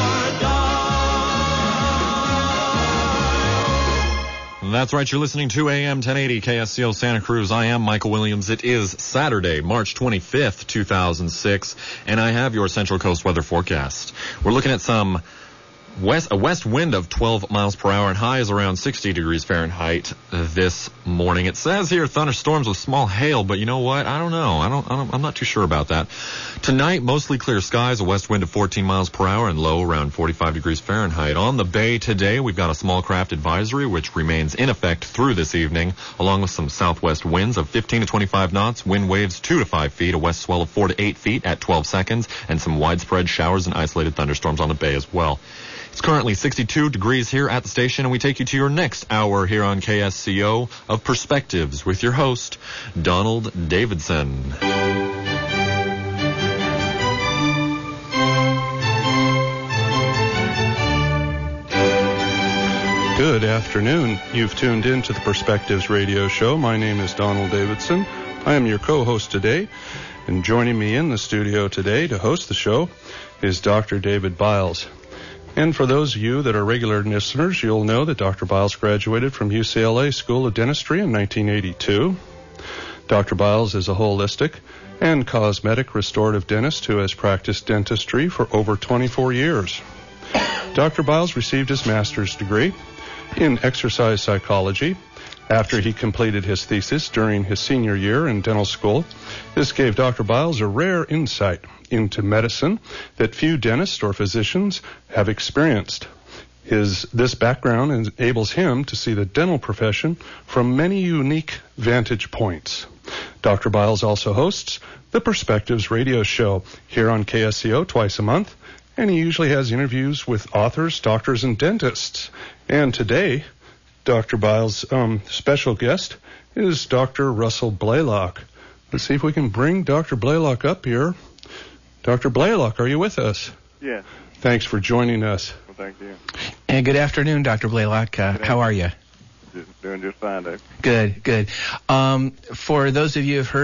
That's right. You're listening to AM 1080 KSCO Santa Cruz. I am Michael Williams. It is Saturday, March 25th, 2006, and I have your Central Coast weather forecast. We're looking at a west wind of 12 miles per hour, and high is around 60 degrees Fahrenheit this morning. It says here thunderstorms with small hail, but you know what? I don't know. I'm not too sure about that. Tonight, mostly clear skies, a west wind of 14 miles per hour, and low around 45 degrees Fahrenheit. On the bay today, we've got a small craft advisory, which remains in effect through this evening, along with some southwest winds of 15 to 25 knots, wind waves 2 to 5 feet, a west swell of 4 to 8 feet at 12 seconds, and some widespread showers and isolated thunderstorms on the bay as well. It's currently 62 degrees here at the station, and we take you to your next hour here on KSCO of Perspectives with your host, Donald Davidson. Good afternoon. You've tuned in to the Perspectives Radio Show. My name is Donald Davidson. I am your co-host today, and joining me in the studio today to host the show is Dr. David Biles. And for those of you that are regular listeners, you'll know that Dr. Biles graduated from UCLA School of Dentistry in 1982. Dr. Biles is a holistic and cosmetic restorative dentist who has practiced dentistry for over 24 years. Dr. Biles received his master's degree in exercise psychology after he completed his thesis during his senior year in dental school. This gave Dr. Biles a rare insight into medicine that few dentists or physicians have experienced. This background enables him to see the dental profession from many unique vantage points. Dr. Biles also hosts the Perspectives Radio Show here on KSCO twice a month, and he usually has interviews with authors, doctors, and dentists. And today, Dr. Biles' special guest is Dr. Russell Blaylock. Let's see if we can bring Dr. Blaylock up here. Dr. Blaylock, are you with us? Yes. Thanks for joining us. Well, thank you. And good afternoon, Dr. Blaylock. How are you? Doing just fine, Dave. Good. For those of you who have heard